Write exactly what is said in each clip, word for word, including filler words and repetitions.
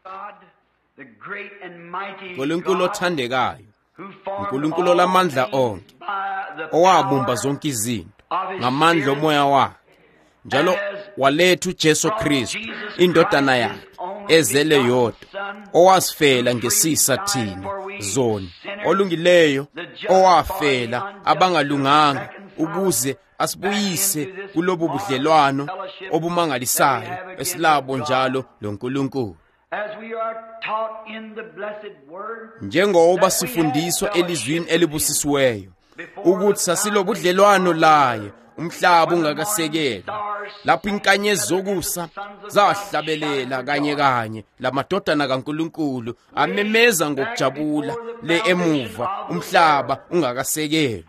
uNkulunkulu othandekayo, uNkulunkulu olamandla onke, owabumba zonke izinto ngamandla omoya wakhe, njalo waletha uJesu Kristu indodana yakhe ezele yodwa, owasifela ngesisa thina zona olungileyo, owafela abangalunganga ukuze asibuyise kulobo budlelwano obumangalisayo esilabo njalo loNkulunkulu. Njengoba sifundiswa elizwini elibusisiweyo ukuthi sasilobudlelwano laye umhlaba ungakasekelwa, lapho inkanyezi zokusa zahlabelela kanye kanye lamadodana kaNkulunkulu amemeza ngokujabula le emuva umhlaba ungakasekelwa.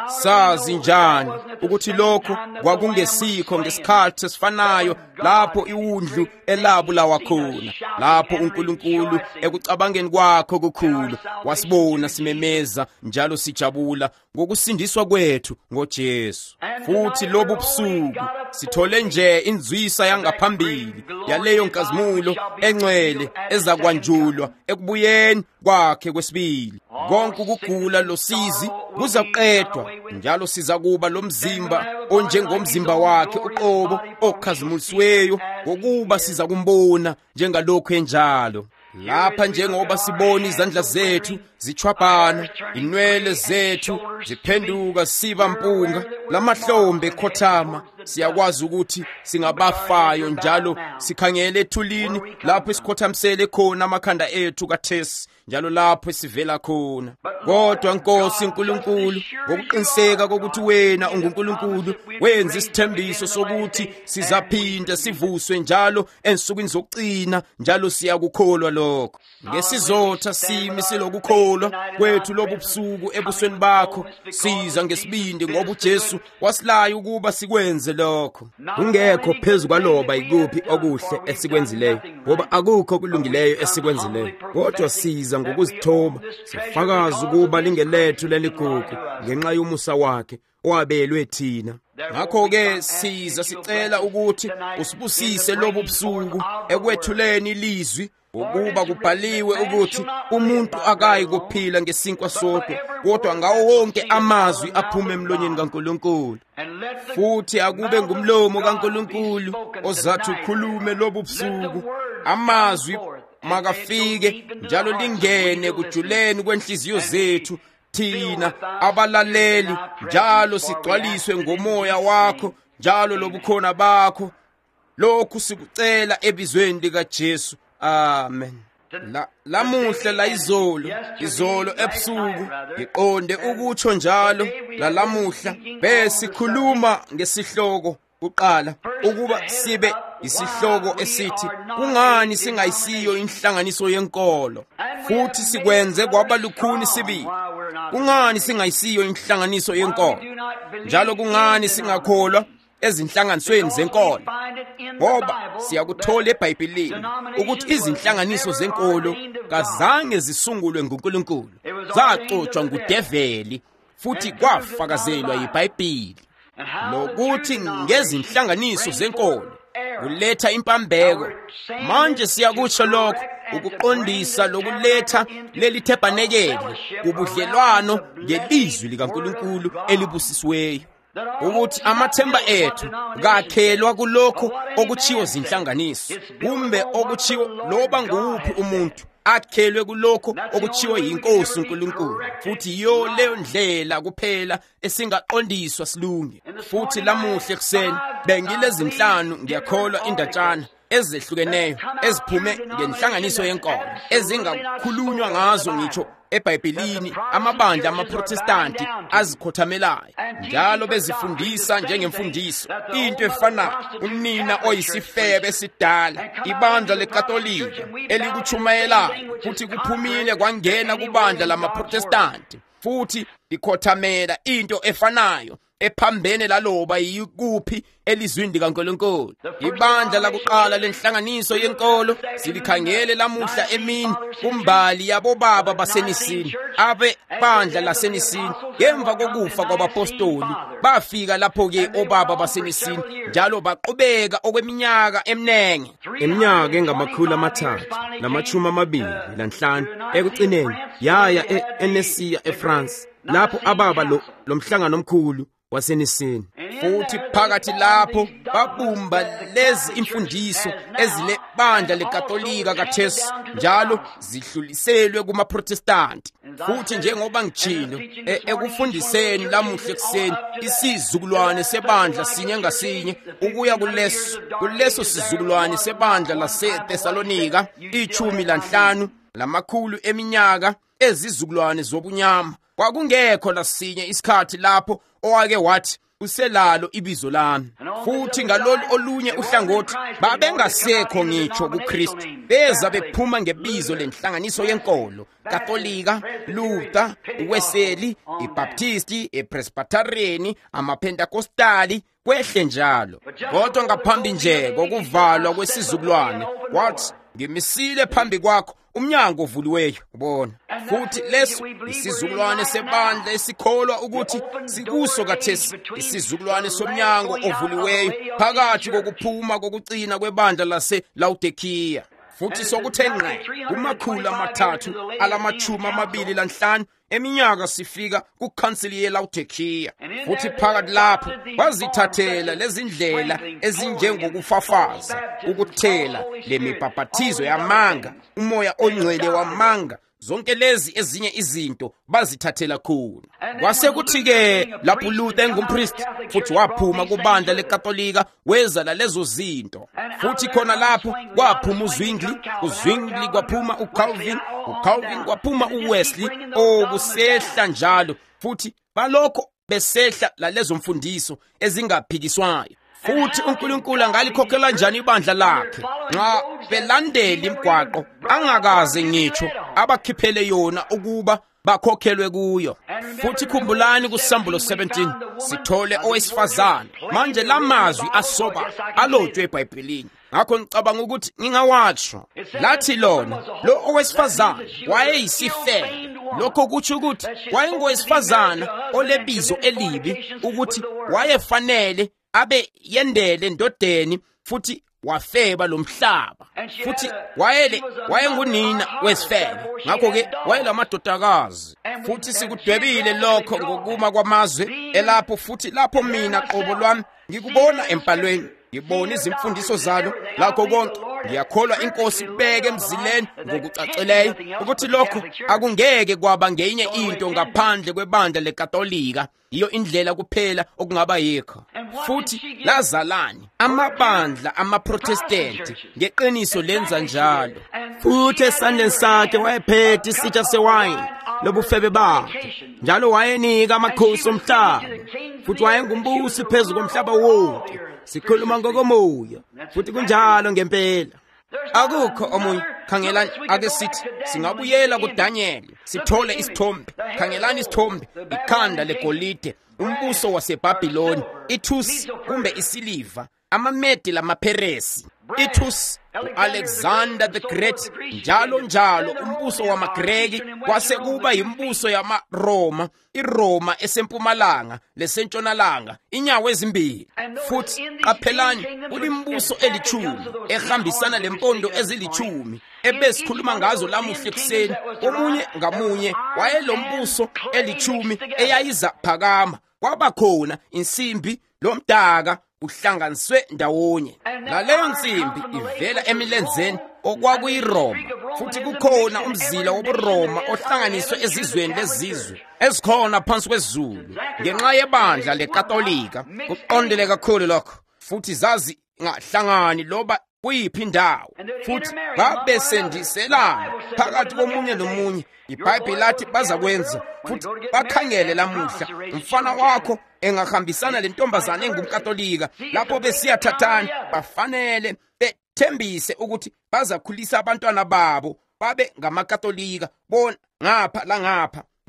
Sazi njani ukuthi lokho kwakungesikho ngesikhathi esifanayo lapho iwundlu elabulawa khona, lapho uNkulunkulu ekucabangeni kwakhe okukhulu wasibona simemeza njalo sijabula ngokusindiswa kwethu ngoJesu. Futhi lobu busuku sithole nje inzwisa yangaphambili yaleyo nkazimulo engcwele ezakwanjulwa ekubuyeni kwakhe kwesibili. Konke ukugula losizi kuzaqedwa, njalo sizakuba lo mzimba onjengomzimba wakhe uqobo okhazimulisiweyo, ngokuba siza kumbona njengalokho enjalo. Lapha njengoba sibona izandla zethu zichwabhana, inwele zethu ziphenduka siba mpunga, lamahlombe ekhothama, siyakwazi ukuthi singabafayo njalo sikhangele ethulini lapho esikhothamisele khona amakhanda ethu kathesi, njalo lapho esivela khona. Kodwa Nkosi Nkulunkulu, ngokuqiniseka kokuthi wena unguNkulunkulu, wenza isithembiso sokuthi sizaphinda sivuswe njalo ensukwini zokugcina, njalo siyakukholwa lokho. Ngesizotha simi silokukholwa kwethu lobu busuku ebusweni bakho, siza ngesibindi ngoba uJesu wasilaya ukuba sikwenze lokho. Kungekho phezu kwaloba ikuphi okuhle esikwenzileyo, ngoba akukho kulungileyo esikwenzileyo, kodwa siza ngokuzithoba sifakaza ukuba lingelethu leligugu ngenxa yomusa wakhe owabelwe thina. Ngakho-ke siza sicela ukuthi usibusise lobu busuku ekwethuleni ilizwi, ukuba kubhaliwe ukuthi umuntu akayi kuphila ngesinkwa sodwa, kodwa ngawo wonke amazwi aphuma emlonyeni kaNkulunkulu. Futhi akube ngumlomo kaNkulunkulu ozathi ukhulume lobu busuku, amazwi makafike njalo lingene kujuleni kwenhliziyo zethu thina abalaleli, njalo sigcwaliswe ngomoya wakho njalo lobukhona bakho. Lokhu sikucela ebizweni likaJesu. Amen. La lamuhla la izolo izolo ebusuku ngiqonde ukutsho njalo la lamuhla besikhuluma ngesihloko kuqala ukuba sibe isihloko esithi kungani singayisiyo inhlanganiso yenkolo, futhi sikwenze kwaba lukhuni sibili. Kungani singayisiyo inhlanganiso yenkolo, njalo kungani singakholwa ezinhlanganisweni zenkolo? Ngoba siyakuthola eBhayibhelini ukuthi izinhlanganiso zenkolo kazange zisungulwe nguNkulunkulu, zaxoxwa ngudeveli, futhi kwafakazelwa iBhayibheli. Nokuthi ngezinhlanganiso zenkolo kuletha impambeko. Manje siyakutsho lokho ukuqondisa lokuletha leli thebhanekeli kubudlelwano ngelizwi likaNkulunkulu elibusisiweyo, ukuthi amathemba ethu kakhelwa kulokho okuchiwo zinhlanganiso, kumbe okuchiwo loba nguwuphi umuntu, akhelwe kulokho okuchiwo yiNkosi uNkulunkulu. Futhi yo leyo ndlela kuphela esingaqondiswa silunge. Futhi lamuhle kuseni bengilezi zinhlanu ngiyakholwa indatshana ezehlukeneyo eziphume ngenhlanganiso yenkolo, ezingakhulunywa ngazo ngitsho eBhayibhelini amabandla amaProtestanti azikhothamelayo, njalo bezifundisa njengemfundiso into efanayo. Unina oyisifebe esidala, ibandla leKatolika elikuchumayelayo, futhi kuphumile kwangena kubandla lamaProtestanti, futhi likhothamela into efanayo, ephambene laloba yikuphi elizwini likaNkulunkulu. Ibandla lakuqala lenhlanganiso yenkolo silikhangele lamuhla emini kumbali yabo baba baseNisini. Abe bandla laseNisini ngemva kokufa kwabapostoli bafika lapho-ke obaba baseNisini njalo baqhubeka okweminyaka emnenge, iminyaka engamakhulu amathathu namashumi amabili lanhlanu. Ekugcineni yaya e-Enesiya eFrance, lapho ababa lo lomhlangano omkhulu waseNisini. Futhi phakathi lapho babumba lezi imfundiso ezile bandla leKatolika kaThesi njalo zidluliselwe kumaProtestanti. Futhi njengoba ngitshilo ekufundiseni lamuhla ekseni isizukulwane sebandla sinye ngasinye ukuya kuleso kuleso sizukulwane sebandla laseThesalonika ichumi lanhlanu lamakhulu eminyaka ezizukulwane zobunyama, kwakungekho lasinye isikhathi lapho owake wathi uselalo ibizo lami. Futhi ngalolu olunye uhlangothi babengasekho ngitsho kuKristu, beza bephuma ngebizo lenhlanganiso yenkolo: Katolika, Luther, uWeseli, iBaptisti, iPresbyterian, amaPentekostali, kwehle njalo. Kodwa ngaphambi nje kokuvalwa kwesizukulwane wathi, ngimisile phambi kwakho umnyango ovuliweyo, ubona. Futhi leso isizukulwane sebandla esikholwa ukuthi sikuso kaThesi, isizukulwane somnyango ovuliweyo phakathi kokuphuma kokucina kwebandla lase-Laodikiya. Futhi sokuthe ngqe kumakhulu amathathu alamachumi amabili lanhlanu eminyaka sifika kukhansili ye-Laodikiya. Futhi phakathi lapho bazithathela lezindlela ezinjengokufafaza, ukuthela, lemibhaphathizo yamanga, umoya ongcwele wamanga, zonke lezi ezinye izinto bazithathela khona. Kwasekuthi-ke lapho uLuther engumpristi futhi waphuma kubandla leKatolika weza lalezo zinto. Futhi khona lapho kwaphuma uZwingli, uZwingli kwaphuma uCalvin, uCalvin kwaphuma uWesley, okusehla njalo. Futhi balokho besehla lalezo mfundiso ezingaphikiswayo. Futhi uNkulunkulu angalikhokhela njani ibandla lakhe nxa belandela imigwaqo angakaze ngitsho abakhiphele yona ukuba bakhokhelwe kuyo. Futhi khumbulani kuSambulo seventeen sithole owesifazane. Manje lamazwi asoba alotshwe eBhayibhelini, ngakho ngicabanga ukuthi ngingawatsho. Lathi lona lo owesifazane wayeyisifebe. Lokho kutsho ukuthi wayengowesifazane olebizo elibi, ukuthi wayefanele abe yendele endodeni futhi wafeba lomhlaba. Futhi wayele wayengunina wesifebe, ngakho-ke wayelamadodakazi. Futhi sikudwebile lokho ngokuma kwamazwe elapho. Futhi lapho mina qobo lwami ngikubona empalweni, ngibona izimfundiso zalo lakho konke, ngiyakholwa iNkosi ibeke emzileni ngokucacileyo ukuthi lokho akungeke kwaba ngenye into ngaphandle kwebandla leKatolika. Iyo indlela kuphela okungaba yikho. Futhi lazalani amabandla amaProtestanti ngeqiniso lenza njalo. Futhi esandleni sakhe wayephethe isitsha sewayini lobufebe bakhe, njalo wayenika amakhosi omhlaba. Futhi wayengumbusi phezu komhlaba wonke. Sikhuluma ngokomoya, futhi kunjalo ngempela. Akukho omunye. Khangelani, ake sithi singabuyela kuDaniel sithole isithombe. Khangelani isithombe, ikhanda legolide, umbuso waseBhabhiloni, ithusi kumbe isiliva, amaMede lamaPheresi, ithusi, uAlexander the Great, njalo njalo umbuso wamaGreki, kwase kuba yimbuso yamaRoma, iRoma esempumalanga lesentshonalanga, inyawo ezimbili. Futhi qaphelani, kulimbuso elichumi ehambisana lempondo ezilichumi ebesikhuluma ngazo lamuhla ekuseni. Omunye ngamunye wayelombuso elichumi eyayiza phakama. Kwaba khona insimbi lomdaka uhlanganiswe ndawonye. Laleyo nsimbi ivela emilenzeni okwakuyiRoma. Futhi kukhona umzila wobuRoma ohlanganiswe ezizweni lezizwe ezikhona phansi kwezulu ngenxa yebandla leKatolika. Kuqondele kakhulu lokho. Futhi zazi ngahlangani loba kuyiphi indawo. Futhi babesendiselana phakathi komunye nomunye. iBhayibheli lathi bazakwenza. Futhi bakhangele lamuhla umfana wakho engahambisana lentombazane engumKatolika, lapho besiyathathana bafanele bethembise ukuthi bazakhulisa abantwana babo babe ngamaKatolika. Bona ngapha la ngapha, bona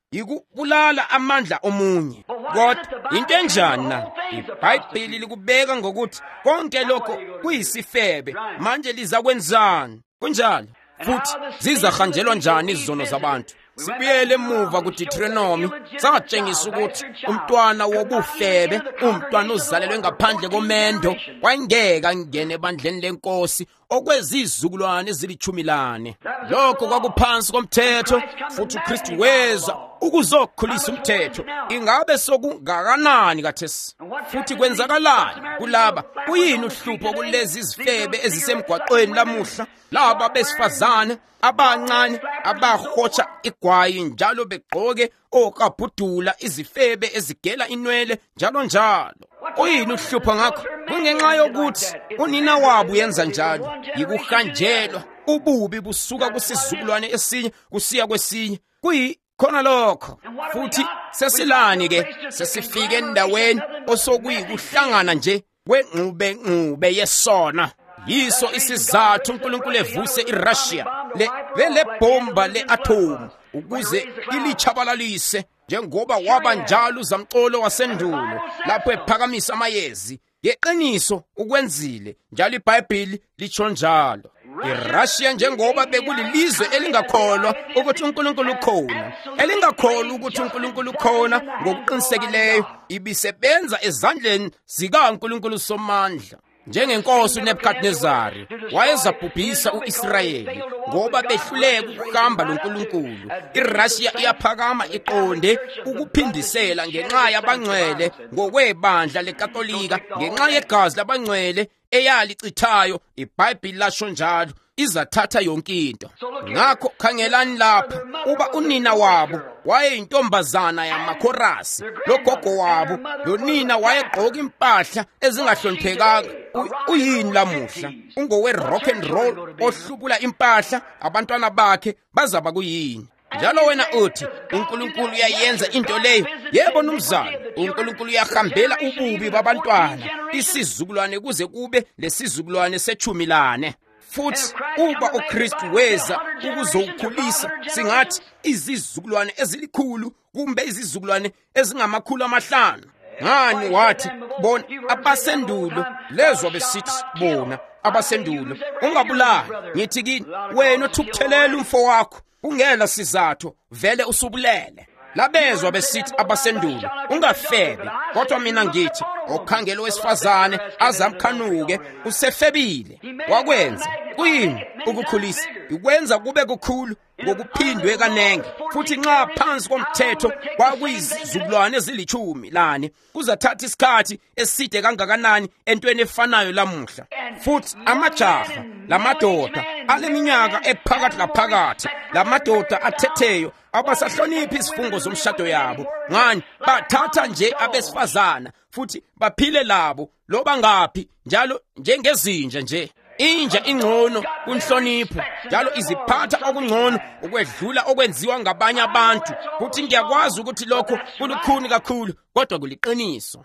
yikubulala amandla omunye. Kodwa into enjani na? iBhayibheli likubeka ngokuthi konke lokho kuyisifebe. Manje liza kwenzani? Kunjalo futhi zizahanjelwa njani izono zabantu? Sibuyele emuva kuDeuteronomy, satshengisa ukuthi umntwana wobufebe, umntwana ozalelwe ngaphandle komendo, wangeka ngene ebandleni lenkosi okwezizukulwane ezilithumi lane. Lokho kwakuphansi komthetho, futhi uKristu weza ukuzokhulisa umthetho. Ingabe sokungakanani kathesi? Futhi kwenzakalani kulaba? Kuyini uhlupho kulezi izifebe ezisemgwaqweni lamuhla? Laba besifazane abancane abahotsha igwayi njalo begqoke okabhudula, izifebe ezigela inwele njalo njalo. Kuyini uhlupho ngakho? Kungenxa yokuthi unina wabo yenza njalo. Yikuhanjelwa ububi busuka kusizukulwane esinye kusiya kwesinye. Kuyi khona lokho futhi sesilani ke? Sesifike endaweni osokuyikuhlangana nje kwengqube ngqube yesona. Yiso isizathu uNkulunkulu evuse iRussia le le bomba le-atom ukuze ilichabalalise, njengoba waba njalo uzamcolo wasendulo lapho ephakamisa amayezi. Yeqiniso ukwenzile njalo iBhayibheli litsho njalo. iRussia njengoba bekulilizwe elingakholwa ukuthi uNkulunkulu ukhona, elingakholwa ukuthi uNkulunkulu ukhona ngokuqinisekileyo, ibisebenza ezandleni zikaNkulunkulu somandla. Njengenkosi uNebukadnezari wayezabhubhisa u-Israyeli ngoba behluleka ukuhamba loNkulunkulu. iRussia iyaphakama iqonde ukuphindisela ngenxa yabangcwele ngokwebandla leKatolika, ngenxa yegazi labangcwele eyalichithayo. iBhayibheli lasho njalo, izathatha yonke into. Ngakho khangelani lapha, uba unina wabo wayeyintombazana yamakhorasi, logogo wabo lonina wayegqoka impahla ezingahloniphekanga. Uyini lamuhla? Ungowe rock and roll ohlubula impahla, abantwana bakhe bazaba kuyini? Njalo wena uthi uNkulunkulu uyayenza into leyo. Yebo nomzana, uNkulunkulu uyahambela ububi babantwana, isizukulwane kuze kube lesizukulwane sethumi lane. Futhi uba uKristu weza ukuzowukhulisa, singathi izizukulwane ezilikhulu kumbe izizukulwane ezingamakhulu amahlanu. Ngani wathi bona abasendulo? Lezo besithi bona abasendulo ungabulali. Ngithi kini, wena uthukuthelela umfo wakho kungela sizathu, vele usubulele. Labezwa besithi abasendulo ungafebe, kodwa mina ngithi okhangela wesifazane azamkhanuke usefebile. Wakwenza kuyini ukukhulisa? Ikwenza kube kukhulu ngokuphindwe kanenge. Futhi nxa phansi komthetho kwakuyizizukulwane ezilithumi lane, kuzathatha isikhathi eside kangakanani entweni efanayo lamuhla. Futhi amajaha lamadoda aleminyaka ephakathi laphakathi, lamadoda athetheyo abasahloniphi izifungo zomshado yabo. Ngani? Bathatha nje abesifazana futhi baphile labo loba ngaphi, njalo njengezinja nje. Inja ingcono kunhlonipho, njalo iziphatha okungcono ukwedlula okwenziwa ngabanye abantu. Futhi ngiyakwazi ukuthi lokho kulukhuni kakhulu, kodwa kuliqiniso.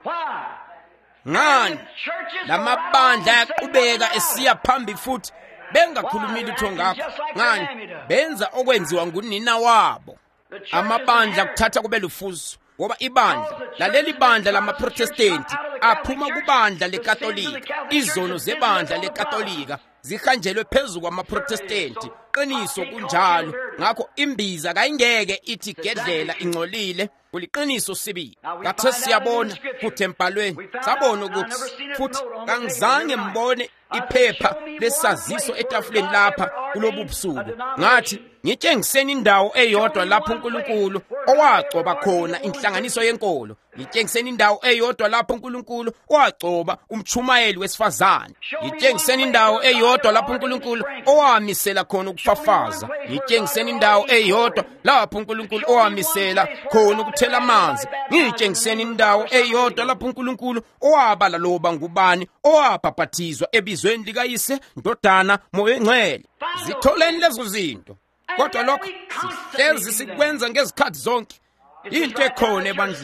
Ngani? Lamabandla ayaqhubeka esiya phambi futhi bengakhulumi lutho ngakho. Ngani? Benza okwenziwa ngunina wabo. Amabandla kuthatha kube lufuzo, ngoba ibandla laleli bandla lamaProtestanti aphuma kubandla leKatolika. Izono zebandla leKatolika zihanjelwe phezulu kwamaProtestanti. Qiniso kunjalo. Ngakho imbiza kayingeke ithi gedlela ingcolile, kuliqiniso sibili. Kathe siyabona futhi embhalweni, sabona ukuthi futhi kangizange mbone iphepha lesaziso etafuleni lapha kulobu busuku. Ngathi ngitshengiseni indawo eyodwa lapho uNkulunkulu owagcoba khona inhlanganiso yenkolo. Ngitshengiseni indawo eyodwa lapho uNkulunkulu owagcoba umchumayeli wesifazane. Ngitshengiseni indawo eyodwa lapho uNkulunkulu owamisela khona ukufafaza. Ngitshengiseni indawo eyodwa lapho uNkulunkulu owamisela khona ukuthela amanzi. Ngitshengiseni indawo eyodwa lapho uNkulunkulu owabala loba ngubani owabhaphathizwa ebizweni likayise, Ndodana, Moya Ngcwele. Zitholeni lezo zinto. Kodwa lokho sihlezi sikwenza ngezikhathi zonke. Into ekhona ebandleni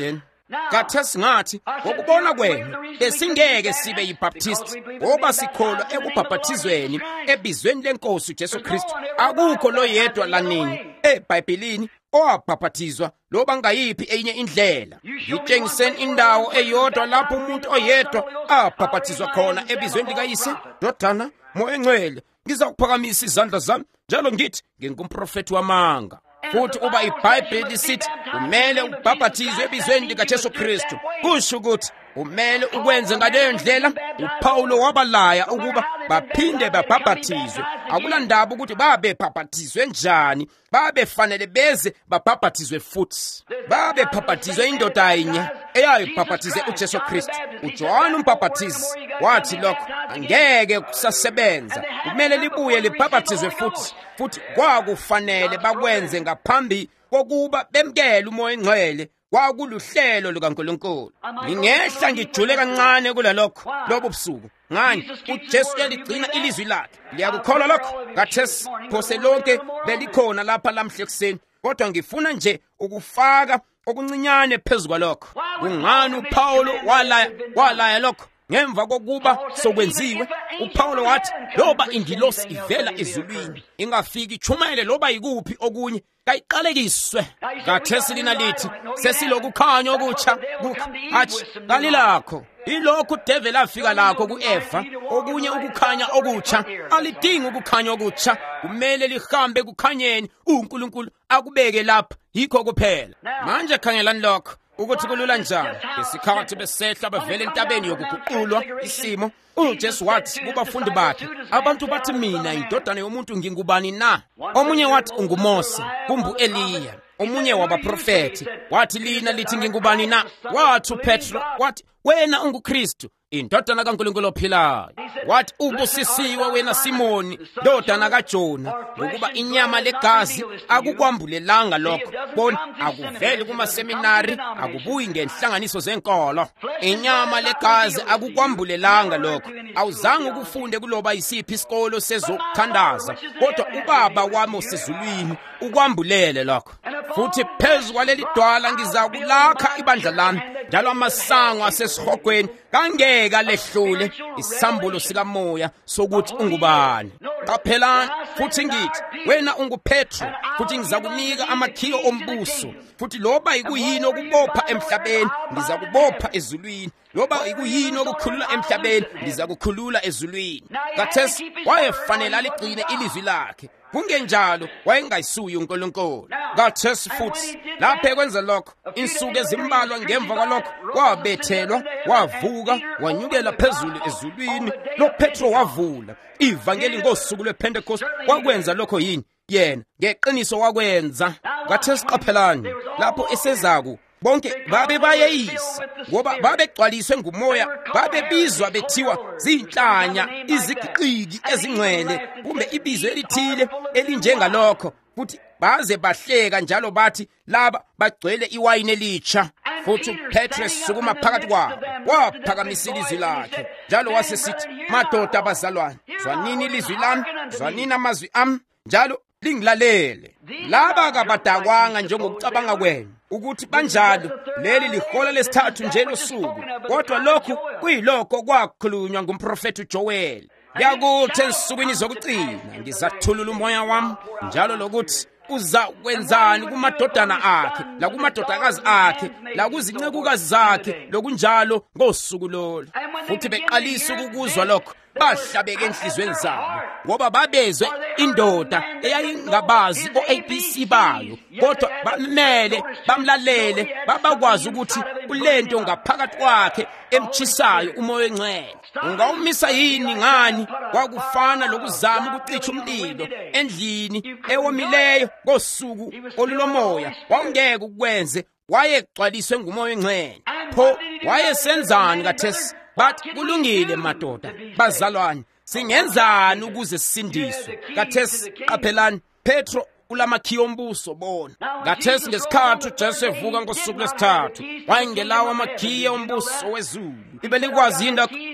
Khathesi ngathi ngokubona kwenu besingeke sibe yiBaptist ngoba sikholwa ekubhaphathizweni ebizweni lenkosi uJesu Kristu. Akukho lo yedwa lanini eBhayibhelini owabhaphathizwa loba ngayiphi enye indlela. Ngitshengiseni indawo eyodwa lapho umuntu oyedwa abhaphathizwa khona ebizweni likayise, Ndodana, Moya Ngcwele. Ngizakuphakamisa izandla zami njalo ngithi ngingumprofeti wamanga. Futhi uba iBhayibheli sithi kumele ubhaphathizwe ebizweni likaJesu Kristu, kusho ukuthi kumele ukwenze ngaleyo ndlela. uPawulo wabalaya ukuba baphinde babhaphathizwe. Akulandaba ukuthi babebhaphathizwe njani, babefanele beze babhaphathizwe futhi. Babebhaphathizwe indoda yinye eyayibhaphathize uJesu Kristu. uJohane uMbhaphathizi wathi lokho angeke kusasebenza, kumele libuye libhaphathizwe futhi. Futhi kwakufanele bakwenze ngaphambi kokuba bemkele uMoya Ngcwele. Kwakuluhlelo lukaNkulunkulu. Ngingehla ngijule kancane kulalokho lobo busuku. Ngani uJesu uyaligcina ilizwi lakhe. Liyakukholwa lokho? Khathesi phose lonke belikhona lapha lamhle kuseni, kodwa ngifuna nje ukufaka okuncinyane phezulu kwalokho. Kungani uPawulo walaya walaya lokho? Ngemva kokuba sokwenziwe, uPawulo wathi loba ingilosi ivela ezulwini ingafiki ichumele loba yikuphi okunye kayiqalekiswe. Khathesi lina lithi sesilokukhanya okutsha hathi kalilakho. Ilokhu udevil afika lakho kuEva, okunye ukukhanya okutsha. Alidingi ukukhanya okutsha, kumele lihambe kukhanyeni uNkulunkulu akubeke lapha, yikho kuphela. Manje khangelani lokho ukuthi kulula njani. Ngesikhathi besehla bavele entabeni yokuguqulwa isimo, uJesu wathi kubafundi bakhe, abantu bathi mina indodana yomuntu ngingubani na? Omunye wathi unguMose, kumbe Eliya. Omunye wabaprofeti wathi lina lithi ngingubani na? Wathi uPetro wathi wena unguKristu, indodana kaNkulunkulu ophilayo. Wathi ubusisiwe wena Simoni, ndodana kaJona, ngokuba inyama legazi akukwambulelanga lokho. Bona akuveli kumaseminari, akubuyi ngenhlanganiso zenkolo. Inyama legazi akukwambulelanga lokho. Awuzange ukufunde kuloba isiphi isikolo sezokuthandaza, kodwa uBaba wami osezulwini ukwambulele lokho. Futhi phezu kwaleli dwala ngizakulakha ibandla lami, njalo amasango asesihogweni kangeka lehlule isambulo sikamoya sokuthi ungubani. Qaphelani futhi ngithi wena unguPetro, futhi ngizakunika amakhiwo ombuso. Futhi loba ikuyini okubopha emhlabeni ngizakubopha ezulwini, loba ikuyini okukhulula emhlabeni ngizakukhulula ezulwini. Khathesi wayefanele aligcine ilizwi lakhe, kungenjalo wayengayisuyi uNkulunkulu. Khathesi futhi lapho ekwenza lokho, insuku ezimbalwa ngemva kwalokho wabethelwa, wavuka, wanyukela phezulu ezulwini. Lo Petro wavula ivangeli ngosuku lwePentecost. Wakwenza lokho yini? Yena ngeqiniso wakwenza. Khathesi qaphelani lapho esezaku bonke babe bayeyisa, ngoba babegcwaliswe ngumoya, babebizwa bethiwa zinhlanya, iziqiki ezingcwele, kumbe ibizo elithile elinjengalokho. Futhi baze bahleka njalo bathi laba bagcwele iwayini elitsha. Futhi uPetro esukuma phakathi kwabo waphakamisa ilizwi lakhe, njalo wasesithi, madoda abazalwane, zwanini ilizwi lami, zwanini amazwi ami, njalo lingilalele. Laba kabadakwanga njengokucabanga kwenu ukuthi banjalo leli lihola lesithathu nje losuku, kodwa lokhu kuyilokho kwakhulunywa ngumprofeti uJoel. Yakuthi ensukwini zokucina ngizathulula umoya wami, njalo lokuthi uza kwenzani kumadodana akhe, lakumadodakazi akhe, lakuzincekukazi zakhe, lokunjalo ngosuku lolo. Futhi beqalisa ukukuzwa lokho, bahlabeke enhlizweni zabo, ngoba babezwe indoda eyayingabazi o-A B C bayo, kodwa bamele bamlalele, babakwazi ukuthi kulento ngaphakathi kwakhe emchisayo uMoya Ngcwele. Ungawumisa yini ngani? Kwakufana lokuzama ukucitsha umlilo endlini ewomileyo ngosuku olulomoya. Wawungeke ukwenze, wayegcwaliswe nguMoya Ngcwele. Pho wayesenzani khathesi? Bathi kulungile madoda bazalwane, singenzani ukuze sisindiswe? Khathesi qaphelani, Petro ulamakhiwo ombuso bona. Khathesi ngesikhathi uJesu evuka ngosuku lwesithathu, wayengelawo amakhiwo ombuso wezulu. Ibe likwazi yini lokho?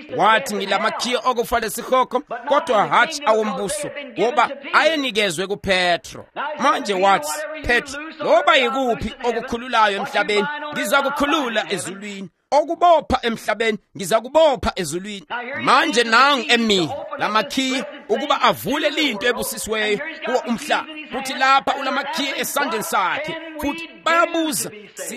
wathi ngilamakhiye okufale sikhokho kodwa hatshi awombuso ngoba ayenikezwe kuPetro. Manje wathi Petro, loba yikuphi okukhululayo emhlabeni ngizakukhulula ezulwini, okubopha emhlabeni ngizakubopha ezulwini. Manje nangu emi lamakhiye ukuba avule linto ebusisiweyo kuwo umhlaba, futhi lapha ulamakhiye esandleni sakhe. Futhi bayabuza,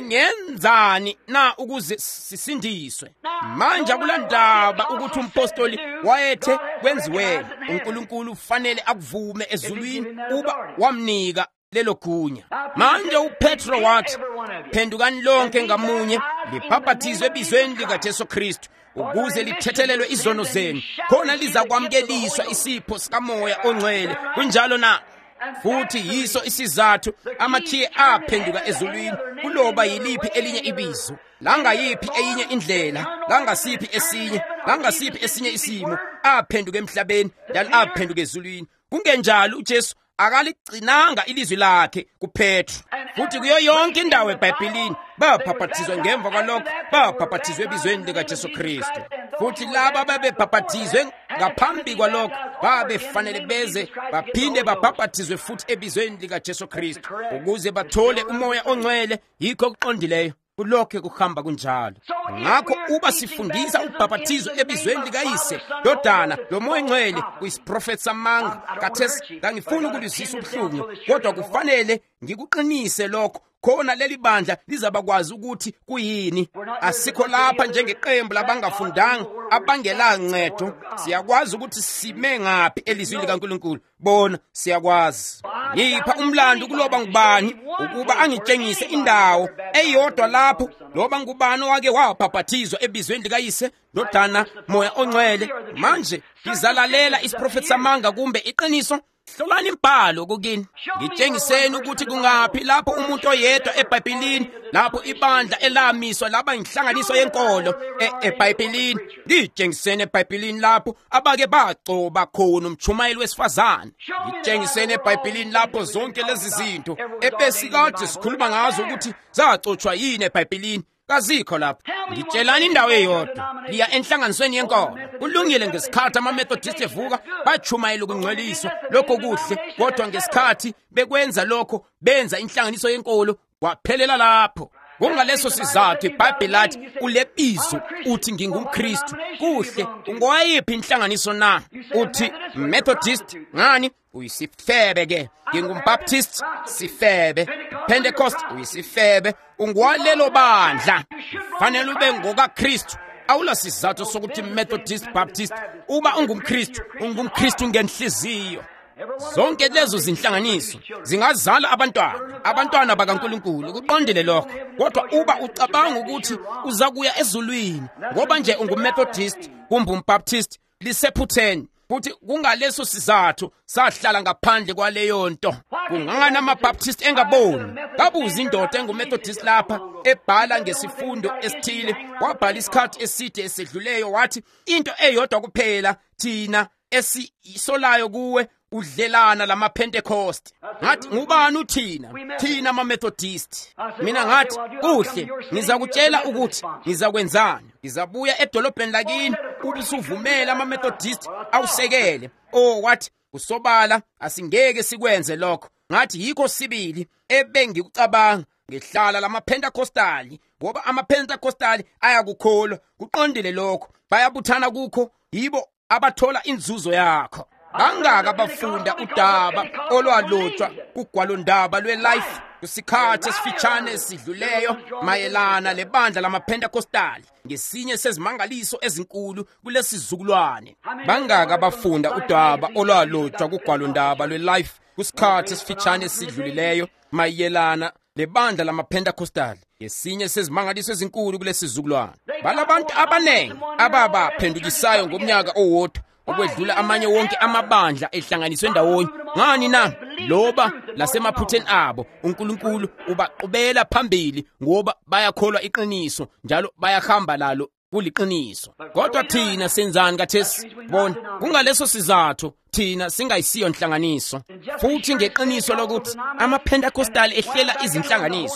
singenzani na ukuze sisindiswe? Manje akulandaba ukuthi umpostoli wayethe kwenziwe, uNkulunkulu fanele akuvume ezulwini uba wamnika lelo gunya. Manje uPetro wathi, phendukani lonke ngamunye libhaphathizwe ebizweni likaJesu Kristu ukuze lithethelelwe izono zenu, khona lizakwamukeliswa isipho sikaMoya oNgcwele. Kunjalo na futhi yiso isizathu amakhiye aphenduka ezulwini kuloba yiliphi elinye ibizo, langayiphi eyinye indlela, langasiphi esinye, langasiphi esinye isimo, aphenduka emhlabeni njalo aphenduka ezulwini. Kungenjalo uJesu akaligcinanga ilizwi lakhe kuPetro, futhi kuyo yonke indawo eBhayibhelini babhaphathizwa ngemva kwalokho babhaphathizwe ebizweni likaJesu Kristu. Futhi laba babebhaphathizwe ngaphambi kwalokho babefanele beze baphinde babhaphathizwe futhi ebizweni likaJesu Kristu ukuze bathole uMoya oNgcwele. Yikho okuqondileyo kulokho kuhamba kunjalo. Ngakho uba sifundisa ubhaphathizo ebizweni likayise, Ndodana loMoya oNgcwele kuyisiprofeti samanga. Kathesi ngangifuna ukulizisa ubuhlungu, kodwa kufanele ngikuqinise lokho, khona leli bandla lizabakwazi ukuthi kuyini. Asikho lapha njengeqembu labangafundanga abangelancedo. Siyakwazi ukuthi sime ngaphi elizwini likaNkulunkulu. Bona siyakwazi. Ngipha umlando kuloba ngubani ukuba angitshengise indawo eyodwa lapho loba ngubani wake wabhaphathizwa ebizweni likayise, Ndodana, Moya oNgcwele. Manje ngizalalela isiprofeti samanga kumbe iqiniso. Hlolani imbhalo kokini, ngitshengiseni ukuthi kungaphi lapho umuntu oyedwa eBhayibhelini, lapho ibandla elamiswa laba inhlanganiso yenkolo eBhayibhelini. Ngitshengiseni eBhayibhelini lapho abake bagcoba khona umchumayeli wesifazane. Ngitshengiseni eBhayibhelini lapho zonke lezi zinto ebesikade sikhuluma ngazo ukuthi zacotshwa yini eBhayibhelini kazikho lapho. Ngitshelani indawo eyodwa, liya enhlanganisweni yenkolo. Kulungile ngesikhathi amaMethodist evuka bachumayela ukungcweliswa, lokho kuhle, kodwa ngesikhathi bekwenza lokho benza inhlanganiso yenkolo kwaphelela lapho. Ngaleso sizathu iBhayibheli lathi ulebizo uthi ngingumKristu. Kuhle, ungowayiphi inhlanganiso na? Uthi Methodist, ngani? Uyisifebe ke. Ngingumbaptist, sifebe. Pentecost, uyisifebe. Ungwalelo bandla, fanele ube ngokaKristu. Awula sizathu sokuthi Methodist, Baptist. Uba ungumKristu, ungumKristu ngenhliziyo. Zonke lezo zinhlanganiso zingazala abantwana, abantwana bakaNkulunkulu. Kuqondile lokho. Kodwa uba ucabanga ukuthi uzakuya ezulwini ngoba nje unguMethodist kumbe umbaptist, lisephutheni. Futhi kungaleso sizathu sahlala ngaphandle kwaleyo nto. Kungangani amaBaptist engaboni? Kabuza indoda enguMethodist lapha ebhala ngesifundo esithile, wabhala isikhathi eside esedluleyo, wathi into eyodwa kuphela thina esisolayo kuwe udlelana lamaPentecost. Ngathi ngubani uthina? Thina amaMethodist. Mina ngathi kuhle, ngizakutshela ukuthi ngizakwenzani. Ngizabuya edolobheni lakini ubusuvumela amaMethodist awusekele. Oh, wathi kusobala asingeke sikwenze lokho. Ngathi yikho sibili ebengikucabanga, ngihlala lamaPentecostali ngoba amaPentecostali ayakukholwa. Kuqondile lokho, bayabuthana kukho, yibo abathola inzuzo yakho. Bangaka bafunda udaba olwalotshwa kugwalondaba lweLife kusikhathi esifitshane esidluleyo mayelana lebandla lamaPentecostali ngesinye sezimangaliso ezinkulu kulesizukulwane. Bangaka bafunda udaba olwalotshwa kugwalondaba lweLife kusikhathi esifitshane esidlulileyo mayelana lebandla lamaPentecostali ngesinye sezimangaliso ezinkulu kulesizukulwane. Balabantu abanengi ababaphendukisayo ngomnyaka owodwa okwedlula amanye wonke amabandla ehlanganiswe ndawonye. Ngani na? Loba lasemaphutheni abo uNkulunkulu ubaqhubela phambili ngoba bayakholwa iqiniso njalo bayahamba lalo kuliqiniso. Kodwa thina senzani kathesi? Bona kungaleso sizathu thina singayisiyo inhlanganiso, futhi ngeqiniso lokuthi amaPentecostal ehlela izinhlanganiso,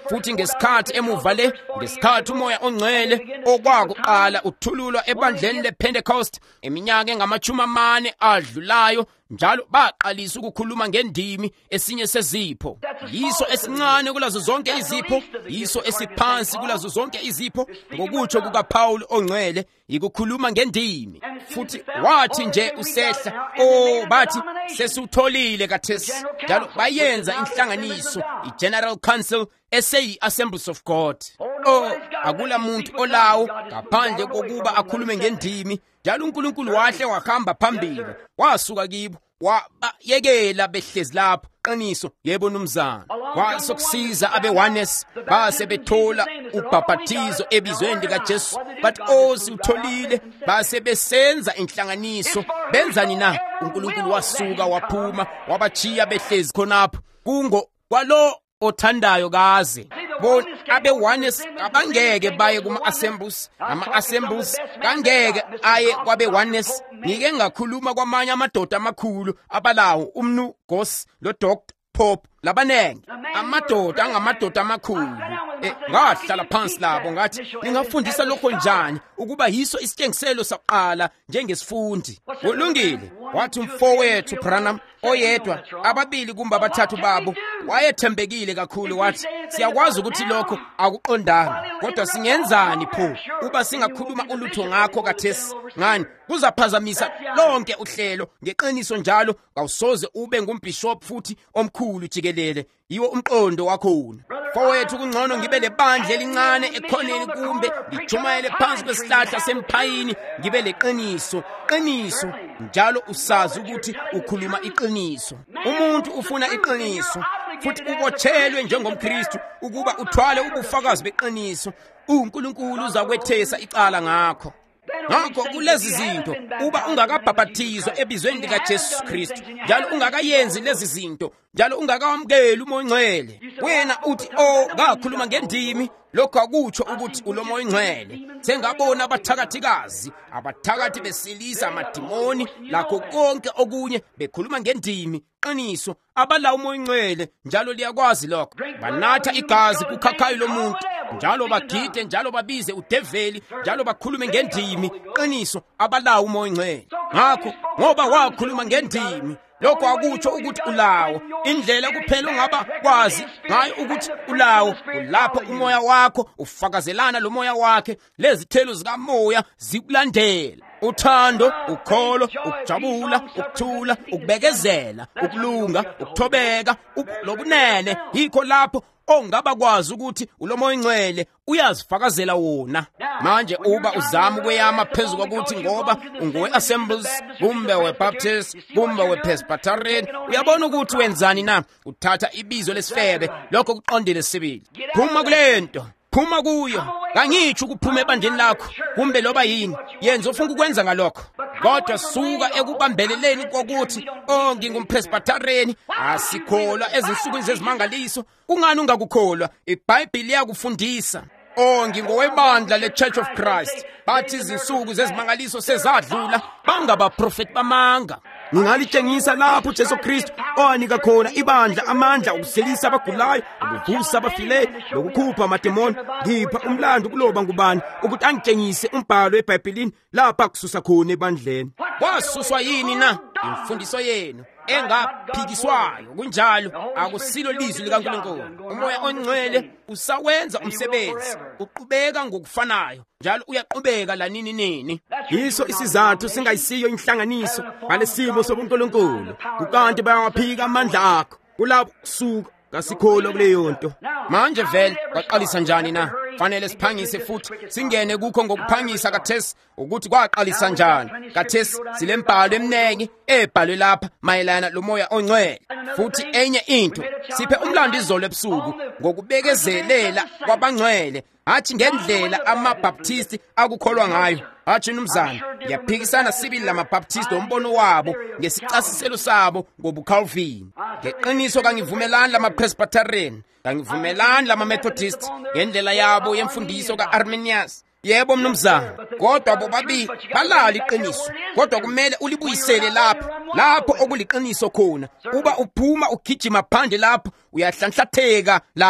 futhi ngesikhathi emuva le ngesikhathi umoya ongcwele okwakuqala uthululwa ebandleni lePentecost eminyaka engamachumi amane adlulayo njalo baqalisa ukukhuluma ngendimi esinye sezipho. Yiso esincane kulazo zonke izipho, yiso esiphansi kulazo zonke izipho, ngokutsho kukaPaul ongcwele ikukhuluma ngendimi. Futhi wathi nje usehla, oh bathi sesutholile kathesi, njalo bayenza inhlanganiso, iGeneral Council eseyi Assemblies of God. Oh, akula muntu olawo ngaphandle kokuba akhulume ngendimi, njalo uNkulunkulu wahle wahamba phambili, wasuka kibo wabayekela behlezi lapho. Qiniso, yebo numzana. Kwasokusiza abe-oneness base bethola ubhaphathizo ebizweni likaJesu, but osi utholile base besenza inhlanganiso. Benzani na? uNkulunkulu wasuka waphuma wabachiya behlezi khonapho kungo kwalo othandayo kaze. Bona abe-oneness abangeke baye kuma-assemblies, ama-assemblies kangeke aye kwabe-oneness. Ngike ngakhuluma kwamanye amadoda amakhulu abalawo, umnu Goss lo Doctor Pope labanenge, amadoda angamadoda amakhulu. Eh, ngahlala phansi labo ngathi ningafundisa lokho njani ukuba yiso isitshengiselo saqala njengesifundi. Kulungile, wathi umfowethu Branham oyedwa, ababili kumbe abathathu babo, wayethembekile kakhulu, wathi siyakwazi ukuthi lokho akuqondanga, kodwa singenzani pho uba singakhuluma ulutho ngakho kathesi? Ngani kuzaphazamisa lonke uhlelo. Ngeqiniso njalo awusoze ube ngumbishop futhi omkhulu jikelele, yiwo umqondo wakhona. Fowethu kungcono ngibe lebandla elincane ekhoneni kumbe lijumayele phansi kwesihlahla semphayini, ngibe leqiniso. Qiniso njalo usazi ukuthi ukhuluma iqiniso. Umuntu ufuna iqiniso futhi ubotshelwe njengomKristu ukuba uthwale ubufakazi beqiniso. uNkulunkulu uzakwethesa icala ngakho. Ngakho kulezi zinto uba ungakabhaphathizwa ebizweni likaJesu Kristu, njalo ungakayenzi lezi zinto, njalo ungakawamukeli umoya ongcwele, wena uthi oh ngakhuluma ngendimi, lokho akutsho ukuthi ulomoya ongcwele. Sengabona abathakathikazi, abathakathi besilisa amadimoni lakho konke okunye bekhuluma ngendimi. Qiniso, abalawo umoya ongcwele njalo liyakwazi lokho. Banatha igazi kukhakhayi lomuntu, njalo bagide, njalo babize udeveli, njalo bakhulume ngendimi. Qiniso, abalawo umoya ongcwele. Ngakho ngoba wakhuluma ngendimi, lokho akutsho ukuthi ulawo. Indlela kuphela ungaba kwazi ngayo ukuthi ulawo ulapho umoya wakho ufakazelana lo moya wakhe, lezithelo zikamoya zikulandela: uthando, ukholo, ukujabula, ukuthula, ukubekezela, ukulunga, ukuthobeka, lobunene. Yikho lapho ongaba kwazi ukuthi ulomoya ongcwele uyazifakazela wona. Manje uba uzama ukuyama phezu kokuthi ngoba ungowe-Assemblies kumbe we-Baptist kumbe we-Presbyterian, uyabona ukuthi wenzani na? Uthatha ibizo lesifebe, lokho kuqondile sibili. Phuma kulento, phuma kuyo. Kangitsho ukuphuma ebandleni lakho kumbe loba yini, yenza ufuna ukwenza ngalokho, kodwa suka ekubambeleleni kokuthi oh ngingumpresbyterian, asikholwa ezinsukwini zezimangaliso. Kungani ungakukholwa? iBhayibheli liyakufundisa. Oh ngingowebandla le-Church of Christ, bathi izinsuku zezimangaliso sezadlula, bangabaprofeti bamanga. Ngingalitshengisa lapho uJesu Kristu owanika khona ibandla amandla okuselisa abagulayo, ukuvusa abafileyo, nokukhupha amademoni. Ngipha umlando kuloba ngubani ukuthi angitshengise umbhalo eBhayibhelini lapha kususa khona ebandleni. Kwasuswa yini na? Imfundiso yenu engaphikiswayo. Kunjalo akusilo lizwi likaNkulunkulu. Umoya ongcwele usawenza umsebenzi, uqhubeka ngokufanayo, njalo uyaqhubeka lanini nini. Yiso isizathu singayisiyo inhlanganiso ngalesimo sobuNkulunkulu, kukanti bayawaphika amandla akho kulabo kusuka ngasikholwa kuleyo nto. Manje vele kwaqalisa njani na? Fanele siphangise futhi singene kukho ngokuphangisa kathesi ukuthi kwaqalisa njani. Kathesi silembhalo eminengi ebhalwe lapha mayelana lomoya ongcwele. Futhi enye into, siphe umlando izolo ebusuku ngokubekezelela kwabangcwele, hathi ngendlela amabhaptisti akukholwa ngayo. Hathi numzana, ngiyaphikisana sibili lamabhaptisti ombono wabo ngesicasiselo sabo ngobuCalvin. Ngeqiniso kangivumelani lamaPresbyterian, kangivumelani lamaMethodist ngendlela yabo yemfundiso ka-Arminius. Yebo mnumzana, kodwa bobabili balala iqiniso, kodwa kumele ulibuyisele lapho lapho okuliqiniso khona. Uba uphuma ugijima phandle lapho uyahlanhlatheka lalo.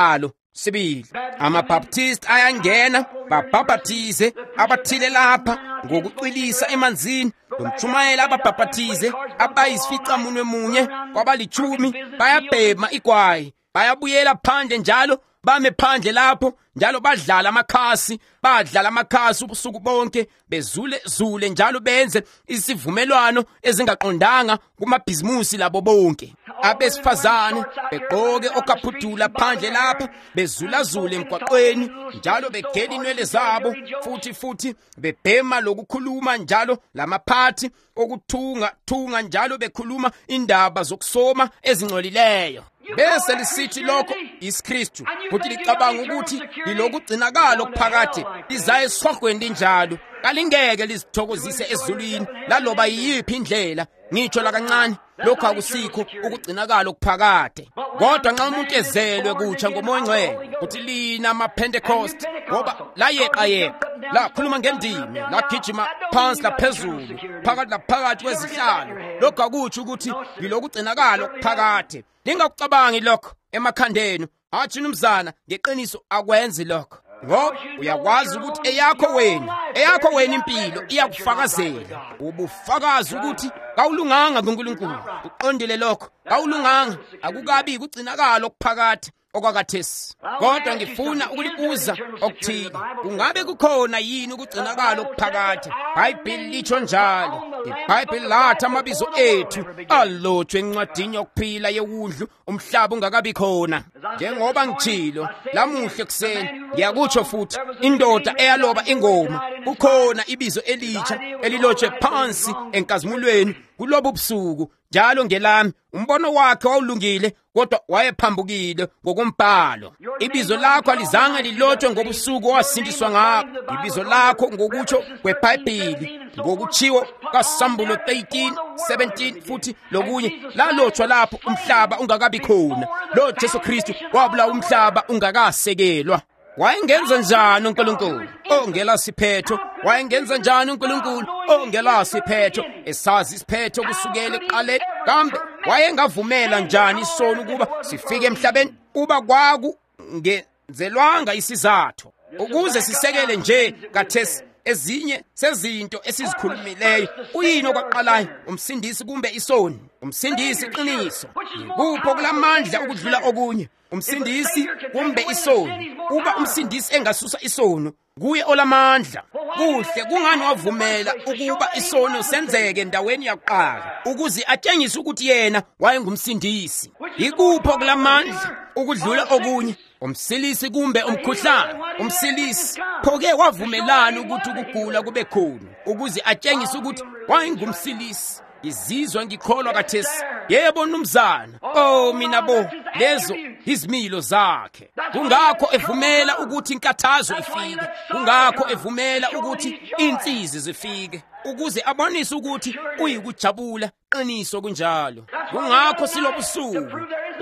Sibili, amabaptist ayangena babhaphathize abathile lapha ngokucwilisa emanzini. Lomtshumayela ababhaphathize abayisificamunwe munye kwabalichumi bayabhema igwayi, bayabuyela phandle njalo bame phandle lapho njalo badlala amakhasi, badlala amakhasi ubusuku bonke bezule zule njalo benze isivumelwano ezingaqondanga kumabhizimusi labo bonke. Abesifazane begqoke okaphuthula phandle lapha bezula zule emgwaqweni njalo begela inwele zabo futhi futhi bebhema lokukhuluma njalo lamaphathi okuthunga thunga njalo bekhuluma indaba zokusoma ezingcolileyo. Bese lisithi lokho isikristu futhi licabanga ukuthi lilokugcinakala okuphakathi lizaye esihogweni linjalo kalingeke lizithokozise ezulwini laloba yiyiphi indlela ngitsho la kancane. Lokho akusikho ukugcinakala okuphakade. Kodwa nxa umuntu ezelwe kutsha ngomoya ngcwele uthi lina ama-Pentecost ngoba la yeqa yeqa la khuluma ngendimi la gijima phansi laphezulu phakathi laphakathi kwezihlalo. Lokho akutsho ukuthi lilokugcinakala okuphakade. Lingakucabangi lokho emakhandeni. Hathi umzana ngeqiniso akwenzi lokho. Ngoba uyakwazi ukuthi eyakho wena eyakho wena impilo iyakufakazela ubufakazi ukuthi kawulunganga kuNkulunkulu. Uqondile lokho kawulunganga akukabi kugcinakala okuphakathi okwakathesi. Kodwa ngifuna ukulibuza okuthile, kungabe kukhona yini ukugcinakala okuphakathi? iBhayibheli litsho njalo. iBhayibheli lathi amabizo ethu alotshwe encwadini yokuphila yewundlu umhlaba ungakabi khona. Njengoba ngitshilo lamuhle kuseni ngiyakutsho futhi, indoda eyaloba ingoma kukhona ibizo elitsha elilotshwe phansi enkazimulweni kulobu busuku njalo ngelami. Umbono wakhe wawulungile kodwa wayephambukile ngokumbhalo. Ibizo lakho alizange lilotshwe ngobusuku owasindiswa ngabo. Ibizo lakho ngokutsho kweBhayibheli ngokutshiwo kaSambulo thirteen seventeen futhi lokunye lalotshwa lapho umhlaba ungakabi khona. Lo Jesu Kristu wabulawa umhlaba ungakasekelwa. Wayengenza njani uNkulunkulu? Ongela siphetho. Wayengenza njani uNkulunkulu? Ongela siphetho. Esazi isiphetho kusukela eqaleni. Kambe wayengavumela njani isono ukuba sifike emhlabeni? Kuba kwaku ngenzelwanga isizathu ukuze sisekele nje kathesi ezinye sezinto esizikhulumileyo. Uyini okwaqalayo, umsindisi kumbe isoni? Umsindisi iqiniso. Kupho kulamandla ukudlula okunye, umsindisi kumbe isoni? Uba umsindisi engasusa isono kuye olamandla. Kuhle, kungani wavumela ukuba isono senzeke endaweni yaqala ukuze atshengise ukuthi yena wayengumsindisi? Ikupho kulamandla ukudlula okunye, umsilisi kumbe umkhuhlane? Umsilisi phoke wavumelana ukuthi ukugula kube khona ukuze atshengise ukuthi wayengumsilisi. Izizwa ngikholwa kathesi. Yebo numzana, oh mina bo, lezo izimilo zakhe. Kungakho evumela ukuthi inkathazo ifike, kungakho evumela ukuthi insizi zifike ukuze abonise ukuthi uyikujabula qiniso kunjalo. Kungakho silobusuku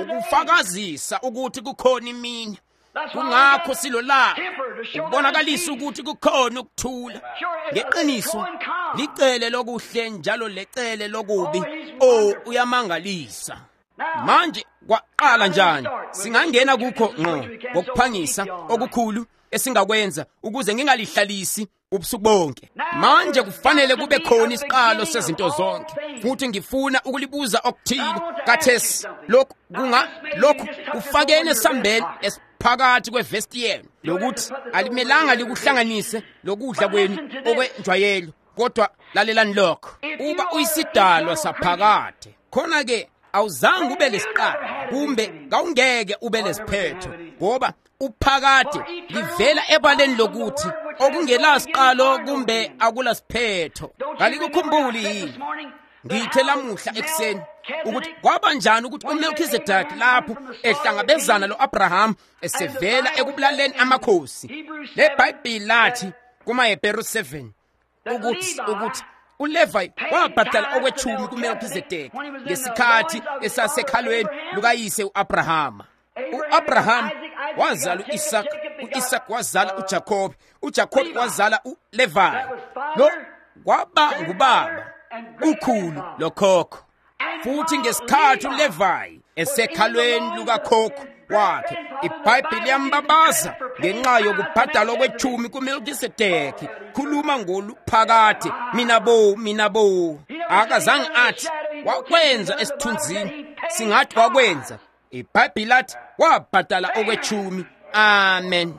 ukufakazisa ukuthi kukhona imini. Kungakho silola ukubonakalisa ukuthi kukhona ukuthula ngeqiniso. Licele lokuhle njalo lecele lokubi, oh uyamangalisa. Manje kwaqala njani? Singangena kukho ngqo ngokuphangisa okukhulu esingakwenza ukuze ngingalihlalisi ubusuku bonke. Manje kufanele kube khona isiqalo sezinto zonke. Futhi ngifuna ukulibuza okuthile kathesi. Lokhu kunga lokhu kufakene esambeni phakathi kwevestiyeni lokuthi alimelanga likuhlanganise lokudla kwenu okwenjwayelo. Kodwa lalelani lokho, uba uyisidalwa saphakade khona ke awuzange ube lesiqalo kumbe kawungeke ube lesiphetho, ngoba uphakade livela ebaleni lokuthi okungelasiqalo kumbe akulasiphetho. Kalikukhumbuli yini ngithe lamuhla ekuseni ukuthi kwaba njani ukuthi uMelchizedeki lapho ehlangabezana lo-Abraham esevela ekubulaleni amakhosi? LeBhayibheli lathi kumaHebheru seven ukuthi ukuthi uLevi wabhadala okwethumi kuMelchizedeki ngesikhathi esasekhalweni lukayise u-Abrahama. U-Abraham wazala u-Isaka, u-Isaka wazala uJakobe, uJakobe wazala uLevi. Lo kwaba ngubaba ukhulu lokhokho. Futhi ngesikhathi uLevi esekhalweni lukakhokho wakhe. iBhayibheli liyambabaza ngenxa yokubhadalwa kwethumi kuMelkisedeki. Khuluma ngoluphakade, mina bo mina bo. Akazange athi wakwenza esithunzini, singathi wakwenza. iBhayibheli lathi wabhadala okwethumi. Amen.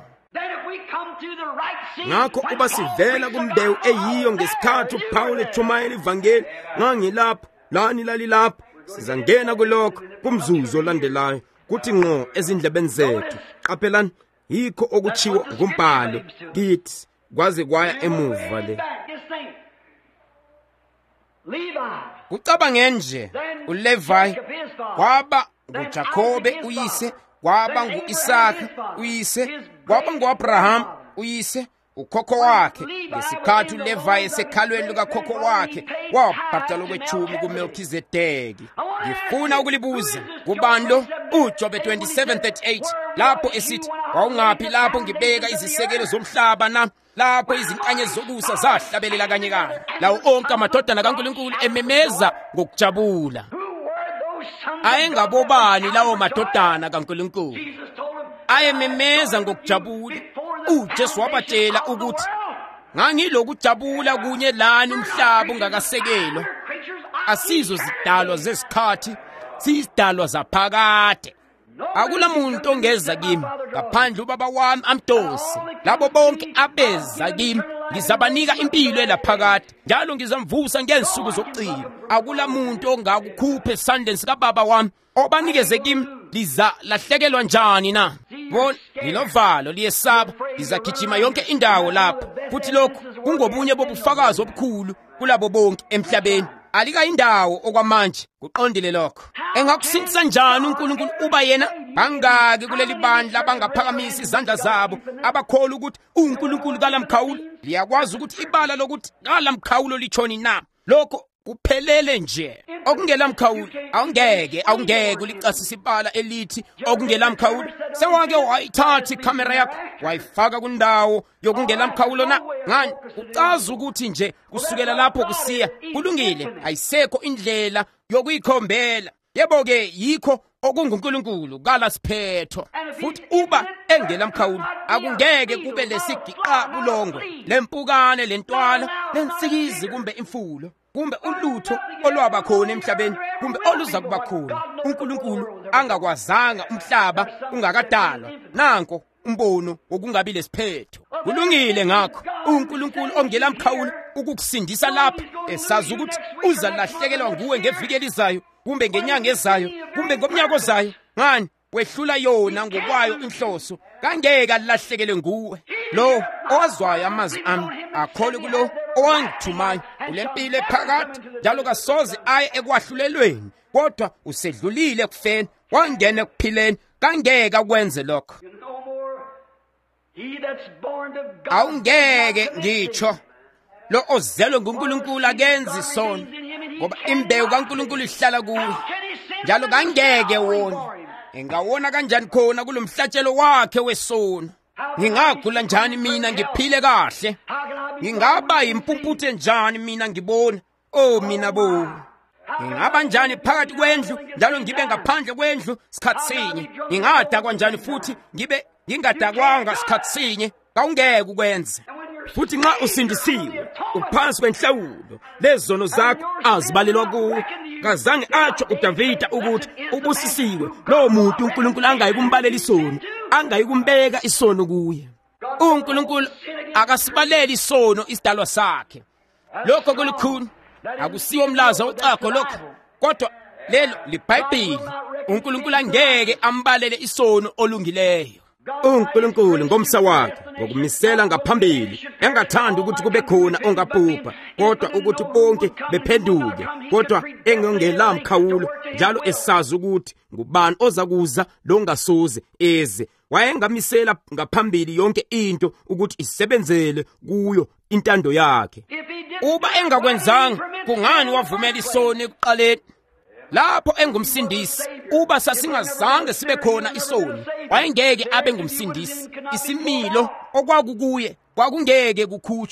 Ngakho uba sivela kumbewu eyiyo ngesikhathi uPawulu ethumayela ivangeli, ngangilapho lani lalilapho, sizangena kulokho kumzuzu olandelayo kuthi ngqo ezindlebeni zethu. Qaphelani, yikho okuchiwo ngumbhalo kithi kwaze kwaya emuva le. Kucabange nje uLevi kwaba nguJakobe uyise, kwaba ngu-Isaka uyise, kwaba ngu-Abraham uyise, ukhokho wakhe. Ngesikhathi uLevi esekhalweni lukakhokho wakhe, wabhadala okwethumi kuMelkisedeki. Ngifuna ukulibuza, kubani lo? uJobe twenty-seven thirty-eight, lapho esithi, wawungaphi lapho ngibeka izisekelo zomhlaba na? Lapho izinkanyezi zokusa zahlabelela kanye kanye, lawo onke amadodana kaNkulunkulu ememeza ngokujabula. Ayengabobani lawo madodana kaNkulunkulu? Ayememeza ngokujabula. uJesu wabatshela ukuthi, ngangilokujabula kunye lani umhlaba ungakasekelwa. Asizo zidalwa zesikhathi, siyizidalwa zaphakade. Akula muntu ongeza kimi ngaphandle ubaba wami amdose. Labo bonke abeza kimi ngizabanika impilo elaphakade, njalo ngizamvusa ngensuku zokucina. Akula muntu ongakukhupha esandleni sikababa wami. Obanikeze kimi liza lahlekelwa njani na? Bona lilovalo liyesaba, lizagijima yonke indawo lapho. Futhi lokhu kungobunye bobufakazi obukhulu kulabo bonke emhlabeni. Alika indawo okwamanje, kuqondile lokho. Engakusindisa njani uNkulunkulu uba yena bangaki kuleli bandla abangaphakamisa izandla zabo, abakholwa ukuthi uNkulunkulu kalamkhawulo? Liyakwazi ukuthi ibala lokuthi kalamkhawulo litshoni na? Lokho kuphelele nje. Okungelamkhawulo awungeke awungeke ulicasisa ibala elithi okungelamkhawulo. Sewake wayithatha ikamera yakho wayifaka kundawo yokungelamkhawulo na? Ngani ucaza ukuthi nje kusukela lapho kusiya kulungile, ayisekho indlela yokuyikhombela. Yebo-ke yikho okunguNkulunkulu kala siphetho. Futhi uba engelamkhawulo akungeke kube lesigiqa bulongwe, lempukane, lentwala, lensikizi kumbe imfulo, kumbe ulutho olwaba khona emhlabeni, kumbe oluza kuba khona. uNkulunkulu angakwazanga umhlaba ungakadalwa. Nanko umbono wokungabi lesiphetho. Kulungile ngakho uNkulunkulu ongelamkhawulo ukukusindisa lapha, esazi ukuthi uzalahlekelwa nguwe ngeviki elizayo, kumbe ngenyanga ezayo, kumbe ngomnyaka ozayo. Ngani wehlula yona ngokwayo inhloso, kangeke alahlekelwe nguwe. Lo owazwayo amazwi ami akhole kulo owangithumayo ulempilo ephakade, njalo kasoze aye ekwahlulelweni, kodwa usedlulile kufeni wangena ekuphileni. Kangeke akwenze lokho. Awungeke ngitsho lo ozelwe nguNkulunkulu akenzi isono, ngoba imbewu kaNkulunkulu ihlala kuwe, njalo kangeke wona engawona kanjani khona kulomhlatshelo wakhe wesono. Ngingagula njani mina ngiphile kahle? Ngingaba impumputhe njani mina ngibona? Oh mina bo. Ngingaba njani phakathi kwendlu njalo ngibe ngaphandle kwendlu sikhathi sinye? Ngingadakwa njani futhi ngibe ngingadakwanga sikhathi sinye? Kawungeke ukwenze. Futhi nxa usindisiwe uphansi kwenhlawulo lezono zakho azibalelwa kuwe. Kazange atsho uDavida ukuthi ubusisiwe lo muntu uNkulunkulu angayikumbalela isono, angayikumbeka isono kuye. uNkulunkulu akasibaleli isono isidalwa sakhe. Lokho kulikhulu akusiwo umlaza ocakho lokho, kodwa lelo liBhayibheli. uNkulunkulu angeke ambalele isono olungileyo. uNkulunkulu ngomsa wakhe ngokumisela ngaphambili engathanda ukuthi kube khona ongabhubha, kodwa ukuthi bonke bephenduke, kodwa engelamkhawulo, njalo esazi ukuthi ngubani ozakuza lo ngasoze eze. Wayengamisela ngaphambili yonke into ukuthi isebenzele kuyo intando yakhe. Uba engakwenzanga, kungani wavumela isono ekuqaleni? Lapho engumsindisi, uba sasingazange sibe khona isono, wayengeke abe ngumsindisi. Isimilo okwakukuye kwakungeke kukhutshwe.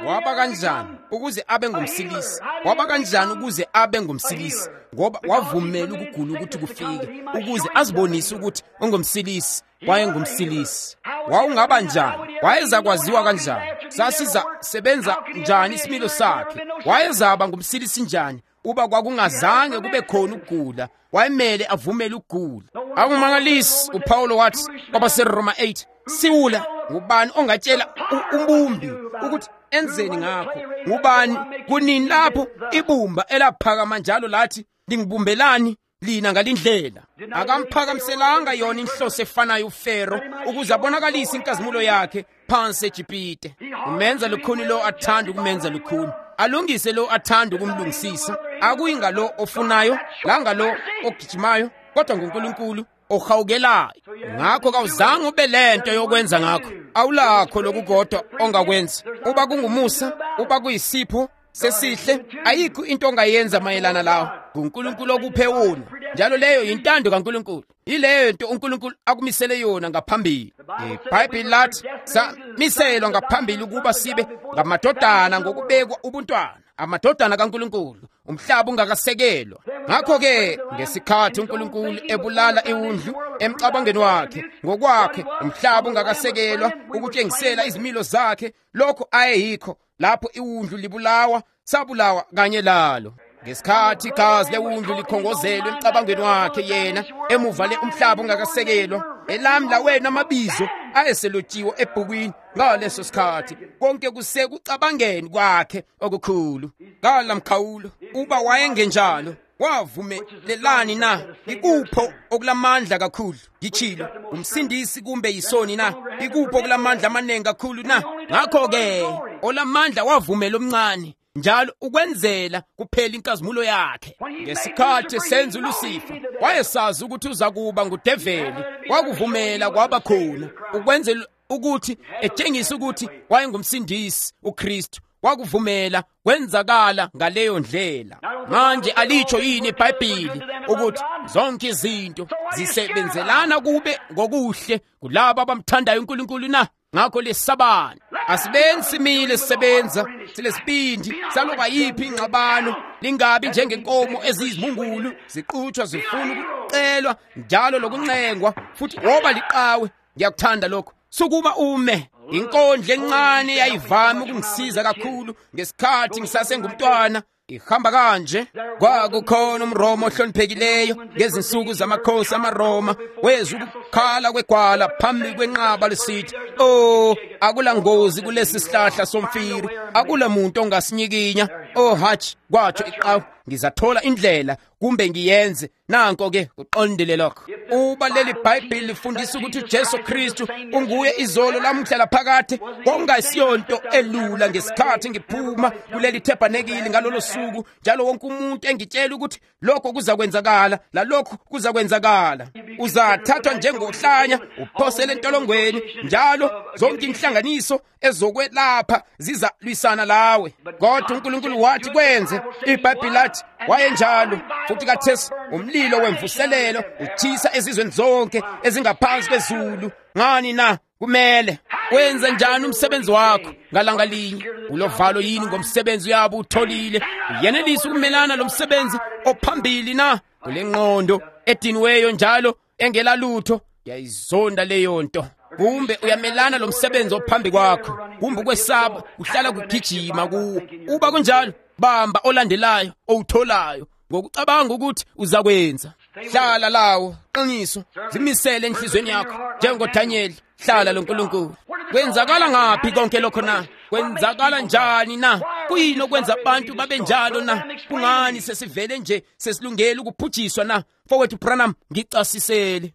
waba kanjani ukuze abe ngumsilisi? Waba kanjani ukuze abe ngumsilisi? Ngoba wavumela ukugula ukuthi kufike ukuze azibonise ukuthi ungumsilisi. Wayengumsilisi. Wawungaba njani? Wayeza kwaziwa kanjani? Sasiza sebenza njani isimilo sakhe? Wayezaba ngumsilisi njani uba kwakungazange kube khona ukugula? Wayemele avumele ukugula. Akumangalisi uPaulo wathi kwabaseRoma eight, siwula ngubani ongatshela umbumbi ukuthi enzeni ngakho? Ngubani kunini lapho ibumba elaphakama njalo lathi lingibumbelani lina ngalindlela? Akamphakamiselanga yona inhloso efanayo uFero ukuze abonakalise inkazimulo yakhe phansi eGibhite. Umenza lukhuni lo athanda ukumenza lukhuni, alungise lo athanda ukumlungisisa. Akuyinga lo ofunayo langa lo ogijimayo, kodwa nguNkulunkulu ohawukelayo. Ngakho kawuzange ube lento yokwenza ngakho. Awulakho lokugodwa ongakwenza. Uba kungumusa, uba kuyisipho sesihle, ayikho into ongayenza mayelana lawo. nguNkulunkulu okuphe wona, njalo leyo yintando kaNkulunkulu. Yileyo nto uNkulunkulu akumisele yona ngaphambili. iBhayibheli lathi samiselwa ngaphambili ukuba sibe ngamadodana ngokubekwa ubuntwana, amadodana kaNkulunkulu, umhlaba ungakasekelwa. Ngakho-ke ngesikhathi uNkulunkulu ebulala iwundlu emcabangeni wakhe ngokwakhe, umhlaba ungakasekelwa ukutshengisela izimilo zakhe, lokho ayeyikho lapho iwundlu libulawa, sabulawa kanye lalo. Ngesikhathi igazi lewundlu likhongozelwe emcabangweni wakhe yena, emuva le umhlaba ungakasekelwa, elamla wena amabizo ayeselotshiwe ebhukwini ngaleso sikhathi, konke kusekucabangeni kwakhe okukhulu. Ngala mkhawulo uba wayengenjalo, wavumelelani na? Ikupho okulamandla kakhulu? Ngitshilo, umsindisi kumbe yisoni na? Ikupho okulamandla amaningi kakhulu na? Ngakho-ke olamandla wavumela omncane njalo ukwenzela kuphela inkazimulo yakhe. Ngesikhathi senza uLucifer, wayesazi ukuthi uza kuba ngudeveli, wakuvumela kwaba khona ukwenzela ukuthi etshengise ukuthi wayengumsindisi uKristu. Wakuvumela kwenzakala ngaleyo ndlela. Manje alitsho yini iBhayibheli ukuthi zonke izinto zisebenzelana kube ngokuhle kulabo abamthandayo uNkulunkulu na? Ngakho lesabana asibenzi simile sisebenza silesibindi saloba yiphi ingxabano, lingabi njengenkomo eziyizimungulu ziqhutshwa zifuna ukucelwa njalo lokuncengwa futhi woba liqawe. Ngiyakuthanda lokho. Sukuba ume inkondlo encane yayivama ukungisiza kakhulu ngesikhathi ngisasengumntwana. Ihamba kanje: kwakukhona umRoma ohloniphekileyo ngezinsuku zamakhosi amaRoma, wezwa ukukhala kwegwala phambi kwenqaba lisithi, oh, akula ngozi kulesi sihlahla somfiri, akula muntu ongasinyikinya. Oh hatshi, kwatsho iqhawe, ngizathola indlela kumbe ngiyenze. Nanko-ke kuqondile lokho. Uba leli Bhayibheli lifundisa ukuthi uJesu Kristu unguye izolo lamuhla laphakade, kwakungasiyonto elula ngesikhathi ngiphuma kuleli thabernakeli ngalolo suku, njalo wonke umuntu engitshela ukuthi lokho kuzakwenzakala lalokho kuzakwenzakala. Uzathathwa njengohlanya uphosele entolongweni, njalo zonke inhlanganiso ezokwelapha zizalwisana lawe. Kodwa uNkulunkulu wathi kwenze. iBhayibheli lathi wayenjalo futhi kathesi umlilo wemvuselelo uthisa ezizweni zonke ezingaphansi kwezulu. Ngani na? Kumele wenze njani umsebenzi wakho ngalanga linye? Ulovalo yini ngomsebenzi yabo utholile? Uyenelisa ukumelana lo msebenzi ophambili na? Kule ngqondo ediniweyo njalo engela lutho, yayizonda leyo nto. Kumbe uyamelana lo msebenzi ophambi kwakho, kumbe kwesaba uhlala kugijima kuwo. Uba kunjalo, bamba olandelayo owutholayo ngokucabanga ukuthi uzakwenza. Hlala lawo qiniso, zimisele enhlizweni yakho njengoDanyeli. Hlala lo Nkulunkulu. Kwenzakala ngaphi konke lokho na? Kwenzakala njani na? Kuyini okwenza abantu babe njalo na? Kungani sesivele nje sesilungela ukuphujiswa na? Mfowethu Branham, ngicasisele.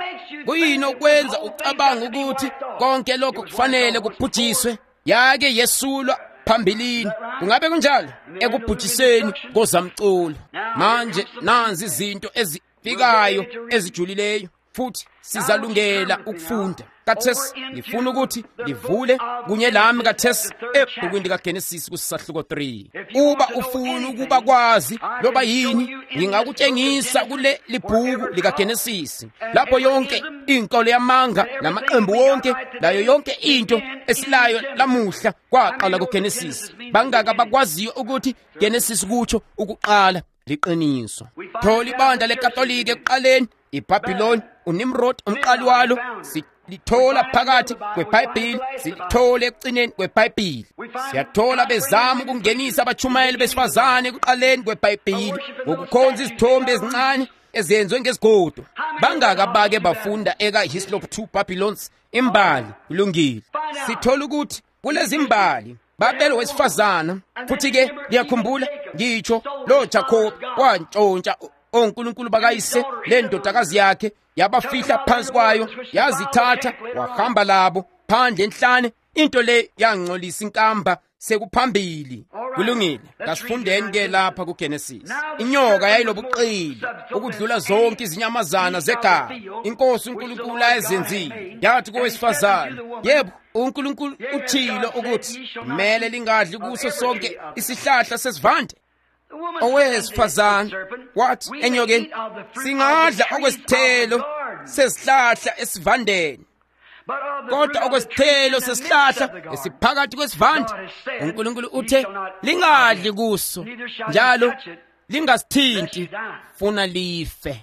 Kuyini okwenza ucabanga ukuthi konke lokho kufanele kuphujiswe? Yake yesulwa phambilini. Kungabe kunjalo ekubhujiseni kozamculo? Manje nanzi izinto ezifikayo ezijulileyo. futhi sizalungela ukufunda. Kathesi ngifuna ukuthi livule kunye lami kathesi ebhukwini likaGenesis kusahluko three. Uba ufuna ukuba kwazi loba yini ngingakutshengisa kule libhuku likaGenesis, lapho yonke inkolo yamanga namaqembu wonke layo yonke into esilayo lamuhla kwaqala kuGenesis. Bangaka bakwaziyo ukuthi Genesis kutsho ukuqala liqiniso. Thola ibandla leKatolika ekuqaleni, iBhabhiloni, uNimrod umqali walo, silithola phakathi kweBhayibhili, silithola ekugcineni kweBhayibhili. Siyathola bezama ukungenisa abatshumayeli besifazane ekuqaleni kweBhayibhili ngokukhonza izithombe ezincane ezenziwe ngesigodo. Bangaka bake bafunda eka Hislop two Babylons imbali kulungile. Sithola ukuthi kulezi imbali babelo wesifazana, futhi ke liyakhumbula ngitsho lo Jacob wantshontsha onkulunkulu bakayise le ndodakazi yakhe, yabafihla phansi kwayo, yazithatha wahamba labo phandle enhlane. Into le yangcolisa inkamba sekuphambili. Kulungile, kasifundeni ke lapha kuGenesis. Inyoka yayilobuqili ukudlula zonke izinyamazana zeganga. Inkosi uNkulunkulu ayezenzile yathi kowesifazane, yebo uNkulunkulu uthilo ukuthi kumele lingadli kuso sonke isihlahla sesivande. Owesifazane wathi enyokeni, singadla okwesithelo sesihlahla esivandeni, kodwa okwesithelo sesihlahla esiphakathi kwesivande uNkulunkulu uthe lingadli kuso, njalo lingasithinti funa life.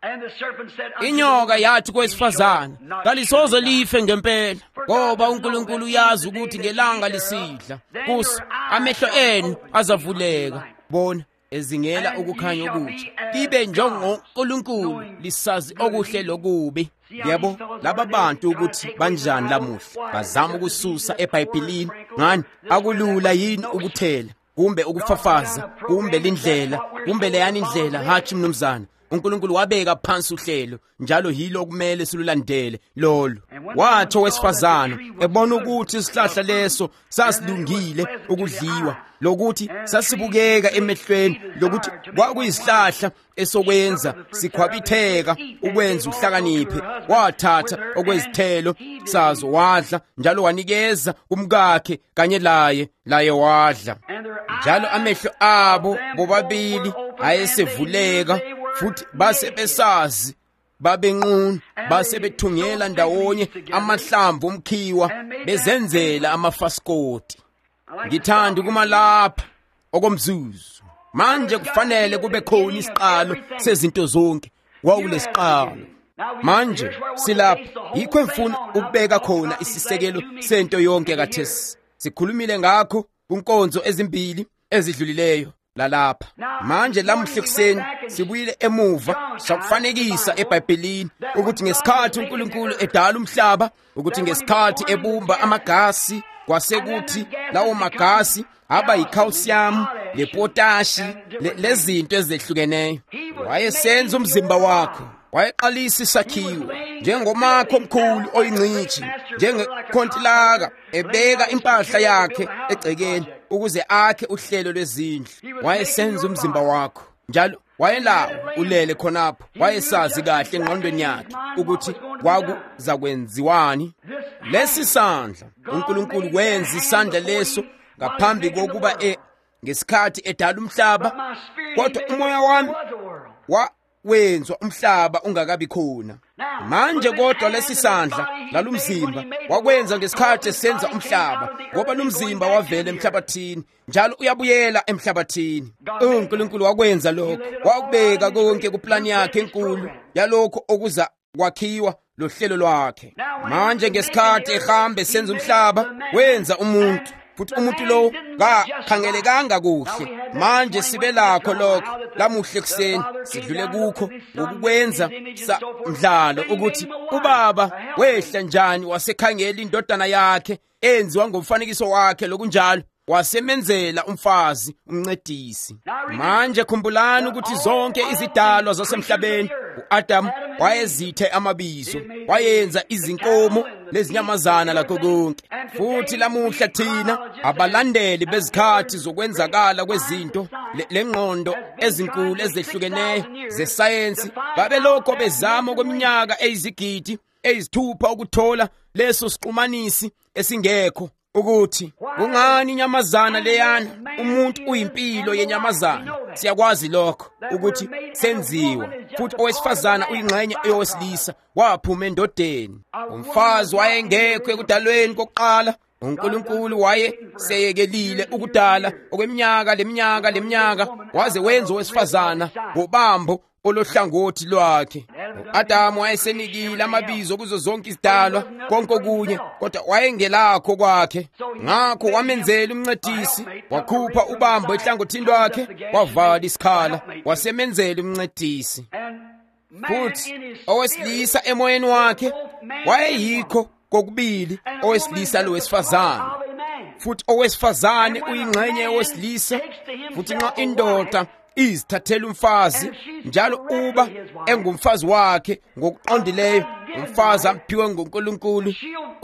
Inyoka yathi kowesifazane, kalisoze life ngempela, ngoba uNkulunkulu uyazi ukuthi ngelanga lisidla kuso amehlo enu azavuleka, bona ezingela ukukhanya okutsha, libe njengoNkulunkulu lisazi okuhle lokubi. Yebo, laba bantu ukuthi banjani lamuhla bazama ukususa eBhayibhelini. Ngani akulula yini ukuthela kumbe ukufafaza kumbe lindlela kumbe leyani indlela? Hathi mnumzana, uNkulunkulu wabeka phansi uhlelo, njalo yilo kumele silulandele lolo. Wathi owesifazana ebona ukuthi isihlahla leso sasilungile ukudliwa, lokuthi sasibukeka emehlweni, lokuthi kwakuyisihlahla esokwenza sikhwabitheka ukwenza uhlakaniphe, wathatha okwezithelo sazo wadla, njalo wanikeza umkakhe kanye laye, laye wadla. Njalo amehlo abo bobabili ayesevuleka, futhi base besazi, babenqunu, base bethungela ndawonye amahlamvu omkhiwa bezenzela amafasikoti. Ngithanda kuma lapha okomzuzu. Manje kufanele kube khona isiqalo sezinto zonke. Wawulesiqalo. Manje silapha, yikho ngifuna ukubeka khona isisekelo sento yonke kathesi. Sikhulumile ngakho kunkonzo ezimbili ezidlulileyo lalapha. Manje lamuhle kuseni sibuyile emuva sakufanekisa eBhayibhelini ukuthi ngesikhathi uNkulunkulu edala umhlaba, ukuthi ngesikhathi ebumba amagasi, kwasekuthi lawo magasi aba yicalcium lepotashi lezinto ezehlukeneyo. Wayesenza umzimba wakho, wayeqalisa isakhiwo njengomakho omkhulu oyingcithi, njengekhontilaka ebeka impahla yakhe egcekeni ukuze akhe uhlelo lwezindlu. Wayesenza umzimba wakho, njalo wayelawo ulele khonapho. Wayesazi kahle engqondweni yakhe ukuthi kwakuzakwenziwani. Lesi sandla uNkulunkulu wenza isandla leso ngaphambi kokuba e ngesikhathi edala umhlaba, kodwa umoya wami wa wenzwa umhlaba ungakabi khona. Manje kodwa lesi sandla lalumzimba wakwenza ngesikhathi esenza umhlaba, ngoba lumzimba wavela emhlabathini njalo uyabuyela emhlabathini. uNkulunkulu wakwenza lokho, wakubeka konke kuplani yakhe enkulu yalokho okuza kwakhiwa lohlelo lwakhe. Manje ngesikhathi ehambe esenza umhlaba wenza umuntu, futhi umuntu lo kakhangelekanga kuhle. Manje sibe lakho lokho lamuhle kuseni sidlule kukho ngokukwenza mdlalo ukuthi ubaba wehla njani wasekhangela indodana yakhe enziwa ngomfanekiso wakhe, lokunjalo wasemenzela umfazi umncedisi. Manje khumbulani ukuthi zonke izidalwa zasemhlabeni u-Adam wayezithe amabizo, wayenza izinkomo lezinyamazana lakho konke. Futhi lamuhla thina abalandeli bezikhathi zokwenzakala kwezinto lengqondo ezinkulu ezehlukeneyo zesayensi babelokho bezama kweminyaka eyizigidi eyisithupha ukuthola leso siqumanisi esingekho, ukuthi kungani inyamazana leyana umuntu uyimpilo yenyamazana. Siyakwazi lokho ukuthi senziwa, futhi owesifazana uyingxenye yowesilisa waphuma endodeni. Umfazi wayengekho ekudalweni kokuqala. uNkulunkulu waye seyekelile ukudala okweminyaka leminyaka leminyaka waze wenza owesifazana ngobambo olohlangothi lwakhe. uAdamu wayesenikile amabizo kuzo zonke izidalwa konke okunye, kodwa wayengelakho kwakhe. Ngakho wamenzela umncedisi, wakhupha ubambo ehlangothini lwakhe, wavala isikhala, wasemenzela umncedisi. Futhi owesilisa emoyeni wakhe wayeyikho kokubili owesilisa lowesifazane. Futhi owesifazane uyingxenye yowesilisa. Futhi nxa indoda izithathela umfazi, njalo uba engumfazi wakhe ngokuqondileyo, umfazi amphiwe nguNkulunkulu,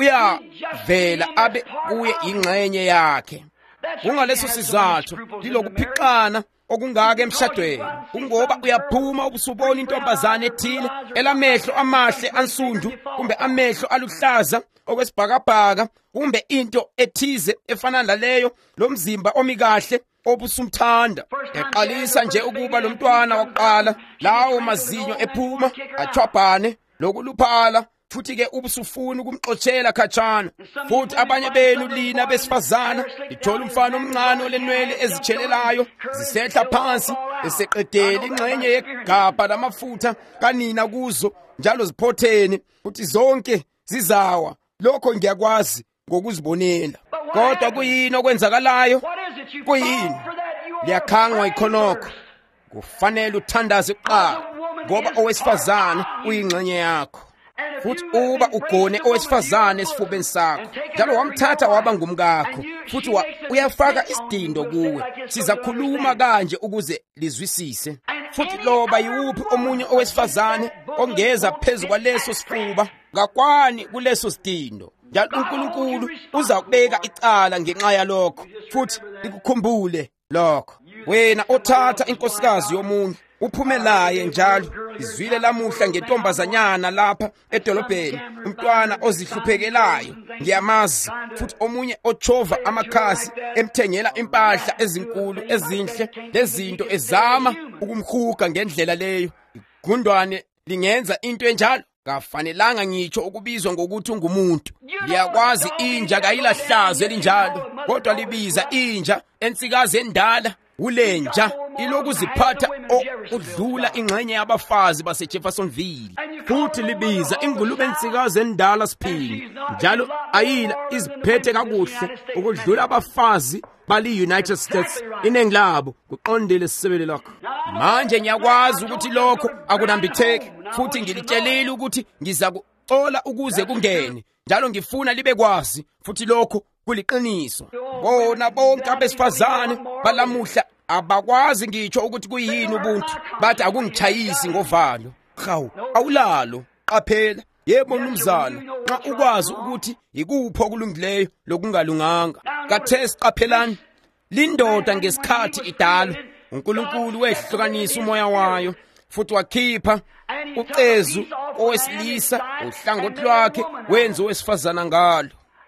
uyavela abe kuye ingxenye yakhe. Kungaleso sizathu lilokuphixana okungaka emshadweni, kungoba uyaphuma ubusubona intombazane ethile elamehlo amahle ansundu, kumbe amehlo aluhlaza okwesibhakabhaka, kumbe into ethize efana naleyo, lomzimba omikahle obusumthanda. Eqalisa nje ukuba lo mntwana waqala, lawo mazinyo ephuma achwabhane lokuluphala, futhi ke ubusufuna ukumxotshela khatshana. Futhi abanye benu lina besifazana lithola umfana omncane olenwele ezitshelelayo zisehla phansi, eseqedela ingxenye yegabha lamafutha kanina kuzo, njalo ziphothene, futhi zonke zizawa. Lokho ngiyakwazi ngokuzibonela. Kodwa kuyini okwenzakalayo? Kuyini? Liyakhangwa ikhonokho. Kufanele uthandaze kuqala, ngoba owesifazane uyingxenye yakho. Futhi uba ugone owesifazane esifubeni sakho, njalo wamthatha waba ngumkakho, futhi uyafaka isidindo kuwe. Sizakhuluma kanje ukuze lizwisise. Futhi loba yiwuphi omunye owesifazane ongeza phezu kwaleso sifuba, kakwani kuleso sidindo, njalo uNkulunkulu uza kubeka icala ngenxa yalokho. Futhi likukhumbule lokho. Wena othatha inkosikazi yomunye, uphume laye njalo. Izwile lamuhla ngentombazanyana lapha edolobheni, umntwana ozihluphekelayo, ngiyamazi. Futhi omunye otshova amakhasi emthengela impahla ezinkulu ezinhle lezinto, ezama ukumhuga ngendlela leyo. Igundwane lingenza into enjalo? Kafanelanga ngitsho ukubizwa ngokuthi ungumuntu. Liyakwazi inja kayilahlazo elinjalo, kodwa libiza inja ensikazi endala ulenja. Ilokuziphatha okudlula ingxenye yabafazi baseJeffersonville. Futhi libiza ingulube ensikazi endala siphini, njalo ayila iziphethe kakuhle ukudlula abafazi bali-United States. Iningi labo kuqondile sisebele lakho. Manje ngiyakwazi ukuthi lokho akunambitheki, futhi ngilitshelile ukuthi ngizakuxola ukuze kungene, njalo ngifuna libe kwazi futhi lokho kuliqiniso. Bona bonke abesifazane balamuhla abakwazi ngitsho ukuthi kuyini ubuntu, bathi akungichayisi ngovalo. Hawu, awulalo. Qaphela, yebo mnumzana, nxa ukwazi ukuthi yikuphi okulungileyo lokungalunganga. Kathesi qaphelani, lindoda ngesikhathi idalwa, uNkulunkulu wehlukanisa umoya wayo, futhi wakhipha ucezu owesilisa uhlangothi lwakhe, wenza owesifazana ngalo.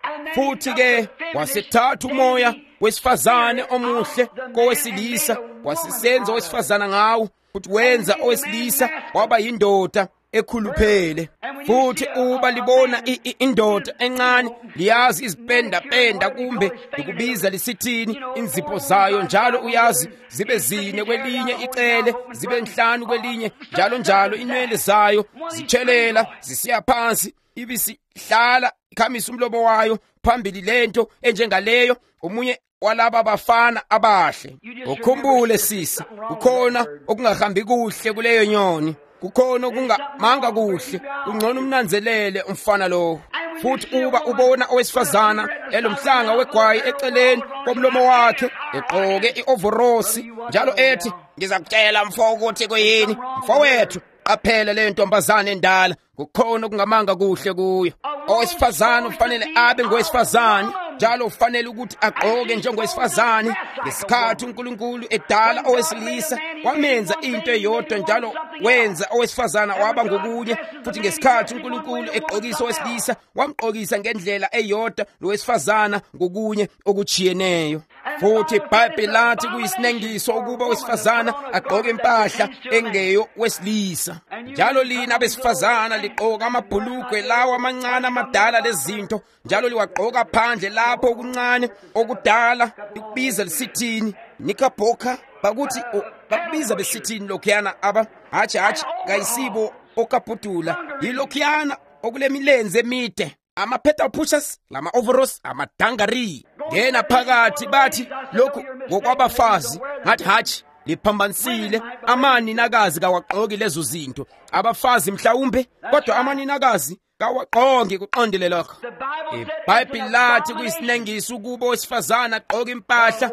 Futhi ke wasethatha umoya wesifazane omuhle kowesilisa, wasisenza owesifazana ngawo, futhi wenza owesilisa waba yindoda ekhuluphele. Futhi uba libona indoda encane, liyazi izipenda-penda kumbe ikubiza lisithini inzipho zayo, njalo uyazi zibe zine kwelinye icele, zibe nhlanu kwelinye, njalo njalo inwele zayo zitshelela zisiya phansi, ibisihlala ikhamisa umlomo wayo phambili lento enjengaleyo. Omunye walaba bafana abahle. Ukhumbule sisi, kukhona okungahambi kuhle kuleyo nyoni, kukhona okungamanga kuhle. Ungcono umnanzelele umfana lowo. futhi uba ubona owesifazana elomhlanga wegwayi eceleni komlomo wakhe egqoke i-overosi njalo ethi ngizakutshela mfo ukuthi kuyini mfowethu qaphela le ntombazane endala kukhona okungamanga kuhle kuyo. Owesifazane ufanele abe ngowesifazane njalo ufanele ukuthi agqoke njengowesifazane. Ngesikhathi uNkulunkulu edala owesilisa wamenza into eyodwa njalo wenza owesifazana waba ngokunye, futhi ngesikhathi uNkulunkulu egqokisa owesilisa wamgqokisa ngendlela eyodwa lowesifazana ngokunye okuchiyeneyo. Futhi iBhayibheli lathi kuyisinengiso ukuba owesifazana agqoke impahla engeyo wesilisa. Njalo lina besifazana ligqoka amabhulukwe lawa amancane amadala lezinto, njalo liwagqoka phandle lapho okuncane okudala likubiza lisithini nikabhoka bakuthi bakubiza besithini lokhuyana aba hatshi hatshi kayisibo okabhudula yilokhuyana okulemilenze emide ama-pedal pushers lama overalls amadangari. Ngena phakathi bathi lokhu ngokwabafazi ngathi hatshi liphambanisile. Amaninakazi kawagqoki lezo zinto, abafazi mhlawumbe, kodwa amaninakazi kawagqongi kuqondile lokho. iBhayibheli lathi kuyisinengiso ukuba owesifazana agqoke impahla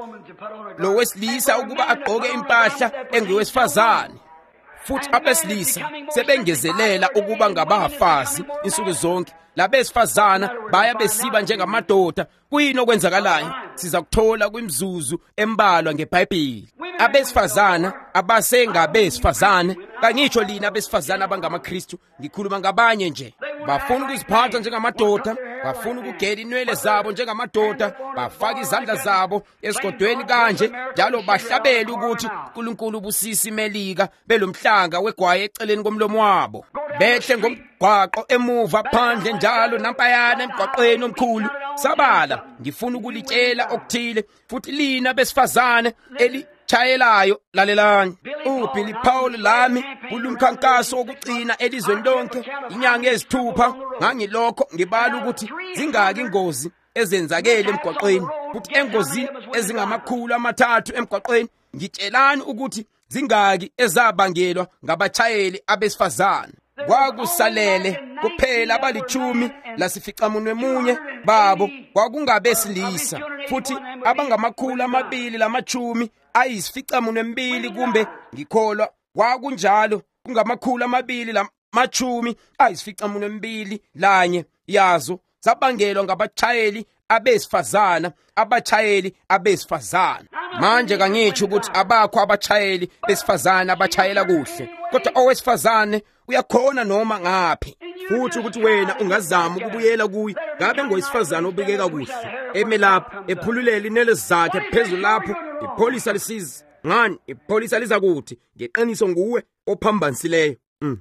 lo wesilisa ukuba agqoke impahla engowesifazane. Futhi abesilisa sebengezelela ukuba ngabafazi insuku zonke. Labesifazana baya besiba njengamadoda. Kuyini okwenzakalayo? Siza kuthola kwimzuzu embalwa ngeBhayibheli. Abesifazana abasengabesifazane, kangitsho lina abesifazana abangamaKristu, ngikhuluma ngabanye nje, bafuna ukuziphatha njengamadoda, bafuna ukugela inwele zabo njengamadoda, bafaka izandla zabo esigodweni kanje njalo bahlabela ukuthi uNkulunkulu ubusisa imelika belomhlanga wegwayi eceleni komlomo wabo. Behle ngomgwaqo emuva phandle njalo nampayana emgwaqweni omkhulu. Sabala ngifuna ukulitshela okuthile, futhi lina besifazane elitshayelayo lalelani. uBilly Paul lami kulumkhankaso wokugcina elizweni lonke inyanga ezithupha ngangilokho ngibala ukuthi zingaki ingozi ezenzakele emgwaqweni, futhi engozini ezingamakhulu amathathu emgwaqweni. Ngitshelani ukuthi zingaki ezabangelwa ngabachayeli abesifazane. Kwakusalele kuphela abalichumi lasificamunwe munye babo kwakungabesilisa, futhi abangamakhulu amabili lamachumi ayisificamunwe mbili kumbe ngikholwa kwakunjalo kungamakhulu amabili lamachumi ayisificamunwe mbili lanye yazo zabangelwa ngabachayeli abesifazana. Abachayeli abesifazana manje kangitsho ukuthi abakho abachayeli besifazana abachayela kuhle, kodwa owesifazane uyakhona noma ngaphi. Futhi ukuthi wena ungazama ukubuyela kuye ngabe ngowesifazane obikeka kuhle, eme lapho ephululela inwele zakhe phezulu lapho ipholisa lisiza ngani. Ipholisa liza kuthi ngeqiniso nguwe ophambanisileyo. mm.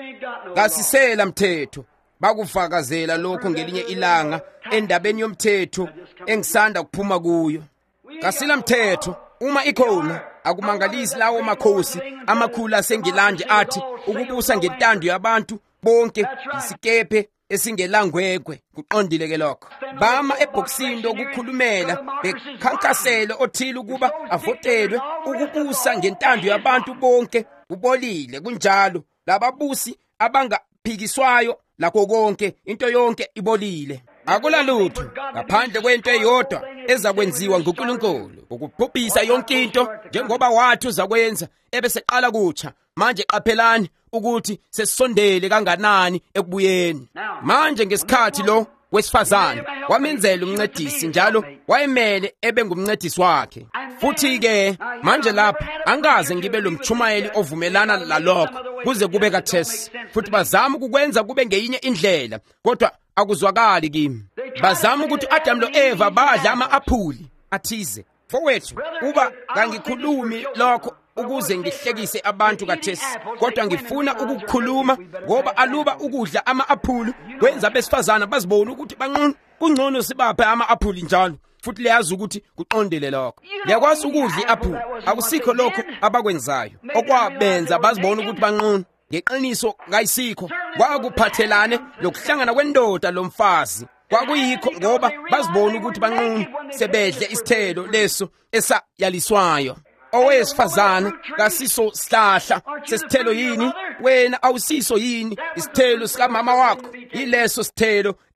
Kasisela mthetho bakufakazela lokho ngelinye ilanga endabeni yomthetho engisanda kuphuma kuyo. Kasila mthetho uma ikhona akumangalisi lawo makhosi amakhulu aseNgilandi athi ukubusa ngentando yabantu bonke isikephe esingelangwegwe. Kuqondile ke lokho. Bama ebhokisini lokukhulumela bekhankasela othile ukuba avotelwe ukubusa ngentando yabantu bonke. Kubolile kunjalo. Lababusi abangaphikiswayo lakho konke into yonke ibolile. Akulalutho ngaphandle kwento eyodwa ezakwenziwa nguNkulunkulu, ukubhubhisa yonke into njengoba wathi uzakwenza ebeseqala kutsha. Manje qaphelani ukuthi sesisondele kanganani ekubuyeni. Manje ngesikhathi lo wesifazane wamenzela umncedisi njalo wayemele ebe ngumncedisi wakhe. Futhi ke manje lapha angaze ngibe lo mchumayeli ovumelana lalokho kuze kube kathesi, futhi bazama ukukwenza kube ngeyinye indlela, kodwa akuzwakali kimi. Bazama ukuthi Adam lo Eva badla ama-aphuli athize. Fowethu uba kangikhulumi lokho ukuze ngihlekise abantu kathesi, kodwa ngifuna ukukhuluma ngoba aluba ukudla ama-aphuli kwenza abesifazana bazibone ukuthi banqunu kungcono sibaphe ama-aphuli njalo, futhi liyazi ukuthi kuqondele lokho. Liyakwazi ukudla i-aphuli, akusikho lokho abakwenzayo okwabenza bazibone ukuthi banqunu. Ngeqiniso kayisikho kwakuphathelane lokuhlangana kwendoda lomfazi. Kwakuyikho ngoba bazibona ukuthi banqunu sebedle isithelo leso esayaliswayo. Owesifazana kasiso sihlahla sesithelo yini? Wena awusiso yini isithelo sikamama wakho? Yileso sithelo esa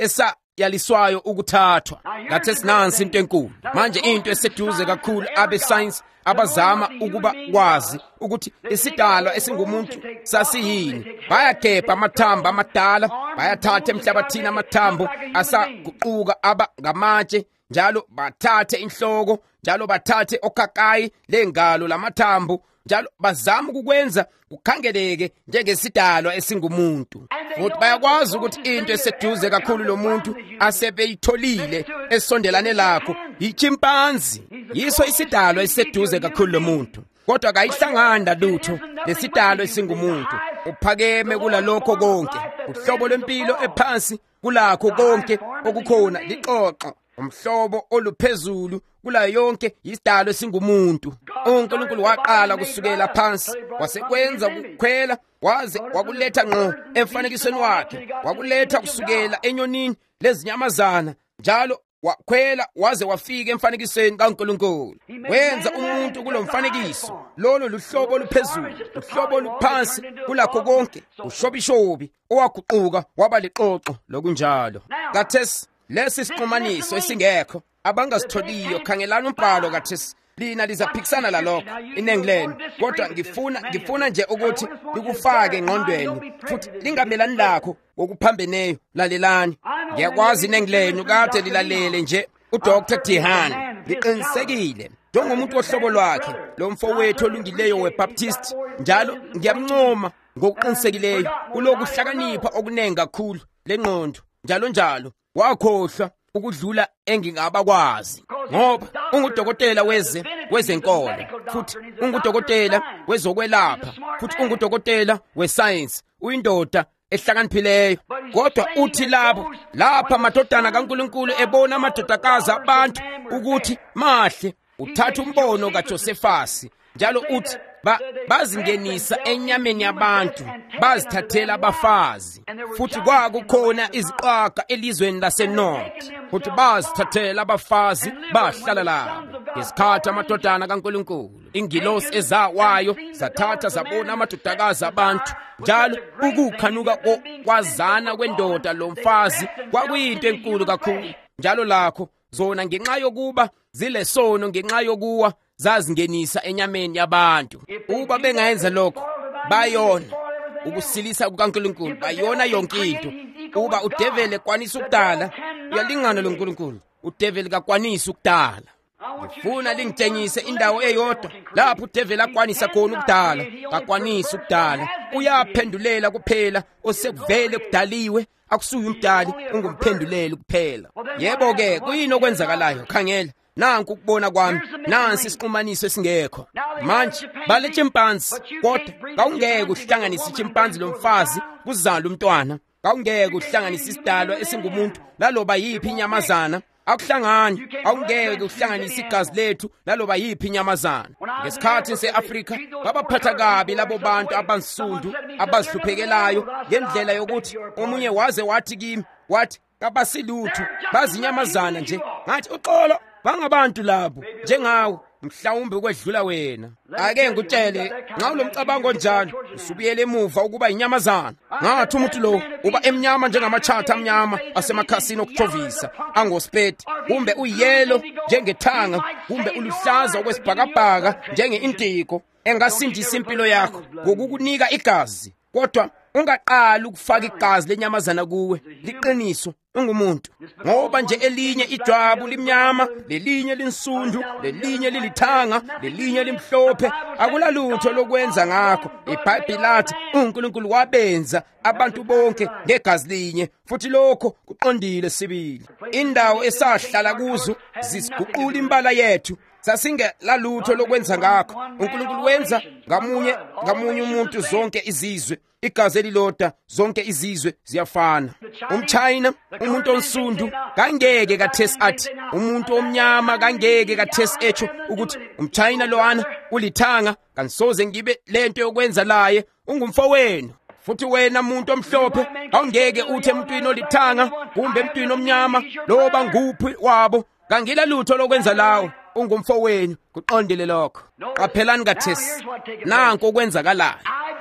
yaliswayo ukuthathwa. Ngathi sinansi into enkulu manje, into eseduze kakhulu abe science abazama ukuba kwazi ukuthi isidalwa esingumuntu sasiyini. Bayagebha amathambo amadala, bayathatha emhlabathini amathambo asaguquka aba ngamatshe, njalo bathathe inhloko, njalo bathathe okakayi lengalo lamathambo, njalo bazama ukukwenza kukhangeleke njengesidalwa esingumuntu. Futhi bayakwazi ukuthi into eseduze kakhulu lo muntu asebeyitholile esondelane lakho yichimpanzi. Yiso isidalwa esiseduze kakhulu lo muntu, kodwa kayihlangana lutho lesidalwa esingumuntu. Uphakeme kulalokho konke, uhlobo lwempilo ephansi kulakho konke okukhona liqoqa, umhlobo oluphezulu kulayo yonke isidalwa esingumuntu. uNkulunkulu waqala kusukela phansi, wasekwenza ukukhwela waze wakuletha ngqo emfanekisweni wakhe, wakuletha kusukela enyonini lezinyamazana, njalo wakhwela waze wafika emfanekisweni kaNkulunkulu. Wenza umuntu kulo mfanekiso. Lolo luhlobo oluphezulu, uhlobo oluphansi kulakho konke, ushobishobi owaguquka waba liqoqo lokunjalo. Kathesi lesi sixhumaniso esingekho abangasitholiyo, khangelana umbhalo kathesi lina lizaphikisana lalokho inengi lenu, kodwa ngifuna ngifuna nje ukuthi likufake engqondweni futhi lingamelani lakho ngokuphambeneyo. Lalelani, ngiyakwazi inengi lenu kade lilalele nje uDoctor Dehan, liqinisekile njengomuntu wohlobo lwakhe lo mfowethu olungileyo weBaptist, njalo ngiyamncoma ngokuqinisekileyo kulokuhlakanipha okunengi kakhulu lengqondo, njalo njalo wakhohlwa ukudlula engingabakwazi, ngoba ungudokotela weze wezenkolo, futhi ungudokotela wezokwelapha, futhi ungudokotela wesayensi, uyindoda ehlakaniphileyo. Kodwa uthi labo lapha madodana kaNkulunkulu ebona amadodakazi abantu ukuthi mahle, uthatha umbono kaJosefasi, njalo uthi ba bazingenisa enyameni yabantu, bazithathela abafazi, futhi kwakukhona iziqaga elizweni laseNorth, futhi bazithathela abafazi bahlala labo. Ngesikhathi amadodana kaNkulunkulu, ingilosi ezawayo zathatha zabona amadodakazi abantu, njalo ukukhanuka kwazana kwendoda lo mfazi kwakuyinto enkulu kakhulu, njalo lakho zona ngenxa yokuba zilesono, ngenxa yokuwa zazingenisa enyameni yabantu. Uba bengayenza lokho, bayona ukusilisa kukaNkulunkulu, bayona yonke into. Uba udevele kwanisa ukudala, uyalingana lo Nkulunkulu, udevele kakwanisa ukudala. Ngifuna lingitshengise indawo eyodwa lapho udevele akwanisa khona ukudala. Kakwanisa ukudala, uyaphendulela kuphela osekuvele kudaliwe, akusuye umdali, ungumphenduleli kuphela. Yebo-ke kuyini okwenzakalayo? Khangela, nanku ukubona kwami, nansi isixhumaniso esingekho manje. Bale chimpanzi, kodwa kawungeke uhlanganise ichimpanzi lomfazi kuzala umntwana, kawungeke uhlanganise isidalwa esingumuntu laloba yiphi inyamazana, akuhlangani. Awungeke uhlanganise igazi lethu laloba yiphi inyamazana. Ngesikhathi se-Afrika babaphatha kabi labo bantu abansundu abazihluphekelayo ngendlela yokuthi omunye waze wathi kimi, wathi kabasilutho, bazinyamazana nje. Ngathi uxolo, bangabantu labo njengawe, mhlawumbe ukwedlula wena. Ake ngikutshele, nxa ulomcabango njalo usubuyele emuva ukuba inyamazana. Ngathi umuntu lo uba emnyama njengamachatha amnyama asemakhasini okuthovisa angospeti, kumbe uyelo njengethanga, kumbe uluhlaza okwesibhakabhaka njenge-intiko, engasindisa impilo yakho ngokukunika igazi. Kodwa ungaqali ukufaka igazi lenyamazana kuwe, liqiniso ungumuntu, ngoba nje elinye ijwabu limnyama, lelinye linsundu, lelinye lilithanga, lelinye limhlophe, akulalutho lokwenza ngakho. iBhayibheli lathi uNkulunkulu wabenza abantu bonke ngegazi linye, futhi lokho kuqondile sibili. Indawo esahlala kuzo zisiguqula imbala yethu, sasingelalutho lokwenza ngakho. uNkulunkulu wenza ngamunye ngamunye umuntu zonke izizwe, igazi elilodwa zonke izizwe ziyafana. UmChina, umuntu onsundu, kangeke kathesi athi umuntu omnyama, kangeke kathesi echo ukuthi umChina loana ulithanga, kanisoze ngibe lento yokwenza laye, ungumfowenu. Futhi wena muntu omhlophe, awungeke uthi emntwini olithanga kumbe emntwini omnyama loba nguphi wabo, kangila lutho lokwenza lawo, ungumfowenu. Kuqondile lokho. Qaphelani kathesi, nanku okwenzakalayo.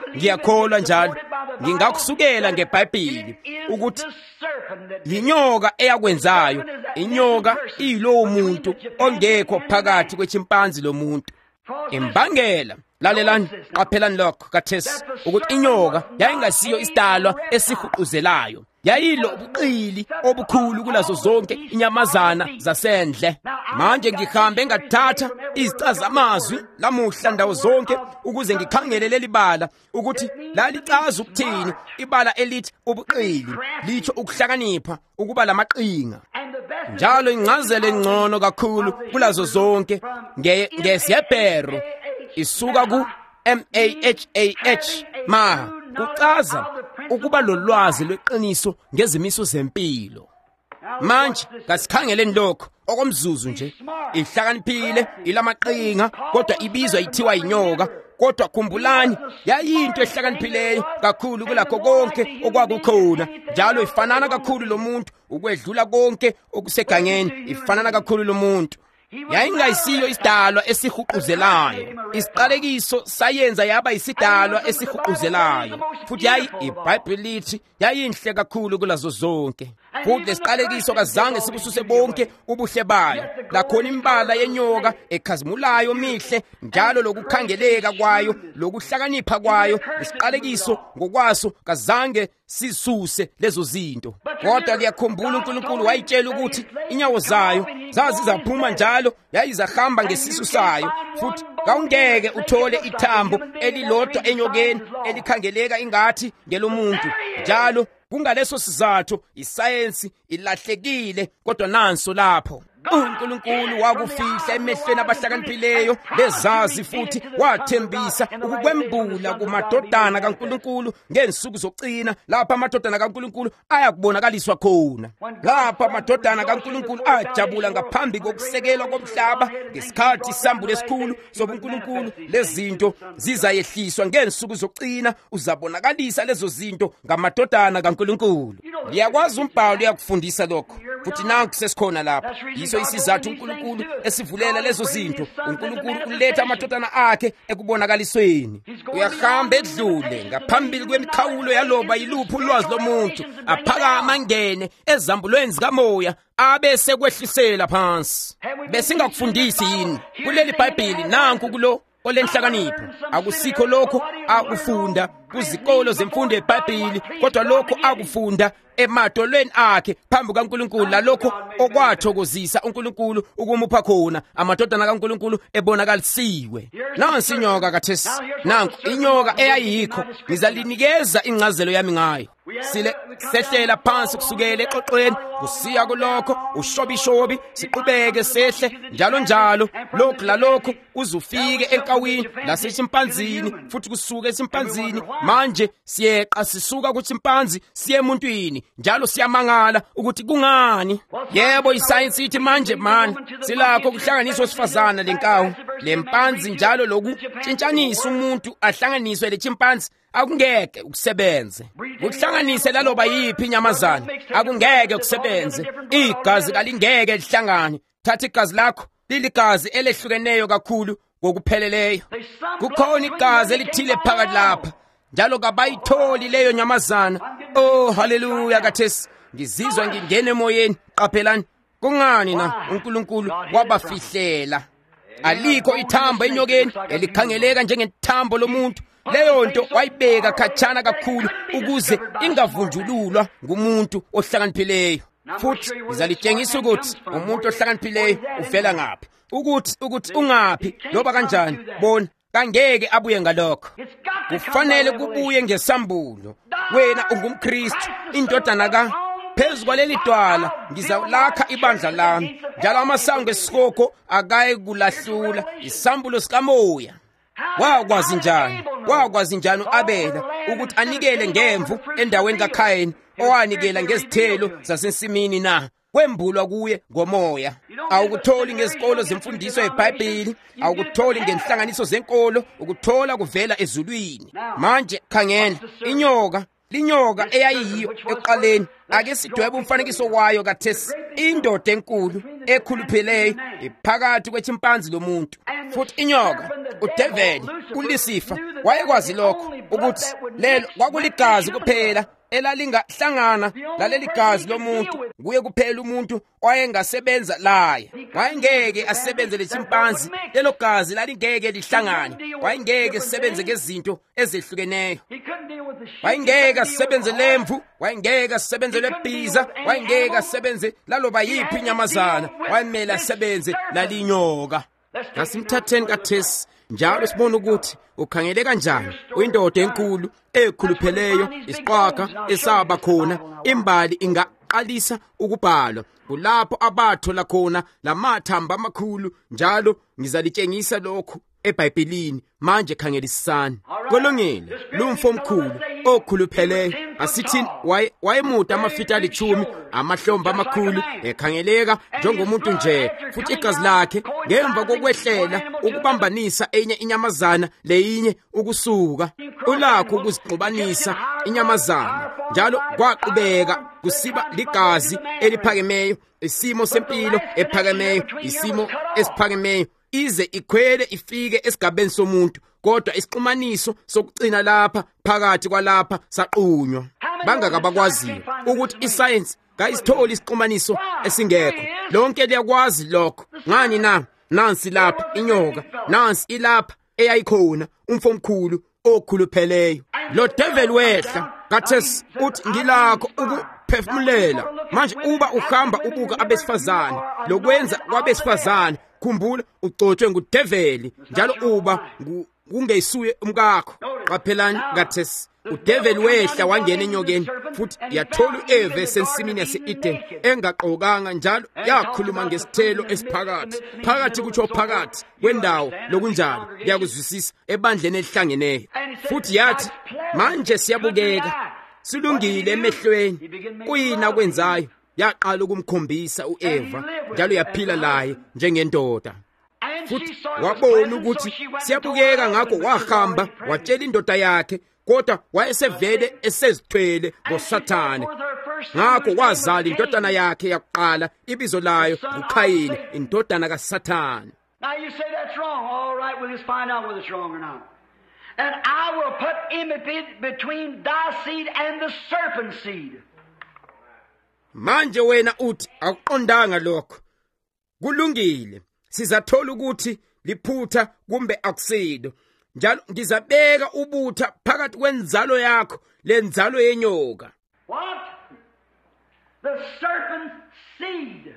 ngiyakholwa njalo ngingakusukela ngeBhayibheli ukuthi inyoka eyakwenzayo, inyoka iyilowo muntu ongekho phakathi kwechimpanzi lomuntu. Imbangela, lalelani, qaphelani lokho kathesi, ukuthi inyoka yayingasiyo isidalwa esihuquzelayo, yayilo ubuqili obukhulu kulazo zonke inyamazana zasendle. Manje ngihambe ngathatha izicazamazwi lamuhla ndawo zonke ukuze ngikhangele leli bala ukuthi lalichaza ukuthini. Ibala elithi ubuqili litho ukuhlakanipha, ukuba lamaqinga. Njalo incazelo engcono kakhulu kulazo zonke ngeShebheru isuka ku M A H A H, ma kuchaza ukuba lolwazi lweqiniso ngezimiso zempilo. Manje kasikhangeleni lokho okomzuzu nje. Ihlakaniphile, ilamaqinga, kodwa ibizwa ithiwa inyoka. Kodwa khumbulani, yayinto ehlakaniphileyo kakhulu kulakho konke okwakukhona. Njalo ifanana kakhulu lomuntu, ukwedlula konke okusegangeni ifanana kakhulu lomuntu. Yayingayisiyo isidalwa esihuquzelayo. Isiqalekiso sayenza yaba isidalwa esihuquzelayo. Futhi yayi iBhayibheli lithi yayinhle kakhulu kulazo zonke. Futhi lesiqalekiso kazange sibususe bonke ubuhle bayo. Lakhona imbala yenyoka ekhazimulayo mihle, njalo lokukhangeleka kwayo, lokuhlakanipha kwayo, isiqalekiso ngokwaso kazange sisuse lezo zinto. Kodwa liyakhumbula uNkulunkulu wayitshela ukuthi inyawo zayo zazizaphuma njalo yayizahamba ngesisu sayo. Futhi kawungeke uthole ithambo elilodwa enyokeni elikhangeleka ingathi ngelomuntu. Njalo kungaleso sizathu isayensi ilahlekile, kodwa nanso lapho uNkulunkulu wakufihla emehlweni abahlakaniphileyo bezazi, futhi wathembisa ukukwembula kumadodana kaNkulunkulu ngensuku zokugcina, lapha amadodana kaNkulunkulu ayakubonakaliswa khona. Lapha amadodana kaNkulunkulu ajabula ngaphambi kokusekelwa komhlaba ngesikhathi isambulo esikhulu sobuNkulunkulu. Lezinto zizayehliswa ngensuku zokugcina, uzabonakalisa lezo zinto ngamadodana kaNkulunkulu. Liyakwazi umbhalo uyakufundisa lokho, futhi nanku sesikhona lapha. Yiso isizathu uNkulunkulu esivulela lezo zinto. uNkulunkulu uletha amadodana akhe ekubonakalisweni. Uyahamba edlule ngaphambili kwemikhawulo yaloba yiluphi ulwazi lomuntu, aphakama angene ezambulweni zikamoya abe sekwehlisela phansi. Besingakufundisi yini kuleli Bhayibheli? Nanku kulo olenhlakanipho. Akusikho lokho akufunda kuzikolo zemfundo yeBhayibheli, kodwa lokho akufunda emadolweni akhe phambi kaNkulunkulu, lalokho okwathokozisa uNkulunkulu ukumupha khona amadodana kaNkulunkulu ebonakalisiwe. Nansi inyoka kathesi, nanku inyoka eyayikho. Ngizalinikeza incazelo yami ngayo. Sile sehlela phansi kusukela exoxweni kusiya kulokho ushobishobi, siqhubeke sehle njalo njalo, lokho lalokho uzufike enkawini lasechimpanzini, futhi kusuka esimpanzini manje siyeqa sisuka kuchimpanzi siye emuntwini, njalo siyamangala ukuthi kungani. Yebo, isayensi ithi manje man silakho kuhlanganiswa sifazana lenkawu lempanzi, njalo lokutshintshanisa umuntu ahlanganiswe lechimpanzi akungeke ukusebenze. Ukuhlanganise laloba yiphi inyamazana akungeke ukusebenze. Igazi kalingeke lihlangane. Thatha igazi lakho, liligazi elehlukeneyo kakhulu ngokupheleleyo. Kukhona igazi elithile phakathi lapha, njalo kabayitholi leyo nyamazana. Oh haleluya kathesi, ngizizwa ngingene emoyeni. Qaphelani, kungani na uNkulunkulu wabafihlela? Alikho ithambo enyokeni elikhangeleka njengethambo lomuntu. Leyo nto wayibeka khatshana kakhulu ukuze ingavunjululwa ngumuntu ohlakaniphileyo. Futhi ngizalitshengisa ukuthi umuntu ohlakaniphileyo uvela ngaphi, ukuthi ukuthi ungaphi loba kanjani. Bona kangeke abuye ngalokho. Kufanele kubuye ngesambulo. Wena ungumKristu, indodana ka phezu kwaleli dwala ngizalakha ibandla lami, njalo amasango esikhoko akayi kulahlula isambulo sikamoya. Wakwazi njani? Wakwazi njani uAbela ukuthi anikele ngemvu endaweni kaKhayini, owanikela ngezithelo zasensimini na? Kwembulwa kuye ngomoya. Awukutholi ngezikolo zemfundiso yeBhayibheli, awukutholi ngenhlanganiso zenkolo, ukuthola kuvela ezulwini. Manje khangela, inyoka linyoka eyayiyiyo eqaleni. Ake sidwebe umfanekiso wayo kathesi. Indoda enkulu ekhulupheleyo iphakathi kwechimpanzi lomuntu. Futhi inyoka, udeveli, uLucifer wayekwazi lokho ukuthi lelo kwakuligazi kuphela elalingahlangana laleli gazi lomuntu. Kuye kuphela umuntu owayengasebenza laye. Wayengeke asebenze lechimpanzi, lelo gazi lalingeke lihlangane. Wayengeke sisebenze ngezinto ezehlukeneyo. Wayengeke asebenze lemvu, wayengeke asebenze lebhiza, wayengeke asebenze laloba yiphi inyamazana. Wayemele asebenze lalinyoka. Ngasimthatheni kathesi njalo sibona ukuthi ukhangele kanjani uyindoda enkulu ekhulupheleyo, isiqhwaga esaba khona. Imbali ingaqalisa ukubhalwa kulapho abathola khona lamathamba amakhulu. Njalo ngizalitshengisa lokhu eBhayibhelini. Manje khangelisani. Kolongile lumfo omkhulu okhulupheleyo, asithi wayemude amafita alithumi, amahlombe amakhulu, ekhangeleka njengomuntu nje. Futhi igazi lakhe ngemva kokwehlela ukubambanisa enye inyamazana leyinye ukusuka, ulakho ukuzixubanisa inyamazana. Njalo kwaqhubeka kusiba ligazi eliphakemeyo, isimo sempilo ephakemeyo, isimo esiphakemeyo, ize ikhwele ifike esigabeni somuntu. Kodwa isixhumaniso sokucina lapha phakathi kwalapha saqunywa. Bangaka bakwaziyo ukuthi isayensi kayisitholi isixhumaniso esingekho. Lonke liyakwazi lokho. Ngani na? Nansi lapha inyoka, nansi ilapha eyayikhona umfo omkhulu okhulupheleyo. Lo devil wehla kathesi uthi ngilakho ukuphefumulela. Manje uba uhamba ubuka abesifazane, lokwenza kwabesifazane, khumbula ugcotshwe ngudeveli, njalo uba kungesuye umkakho. Qaphelani kathesi, udeveli wehla wangena enyokeni, futhi yathola uEve esensimini yase-Eden engaqokanga, njalo yakhuluma ngesithelo esiphakathi. Phakathi kutsho phakathi kwendawo lokunjalo liyakuzwisisa ebandleni elihlangeneyo. Futhi yathi manje siyabukeka, silungile emehlweni. Kuyini akwenzayo? Yaqala ukumkhombisa uEva, njalo yaphila laye njengendoda. Futhi wabona ukuthi siyabukeka, ngakho wahamba watshela indoda yakhe, kodwa wayesevele esezithwele ngoSathane. Ngakho wazala indodana yakhe yakuqala, ibizo layo nguKhayini, indodana kaSathane. Now you say that's wrong. All right, we'll just find out whether it's wrong or not. And I will put enmity between thy seed and the serpent's seed. Manje wena uthi akuqondanga lokho. Kulungile, sizathola ukuthi liphutha kumbe akusido. Njalo ngizabeka ubutha phakathi kwenzalo yakho lenzalo yenyoka. What? The serpent's seed.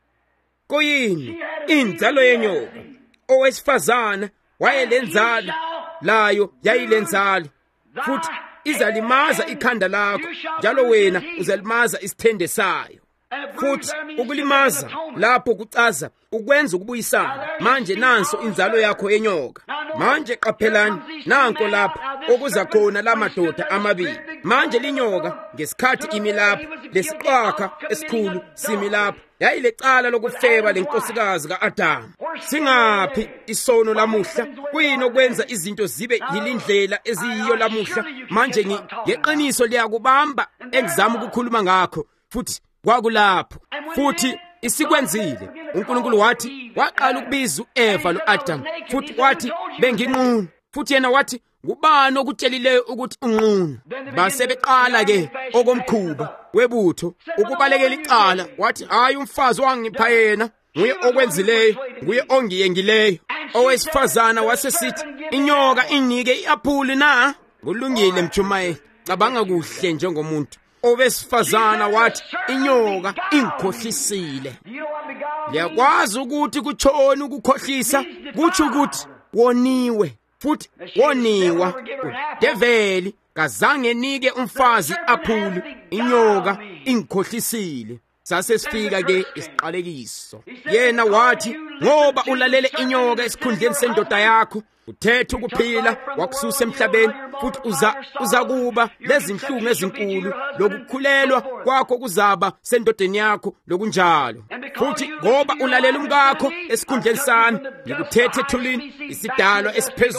Kuyini? Inzalo yenyoka. Owesifazana wayelenzala, layo yayilenzala. Futhi izalimaza ikhanda lakho, njalo wena uzalimaza isithende sayo. Futhi ukulimaza lapho kucaza ukwenza ukubuyisana. Manje nanso inzalo yakho yenyoka. Manje qaphelani, nanko lapho okuza khona lamadoda amabili. Manje linyoka ngesikhathi imi lapho, lesiqhwaga esikhulu simi lapho, yayilecala lokufeba lenkosikazi ka-Adamu. Singaphi isono lamuhla? Kuyini okwenza izinto zibe yilindlela eziyiyo lamuhla? Manje ngeqiniso liyakubamba engizama ukukhuluma ngakho, futhi kwakulapho. Futhi isikwenzile. uNkulunkulu wathi waqala ukubiza uEva lo-Adamu, futhi wathi benginqunu. Futhi yena wathi ngubani okutshelileyo ukuthi unqunu? Base beqala ke okomkhuba webutho ukubalekela icala, wathi hayi umfazi wangipha yena, nguye okwenzileyo, nguye ongiyengileyo. Owesifazana wasesithi inyoka inike i-aphuli na? Kulungile Mjumayeli, cabanga kuhle njengomuntu. Owesifazana wathi inyoka ingikhohlisile. Liyakwazi ukuthi kutshoni ukukhohlisa, kutsho ukuthi woniwe. Futhi woniwa, udeveli kazange nike umfazi aphulu, inyoka ingikhohlisile. Sase sifika ke isiqalekiso. Yena wathi ngoba ulalele inyoka esikhundleni sendoda yakho, uthethe ukuphila wakususa emhlabeni, futhi uza uzakuba lezinhlungu ezinkulu, lokukhulelwa kwakho kuzaba sendodeni yakho lokunjalo. Futhi ngoba ulalela umkakho esikhundleni sami, ngikuthethe ethulini, isidalwa esiphezulu,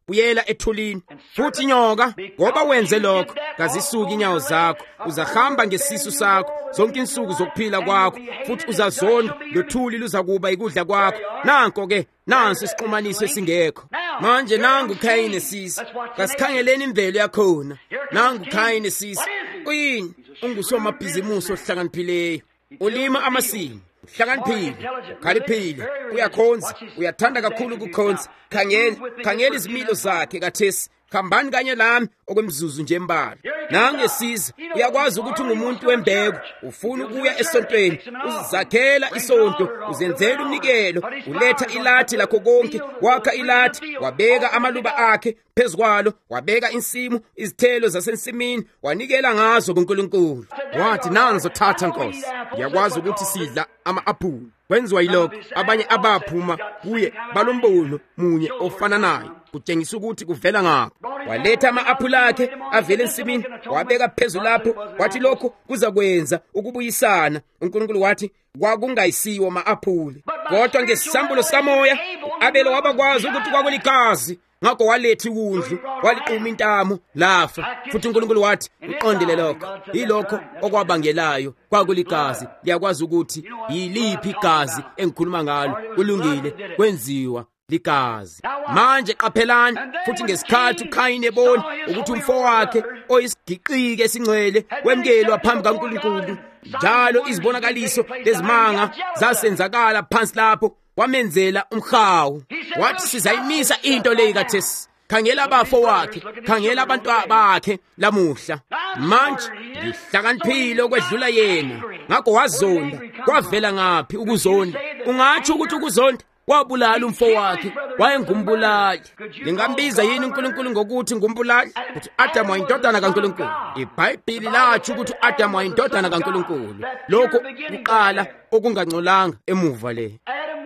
buyela ethulini. Futhi inyoka, ngoba wenze lokho, kazisuki inyawo zakho, uzahamba ngesisu sakho zonke insuku zokuphila kwakho, futhi uzazonda, lothuli luzakuba ikudla kwakho. Nanko ke, nansi isixhumaniso esingekho. Manje nangu Khayini sisi, kasikhangeleni imvelo yakhona. Nangu Khayini sisi, uyini? Ungusomabhizimusi ohlakaniphileyo, ulima amasimi, uhlakaniphile, ukhaliphile, uyakhonza, uyathanda kakhulu ukukhonza. Khangela, khangela izimilo zakhe kathesi. Khambani kanye lami okwemzuzu nje embalwa. Nangesiza, uyakwazi ukuthi ungumuntu wembeko, ufuna ukuya esontweni, uzakhela isonto, uzenzela umnikelo, uletha ilathi lakho konke, wakha ilathi, wabeka amaluba akhe phezukwalo, wabeka insimu, izithelo zasensimini, wanikela ngazo kuNkulunkulu. Wathi, nanzo thatha Nkosi. Ngiyakwazi ukuthi sidla ama-aphula. Kwenziwa yilokho, abanye abaphuma kuye balombono munye ofana naye, kutshengisa ukuthi kuvela ngapho. Waletha ama-aphula akhe avela ensimini, wabeka phezu lapho, wathi lokho kuzakwenza ukubuyisana. uNkulunkulu wathi kwakungayisiwo ama-aphula, kodwa ngesisambulo sikamoya u-Abele wabakwazi ukuthi kwakuligazi. Ngakho waletha iwundlu, waliquma intamo, lafa. Futhi uNkulunkulu wathi, uqondile lokho, yilokho okwabangelayo, kwakuligazi. Liyakwazi ukuthi yiliphi igazi engikhuluma ngalo, kulungile, kwenziwa ligazi. Manje qaphelani, futhi ngesikhathi uKhayini ebona ukuthi umfowakhe oyisigiqiki esingcwele wemkelwa phambi kaNkulunkulu, njalo izibonakaliso lezimanga zasenzakala phansi lapho, wamenzela umhawu. Wathi, sizayimisa into leyi kathesi. Khangela abafo wakhe, khangela abantu bakhe lamuhla. Manje ngihlakaniphile okwedlula yena. Ngakho wazonda. Kwavela ngaphi ukuzonda? Ungatsho ukuthi ukuzonda wabulala umfowakhe, wayengumbulali. Lingambiza yini uNkulunkulu ngokuthi ngumbulali? Ukuthi Adamu wayindodana kaNkulunkulu. iBhayibheli latsho ukuthi Adamu wayindodana kaNkulunkulu. Lokho kuqala okungangcolanga emuva le.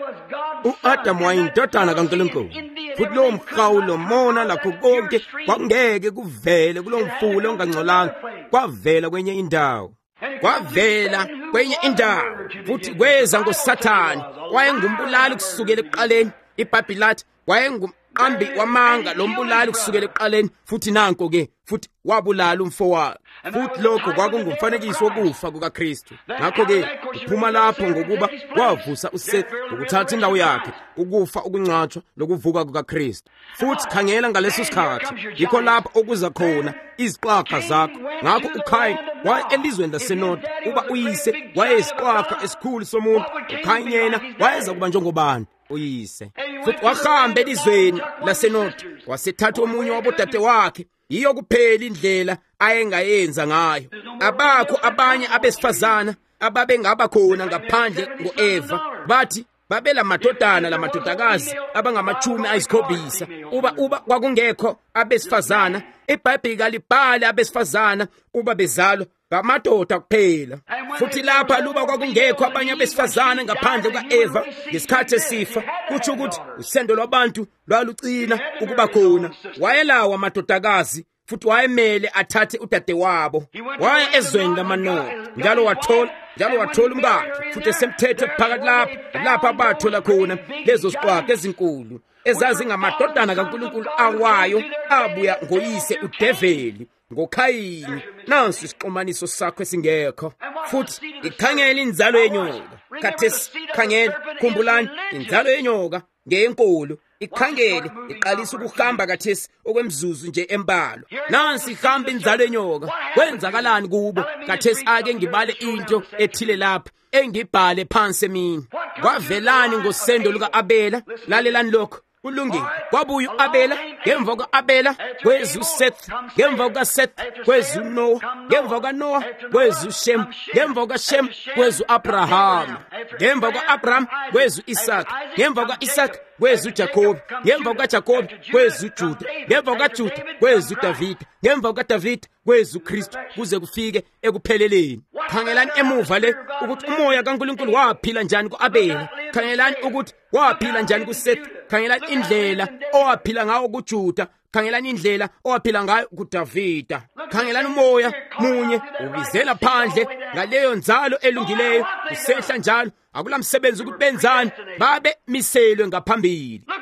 U-Adamu wayindodana kaNkulunkulu. Futhi lowo mhawulo mona lakho konke kwangeke kuvele kulo mfulo ongangcolanga, kwavela kwenye indawo. Kwavela kwenye indawo, futhi kweza ngoSathane. Wayengumbulali kusukela ekuqaleni. iBhabhilati wayengumqambi wamanga lombulali kusukela ekuqaleni, futhi nanko ke futhi wabulala umfowakhe. Futhi lokho kwakungumfanekiso wokufa kukaKristu. Ngakho ke uphuma lapho ngokuba wavusa uSethi ukuthatha indawo yakhe, ukufa, ukungcwatshwa lokuvuka kukaKristu. Futhi khangela ngaleso sikhathi, yikho lapho okuza khona iziqwakha zakho. Ngakho uKhayini waye elizweni laseNodi, uba uyise wayeyisiqwakha esikhulu somuntu. uKhayini yena wayeza kuba njengobani? Uyise. Futhi wahamba elizweni laseNodi, wasethatha omunye wabodade wakhe. Yiyo kuphela indlela ayengayenza ngayo. Abakho abanye abesifazana ababengaba khona ngaphandle ngo-Eva, bathi babela madodana lamadodakazi abangamachumi ayisikhombisa. Uba uba kwakungekho abesifazana, iBhayibheli kalibhali abesifazana uba bezalwa ngamadoda kuphela. Futhi lapha luba kwakungekho abanye abesifazane ngaphandle kuka-Eva ngesikhathi esifa, kutsho ukuthi usendo lwabantu lwalucina ukuba khona. Wayelawo amadodakazi, futhi wayemele athathe udade wabo. Waye ezweni lamaNodi, njalo wathola njalo wathola umkakhe, futhi esemthetho phakathi lapho lapho abathola khona lezo ziqwakha ezinkulu ezazingamadodana kaNkulunkulu awayo, abuya ngoyise uDeveli, ngoKhayini. Nansi isixhumaniso sakho esingekho. Futhi ikhangela inzalo yenyoka. Khathesi khangela, khumbulani, inzalo yenyoka ngeyenkolo. Ikhangele iqalisa ukuhamba kathesi okwemzuzu nje embalwa. Nansi ihamba inzalo yenyoka. Kwenzakalani kubo? Kathesi ake ngibale into ethile lapha engibhale phansi emini. Kwavelani ngosendo luka-Abela? Lalelani lokho. Kulungile. Kwabuya u-Abela, ngemva kuka-Abela kweza uSethi, ngemva kukaSethi kweza uNowa, ngemva kukaNowa kweza uShem, ngemva kukaShem kweza u-Abrahama, ngemva kuka-Abrahama kweza u-Isaka, ngemva kuka-Isaka kweza uJakobe, ngemva kukaJakobe kweza uJuda, ngemva kukaJuda kweza uDavida, ngemva kukaDavida kweza uKristu, kuze kufike ekupheleleni. Khangelani emuva le ukuthi umoya kaNkulunkulu waphila njani ku-Abela. Khangelani ukuthi waphila njani kuSethi. Khangelani indlela owaphila ngayo kuJuda. Khangelani indlela owaphila ngayo kuDavida. Khangelani umoya munye ubizela phandle ngaleyo nzalo elungileyo, usehla njalo. Akulamsebenzi ukuthi benzani, babe miselwe ngaphambili.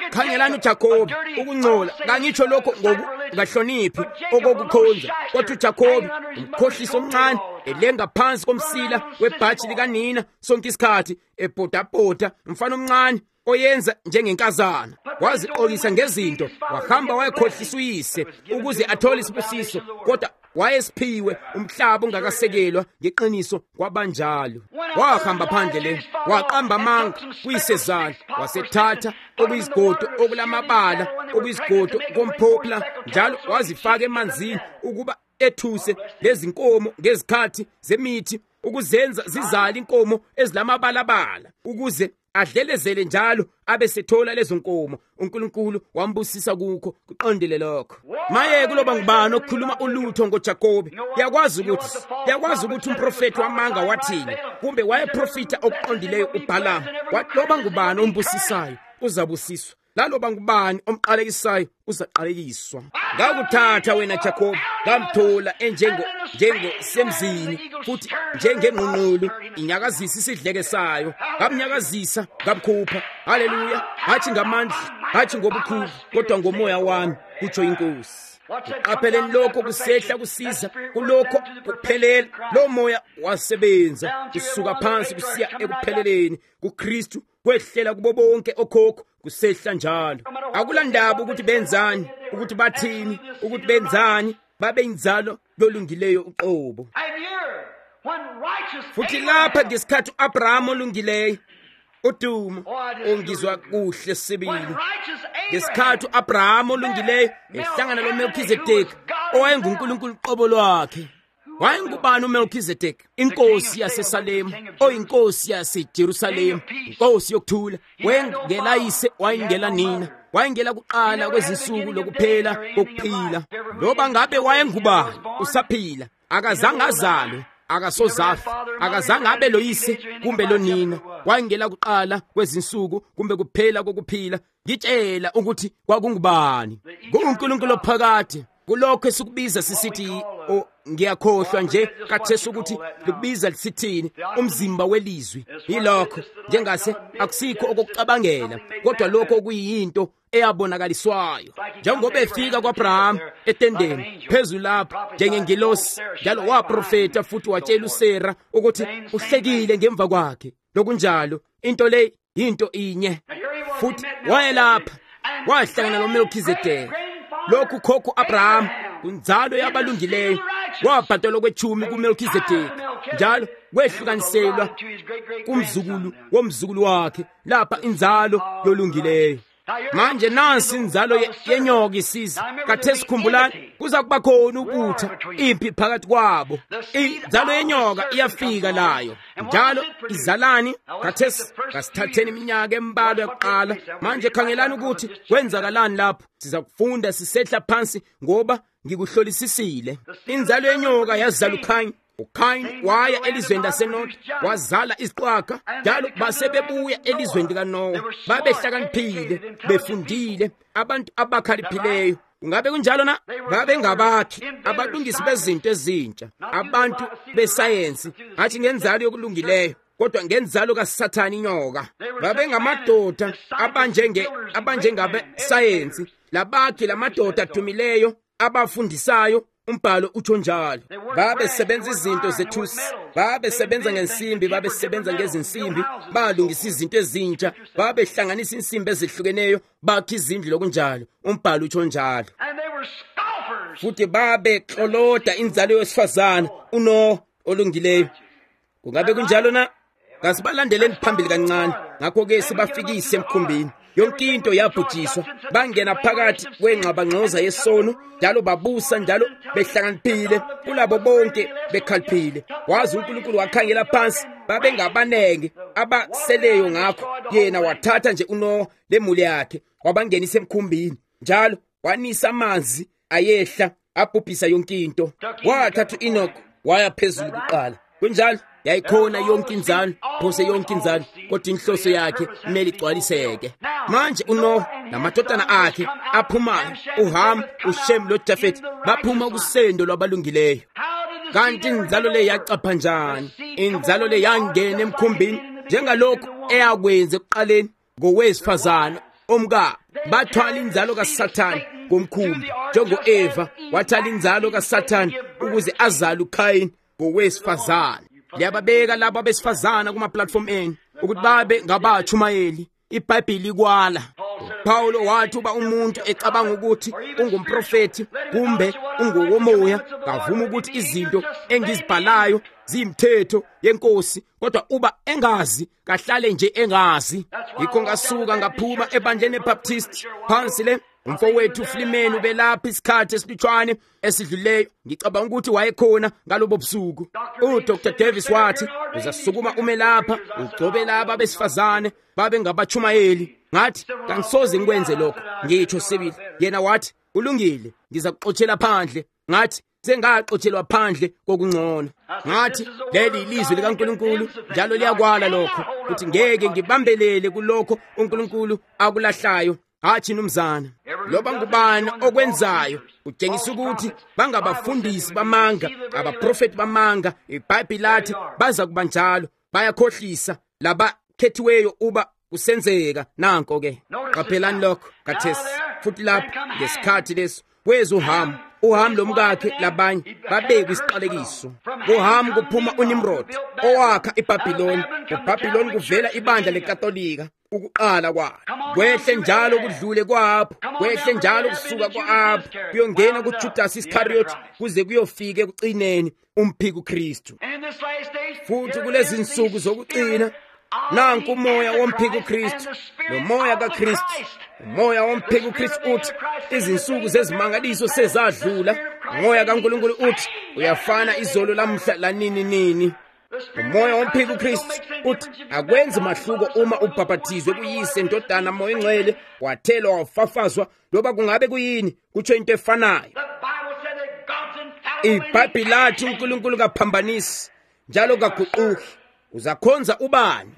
khangelani uJakobe ukungcola kangitsho lokho ngokungahloniphi okokukhonza kodwa uJakobe umkhohlisi omncane elenga phansi komsila webhaji likanina sonke isikhathi ebhodabhoda umfana omncane oyenza njengenkazana waziqokisa ngezinto wahamba wayekhohlisa uyise ukuze athole isibusiso kodwa wayesiphiwe umhlaba ungakasekelwa ngeqiniso kwabanjalo wahamba phandle le waqamba amanga kuyisezana wasethatha okuyisigodo okulamabala okuyisigodo komphopla njalo wazifaka emanzini ukuba ethuse lezinkomo ngezikhathi zemithi ukuzenza zizale inkomo ezilamabalabala ukuze adlelezele njalo abesethola lezo nkomo uNkulunkulu wambusisa kukho kuqondile lokho maye kuloba ngubani okukhuluma ulutho ngoJakobe yakwazi ukuthi yakwazi ukuthi umprofeti wamanga wathini kumbe wayeprofita okuqondileyo uBalaam waloba ngubani ombusisayo uzabusiswa laloba ngubani omqalekisayo uzaqalekiswa ngakuthatha wena Jakobe ngamthola enjengo njengo semzini futhi njengengqungqulu inyakazisa isidleke sayo ngamnyakazisa ngamkhupha haleluya hathi ngamandla hathi ngobukhulu kodwa ngomoya wami kutsho inkosi Uqapheleni lokho kusehla kusiza kulokho kuphelela lo moya wasebenza kusuka phansi kusiya ekupheleleni kuKristu kwehlela kubo bonke okhokho kusehla njalo akulandaba ukuthi benzani ukuthi bathini ukuthi benzani babe inzalo lolungileyo uqobo futhi lapha ngesikhathi uAbraham olungileyo udumo ongizwa kuhle sibili ngesikhathi uAbraham olungileyo ehlangana loMelchizedek owayenguNkulunkulu qobo lwakhe wayengubani uMelchizedek inkosi yaseSalem oyinkosi yaseJerusalem inkosi yokuthula wayengela yise wayengela nina wayengela kuqala kwezinsuku lokuphela kokuphila loba ngabe wayengubani usaphila akazange azalwe akasozafa akazange abe loyise kumbe lonina wayengela kuqala kwezinsuku kumbe kuphela kokuphila ngitshela ukuthi kwakungubani kuNkulunkulu phakathi kulokho esikubiza sisithi o ngiyakhohlwa nje kathesa ukuthi libiza lisithini umzimba welizwi yilokho njengase akusikho okucabangela kodwa lokho okuyinto eyabonakaliswayo njengoba efika kwaAbraham etendeni phezulu lapho njengengilosi njalo waprofeta futhi watshela uSera ukuthi uhlekile ngemva kwakhe lokunjalo into le into inye futhi wayelapha wahlangana noMelchizedek lokhu khokho Abraham kunzalo yabalungileyo wabhadala kwechumi kuMelchizedek njalo kwehlukaniselwa kumzukulu womzukulu wakhe lapha inzalo yolungileyo manje nansi inzalo yenyoka isiza kathesi khumbulani kuza kuba khona ubutha impi phakathi kwabo inzalo yenyoka iyafika layo njalo izalani kathesi kasithatheni iminyaka embalwa yokuqala manje khangelani ukuthi kwenzakalani lapho siza kufunda sisehla phansi ngoba ngikuhlolisisile inzalo yenyoka yazala uKhayini uKhayini waya elizweni laseNoda wazala iziqwaka njalo basebebuya elizweni likaNowa babehlakaniphile befundile abantu abakhaliphileyo ungabe kunjalo na babe ngabakhi abalungisi bezinto ezintsha abantu besayensi athi ngenzalo yokulungileyo kodwa ngenzalo kaSathani inyoka babe ngamadoda abanjenge abanjengabe science labakhi lamadoda adumileyo abafundisayo umbhalo utsho njalo babe sebenza izinto zethusi babe sebenza ngensimbi babe sebenza ngezinsimbi balungisa izinto ezintsha babe hlanganisa insimbi ezihlukeneyo bakhe izindlu lokunjalo umbhalo utsho njalo futhi babe xoloda inzalo yosifazana uno olungileyo kungabe kunjalo na kasibalandeleni phambili kancane ngakho ke sibafikise emkhumbini yonke into yabhujiswa bangena phakathi kwengxabangxoza yesono njalo babusa njalo behlakaniphile kulabo bonke bekhaliphile wazi uNkulunkulu wakhangela phansi babe ngabanenge abaseleyo ngakho yena wathatha nje uNowa lemuli yakhe wabangenisa emkhumbini njalo wanisa amanzi ayehla abhubhisa yonke into wathatha uEnoch waya phezulu kuqala kunjalo yayikhona yonke inzalo phose yonke inzalo kodwa inhloso yakhe kumele igcwaliseke manje uNowa namadodana akhe aphumayo uHam uShem loJafet baphuma kusendo lwabalungileyo kanti inzalo le yacapha njani inzalo le yangena emkhumbini njengalokho eyakwenza ekuqaleni ngowesifazana omka bathwala inzalo kaSathane ngomkhumbi, njengo-Eva wathwala inzalo kaSathane ukuze azale uKhayini ngowesifazane. Liyababeka laba besifazana kuma-platform enu ukuthi babe ngabatshumayeli. IBhayibheli kwala Paulo wathi uba umuntu ecabanga ukuthi ungumprofeti kumbe ungowomoya, kavuma ukuthi izinto engizibhalayo ziyimthetho yenkosi, kodwa uba engazi kahlale nje engazi. Yikho ngasuka ngaphuma ebandleni eBaptist phansi le. Umfowethu uFlimeni ubelapha isikhathi esibitshwane esidluleyo, ngicabanga ukuthi wayekhona ngalobo busuku. uDr Davis wathi uzasukuma ume lapha ugcobe laba besifazane babe ngabatshumayeli. Ngathi kangisoze ngikwenze lokho, ngitsho sibili. Yena wathi kulungile, ngizakuxotshela phandle. Ngathi sengaxotshelwa phandle kokungcono. Ngathi leli ilizwi likaNkulunkulu njalo liyakwala lokho ukuthi ngeke ngibambelele kulokho uNkulunkulu akulahlayo. Hathi numzana, loba ngubani okwenzayo utshengisa ukuthi bangabafundisi bamanga, abaprofeti bamanga. IBhayibheli lathi baza kuba njalo, bayakhohlisa laba khethiweyo uba kusenzeka. Nanko ke qaphelani lokho kathesi futhi lapha ngesikhathi leso kweza uHamu. uHamu lomkakhe labanye babekwa isiqalekiso. uHamu kuphuma uNimrod owakha iBhabhiloni. uBhabhiloni kuvela ibandla leKatolika ukuqala kwalo. Kwehle njalo kudlule kwapho, kwehle njalo kusuka kwapho kuyongena kuJudas Iscariot kuze kuyofika ekucineni umphiki uKristu. Futhi kulezi nsuku zokucina nanku umoya womphiki uKristu nomoya kaKristu. Umoya womphiki uKristu uthi izinsuku zezimangaliso sezadlula. Umoya kaNkulunkulu uthi uyafana izolo lamhla lanini nini. Umoya womphiki uKristu uthi akwenzi mahluko uma ubhaphathizwe kuyise ndodana moya engcwele, wathelwa wafafazwa, loba kungabe kuyini, kutsho into efanayo. IBhayibheli lathi uNkulunkulu kaphambanisi njalo kaguquki. Uzakhonza ubani?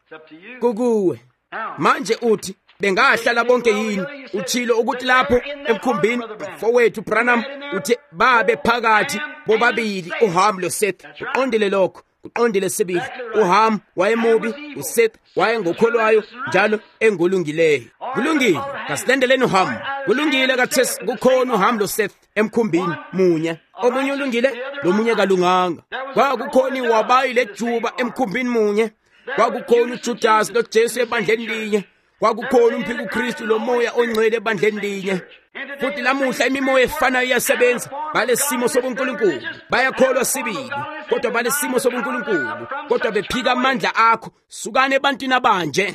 Kukuwe. Manje uthi bengahlala bonke yini? Utshilo ukuthi lapho emkhumbini mfowethu Branham uthi babe phakathi bobabili, uHamu loSeth. Uqondile lokho, uqondile sibili. uHamu wayemubi, uSeth wayengokholwayo njalo engolungileyo. Kulungile, kasilandeleni uHamu. Kulungile kathesi kukhona uHamu loSeth emkhumbini munye. Omunye ulungile, lomunye kalunganga. Kwakukhona iwabayi lejuba emkhumbini munye. Kwakukhona uJudas loJesu ebandleni linye. Kwakukhona umphiki uKristu lomoya ongcwele ebandleni linye. Futhi lamuhla imimoya efanayo iyasebenza. Balesimo sobuNkulunkulu, bayakholwa sibili, kodwa balesimo sobuNkulunkulu, kodwa bephika amandla akho. Sukane ebantwini abanje.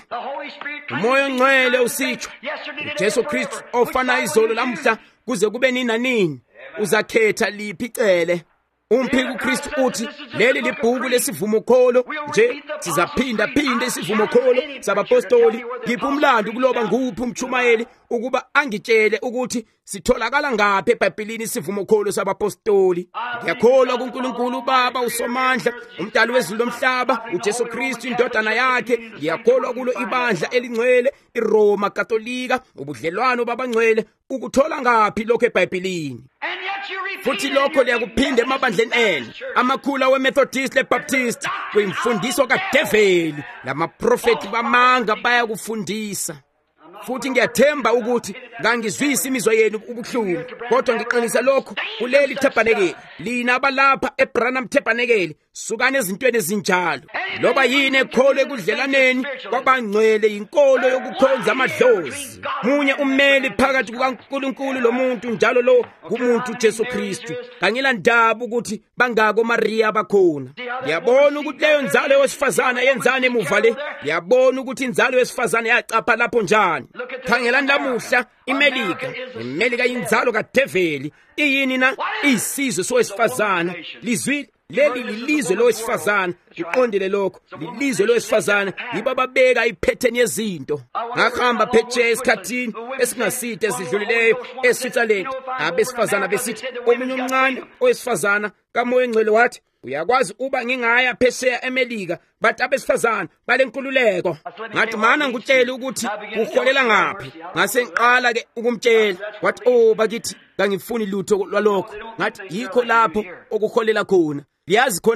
Umoya ongcwele usitsho uJesu Kristu ofana izolo lamuhla kuze kube nini nini. Uzakhetha liphi icele? Umphiki uKristu uthi leli libhuku lesivumokholo nje sizaphinda phinda isivumokholo sabapostoli. Ngiphi umlando kuloba nguphi umchumayeli ukuba angitshele ukuthi sitholakala ngaphi eBhayibhelini isivumokholo sabapostoli? Ngiyakholwa kuNkulunkulu uBaba uSomandla, umdali wezulu lomhlaba, uJesu Kristu indodana yakhe. Ngiyakholwa kulo ibandla elingcwele, iRoma Katolika, ubudlelwano babangcwele. Ukuthola ngaphi lokho eBhayibhelini? Futhi lokho liyakuphinda emabandleni enu amakhulu aweMethodist leBaptist. Kuyimfundiso kadeveli, lamaprofeti bamanga bayakufundisa. Futhi ngiyathemba ukuthi ngangizwisa imizwa yenu ubuhlungu, kodwa ngiqinisa lokho kuleli thabanekeli. Lina abalapha eBranham Tabernacle, sukane ezintweni ezinjalo. Loba yini ekholwe ekudlelaneni kwabangcwele yinkolo yokukhonza amadlozi. Munye ummeli phakathi kukaNkulunkulu lomuntu, njalo lo kumuntu uJesu Kristu. Kangila ndaba ukuthi bangako Maria bakhona. Ngiyabona ukuthi leyo nzalo yowesifazana yenzane emuva le. Ngiyabona ukuthi inzalo yowesifazana yacapha lapho njani. Khangelani lamuhla iMelika. iMelika yinzalo kadeveli. Iyini na? Isizwe sowesifazana. Lizwi leli lilizwe lowesifazana. Uqondile lokho, lilizwe lowesifazana. Yibo babeka iphetheni yezinto. Ngahamba phetsheya esikhathini esingaside esidlulileyo eSwitzerland. Abesifazana besithi omunye umncane owesifazana kamoya engcwele wathi uyakwazi uba ngingaya phesheya eMelika, bathi abesifazana balenkululeko. Ngathi mana ngutshela ukuthi uholela ngaphi. Ngase ngiqala ke ukumtshela, wathi oh bakithi kangifuni lutho lwalokho. Ngathi yikho lapho okuholela khona. Liyazi khonali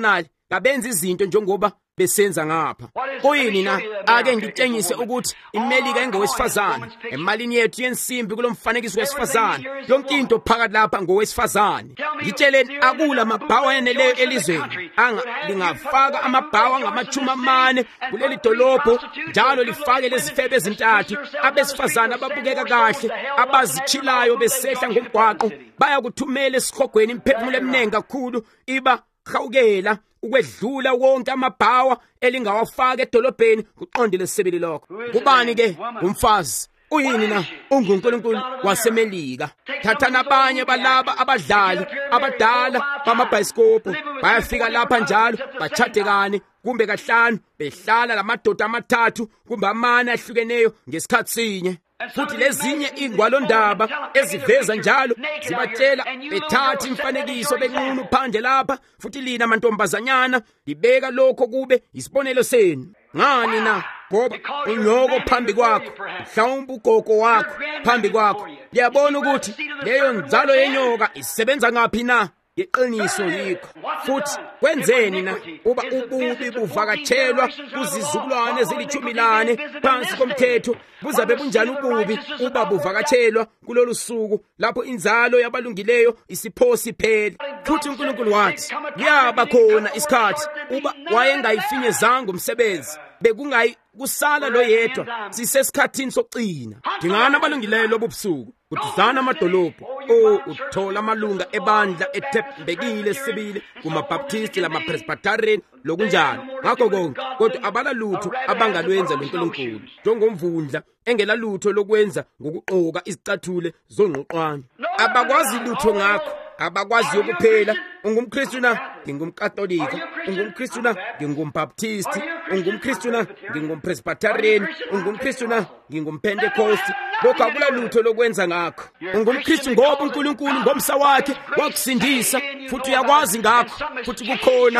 kabenza izinto njengoba besenza ngapha. Kuyini na ake ngitshengise ukuthi iMelika engowesifazane, emalini yethu yensimbi kulomfanekiso wesifazane, yonke into phakathi lapha ngowesifazane. Ngitsheleni akula mabhawa eneleyo elizweni anga lingafaka amabhawa ngamachumi amane kuleli dolobho njalo lifake lezifebe ezintathu, abesifazane ababukeka kahle abazichilayo besehla ngomgwaqo bayakuthumela esikhogweni imphefumulo eminingi kakhulu iba hawukela ukwedlula wonke amabhawa elingawafaka edolobheni kuqondile sisebele lokho. Kubani ke umfazi? Uyini na? UNkulunkulu waseMelika. Thatha nabanye balaba abadlali abadala bamabhayisikobho bayafika lapha njalo bachadekane kumbe kahlanu behlala lamadoda amathathu kumbe amane ahlukeneyo ngesikhathi sinye. Futhi lezinye ingwalondaba eziveza njalo zibatshela bethatha imfanekiso benqunu phandle lapha, futhi lina mantombazanyana libeka lokho kube isibonelo senu. Ngani na? Ngoba unyoko phambi kwakho, mhlawumbe ugogo wakho phambi kwakho. Liyabona ukuthi leyo nzalo yenyoka isebenza ngaphi na? Iqiniso yikho. Futhi kwenzeni na uba ububi buvakatshelwa kuzizukulwane ezilithumi lane phansi komthetho? Buzabe bunjani ububi uba buvakatshelwa kulolu suku lapho inzalo yabalungileyo isiphosi phela? Futhi uNkulunkulu wathi kuyaba khona isikhathi uba wayengayifinyezanga umsebenzi, bekungayi kusala lo yedwa sisesikhathini sokucina. Dingana abalungileyo lobu busuku, kudizana amadolobho. Oh, uthola amalunga ebandla ethembekile sibili kumabaptisti lamapresbyterian lokunjalo ngakho konke, kodwa abalalutho abangalwenza loNkulunkulu, njengomvundla engela lutho lokwenza ngokuqoka izicathule zongqoqwane. Abakwazi lutho ngakho, abakwazi ukuphela. UngumKristu na? NgingumKatolika. UngumKristu na? Ngingumbaptisti. UngumKristu na? Ngingumpresbyterian. UngumKristu na? Ngingumpentecost. Lokho akula lutho lokwenza ngakho. UngumKristu ngoba uNkulunkulu ngomsa wakhe wakusindisa, futhi uyakwazi ngakho, futhi kukhona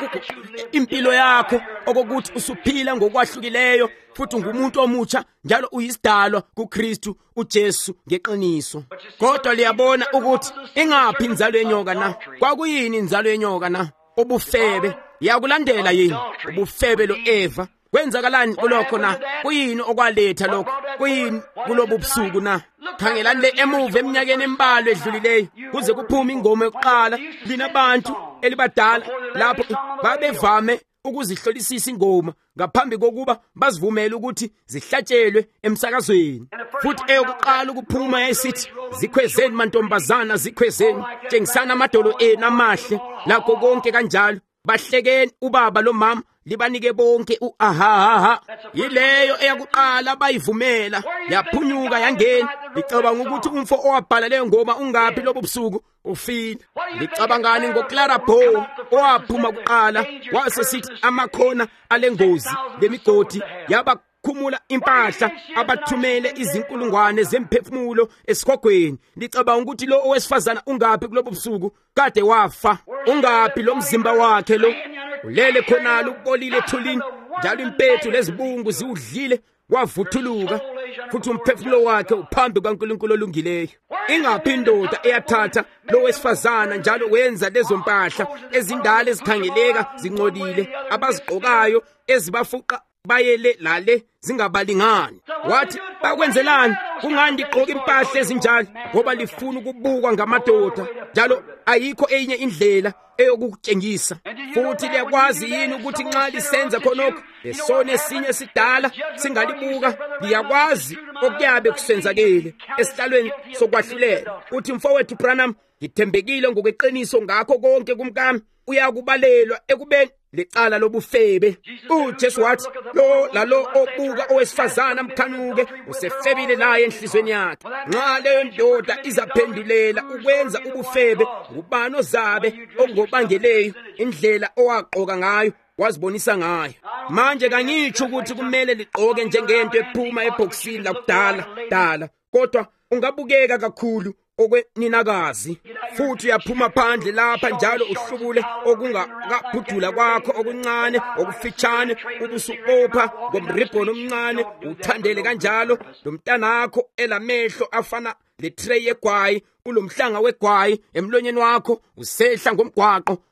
impilo yakho okokuthi usuphila ngokwahlukileyo, futhi ungumuntu omutsha njalo uyisidalwa kuKristu uJesu ngeqiniso. Kodwa liyabona ukuthi ingaphi inzalo yenyoka na? Kwakuyini inzalo yenyoka na? Ubufebe. Yakulandela yini ubufebe lo Eva? Kwenzakalani kulokho na? Kuyini okwaletha lokho? Kuyini kulobu busuku na? Khangelani le emuva eminyakeni embalwa edlulileyo kuze kuphume ingoma yokuqala lina bantu elibadala lapho babevame ukuzihlolisisa ingoma ngaphambi kokuba bazivumele ukuthi zihlatshelwe emsakazweni. Futhi eyokuqala ukuphuma yayisithi zikhwezeni mantombazana, zikhwezeni, tshengisana amadolo enu amahle. Lakho konke kanjalo bahlekeni ubaba lo mama libanike bonke uahaha. Yileyo eyakuqala bayivumela, yaphunyuka yangena. Licabanga ukuthi umfo owabhala leyo ngoma ungaphi lobu busuku? Ufile. Licabangani ngoClara Bow owaphuma kuqala wase sithi amakhona alengozi lemigodi yabakhumula impahla abathumele izinkulungwane zemphefumulo esikhogweni? Licabanga ukuthi lo owesifazana ungaphi kulobu busuku? Kade wafa. Ungaphi lo mzimba wakhe lo? Ulele khonalo ubolile ethulini, njalo impethu lezibungu ziwudlile wavuthuluka, futhi umphefumulo wakhe uphambi kaNkulunkulu olungileyo. Ingaphi indoda eyathatha lo wesifazana njalo wenza lezo mpahla ezindala ezikhangeleka zingcolile abazigqokayo ezibafuqa bayele lale zingabalingani? Wathi bakwenzelani? Kungani ligqoka impahla ezinjalo? Ngoba lifuna ukubukwa ngamadoda, njalo ayikho enye indlela eyokutshengisa. Futhi liyakwazi yini ukuthi nxa lisenza khonokho lesone esinye sidala singalibuka? Liyakwazi okuyabe kusenzakele esihlalweni sokwahlulela. Uthi mfowethu Branham, ngithembekile ngokweqiniso ngakho konke kumkami uyakubalelwa ekubeni lecala lobufebe. uJesu wathi lo lalo obuka owesifazana mkhanuke usefebile naye enhlizweni yakhe. Nxa leyo ndoda izaphendulela ukwenza ubufebe, ngubani ozabe ongobangeleyo indlela owaqoka ngayo wazibonisa ngayo? Manje kangitsho ukuthi kumele ligqoke njengento ephuma ebhokisini lakudala dala, kodwa ungabukeka kakhulu okweninakazi. Futhi uyaphuma phandle lapha njalo uhlubule okungakabhudula kwakho okuncane okufitshane, ubusubopha ngomribhono omncane, uthandele kanjalo lomntanakho elamehlo afana le tray yegwayi, ulomhlanga wegwayi emlonyeni wakho, usehla ngomgwaqo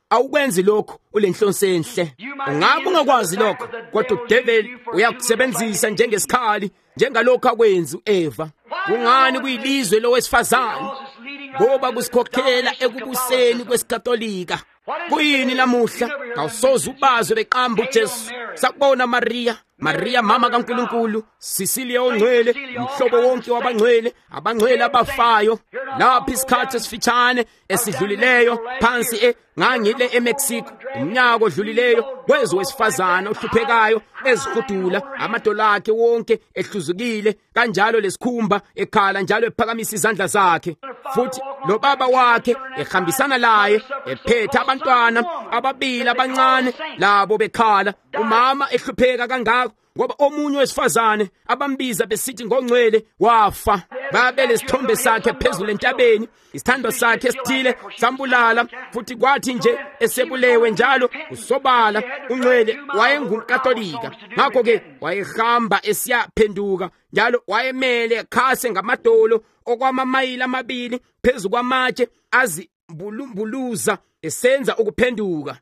awukwenzi lokho ulenhlonso enhle. Ungabe ungakwazi lokho, kodwa udevil uyakusebenzisa njengesikhali, njengalokho akwenza uEva. Kungani kuyilizwe lowesifazane? Ngoba kusikhokhela ekubuseni kwesikatolika. Kuyini lamuhla? Awusoze ubazwe beqamba uJesu. Sakubona Maria, Maria mama kaNkulunkulu, Sisilia ongcwele, umhlobo wonke wabangcwele, abangcwele abafayo. Lapha isikhathi esifitshane esidlulileyo phansi e ngangile eMexico, umnyaka odlulileyo, kwezwe wesifazana ohluphekayo ezihudula, amadolo akhe wonke ehluzukile, kanjalo lesikhumba ekhala njalo ephakamisa izandla zakhe. Futhi lo baba wakhe ehambisana laye, ephethe abantwana ababili abancane labo bekhala, umama ehlupheka kangaka ngoba omunye wesifazane abambiza besithi ngongcwele wafa. Babe lesithombe sakhe phezulu entabeni, isithando sakhe esithile sambulala, futhi kwathi nje esebulewe njalo usobala ungcwele wayengumkatolika. Ngakho ke wayehamba esiyaphenduka njalo wayemele khase ngamadolo okwamamayili amabili phezu kwamatshe azimbulumbuluza esenza ukuphenduka.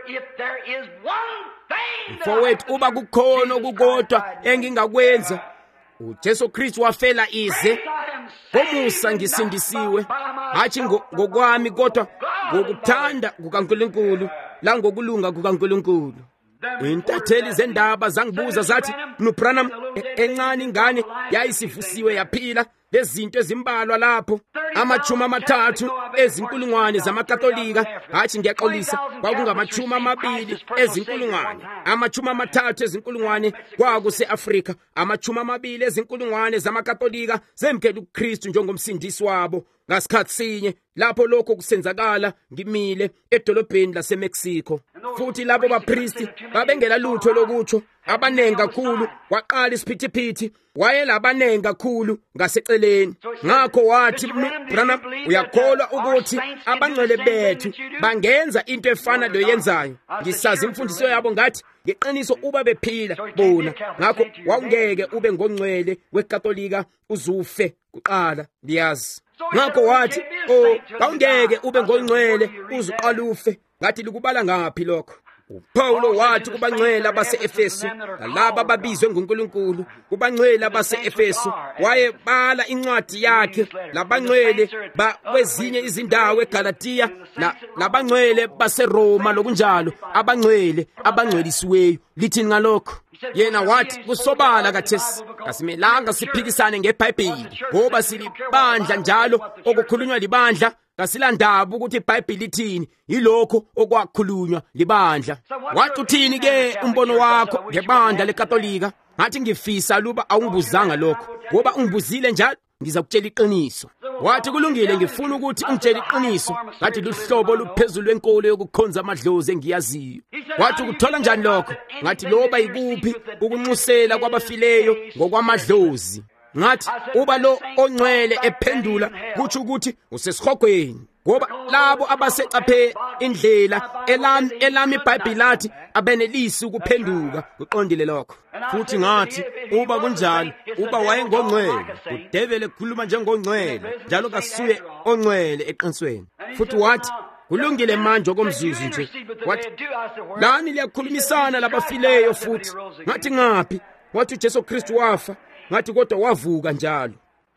Mfowethu, uba kukhona okukodwa engingakwenza, uJesu Kristu wafela ize ngomusa ngisindisiwe, hatshi ngokwami kodwa ngokuthanda kukaNkulunkulu langokulunga kukaNkulunkulu. Intatheli zendaba zangibuza zathi, "Nubranham, encane ingane yayisivusiwe yaphila." Lezinto ezimbalwa lapho, amachumi amathathu ezinkulungwane zamakatolika, hatshi ngiyaxolisa, kwakungamachumi amabili ezinkulungwane, amachumi amathathu ezinkulungwane kwakuse-Afrika, amachumi amabili ezinkulungwane zamakatolika zemkela uKristu njengomsindisi wabo. Ngasikhathi sinye lapho lokho kusenzakala, ngimile edolobheni laseMexico. Futhi labo bapristi babengela lutho lokutsho, abanengi kakhulu, waqala isiphithiphithi, wayelabanengi kakhulu ngaseceleni. Ngakho wathi, "Branham, uyakholwa ukuthi abangcwele bethu bangenza into efana loyenzayo?" Ngisazi imfundiso yabo ngathi ngeqiniso uba bephila bona, ngakho wawungeke ube ngongcwele wekatolika uzufe kuqala, liyazi. Ngakho wathi, "Oh, awungeke ube ngongcwele uzuqala ufe." Ngathi likubala ngaphi lokho? uPaulo wathi kubangcwele base-Efesu, laba ababizwe nguNkulunkulu, kubangcwele base-Efesu, wayebala incwadi yakhe labangcwele kwezinye izindawo eGalatiya, labangcwele baseRoma lokunjalo, abangcwele abangcwelisiweyo. Lithini ngalokho? Yena wathi kusobala kathesi kasimelanga siphikisane ngeBhayibheli, ngoba silibandla njalo okukhulunywa libandla, kasilandaba ukuthi iBhayibheli lithini, yilokho okwakhulunywa libandla. Wathi uthini ke umbono wakho ngebandla leKatolika? Ngathi ngifisa luba awungibuzanga lokho, ngoba ungibuzile njalo ngizakutshela iqiniso. Wathi kulungile, ngifuna ukuthi ungitshele iqiniso. Ngathi luhlobo luphezulu lwenkolo yokukhonza amadlozi engiyaziyo. Wathi ukuthola njani lokho? Ngathi loba yikuphi ukunxusela kwabafileyo ngokwamadlozi. Ngathi uba lo ongcwele ephendula kutsho ukuthi usesihogweni, ngoba labo abasecaphe indlela elami elami iBhayibheli lathi abenelisi ukuphenduka. Uqondile lokho? Futhi ngathi uba kunjalo, uba wayengongcwele, udevil ekhuluma njengongcwele njalo kasuye ongcwele eqinisweni. Futhi wathi kulungile manje okomzuzu nje, wathi lani liyakhulumisana labafileyo futhi. Ngathi ngaphi? Wathi uJesu Kristu wafa. Ngathi kodwa wavuka njalo.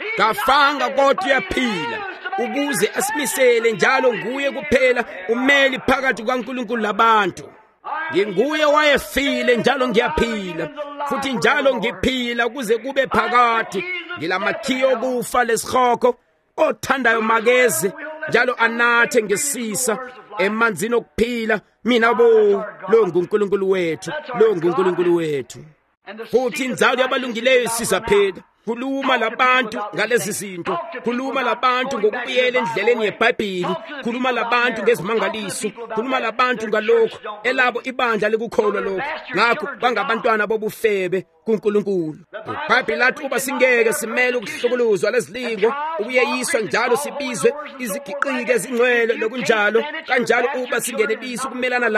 Kafanga kodwa uyaphila, ukuze asimisele njalo nguye kuphela umeli phakathi kwaNkulunkulu labantu. Nginguye wayefile njalo ngiyaphila, futhi njalo ngiphila kuze kube phakade. Ngilamakhiwo okufa lesihoko, othandayo makeze njalo anathe ngesisa emanzini okuphila. Mina bo, lo nguNkulunkulu wethu, lo nguNkulunkulu wethu. Futhi inzalo yabalungileyo isizaphela. Khuluma labantu ngalezi zinto, khuluma labantu ngokubuyela endleleni yeBhayibheli, khuluma labantu ngezimangaliso, khuluma labantu ngalokho elabo ibandla likukholwa lokho. Ngakho bangabantwana bobufebe kuNkulunkulu. iBhayibheli lathi uba singeke simele ukuhlukuluzwa lezilingo, ukuyeyiswa njalo sibizwe izigiqiki ezingcwele lokunjalo, kanjalo uba singenelisi ukumelana lakho,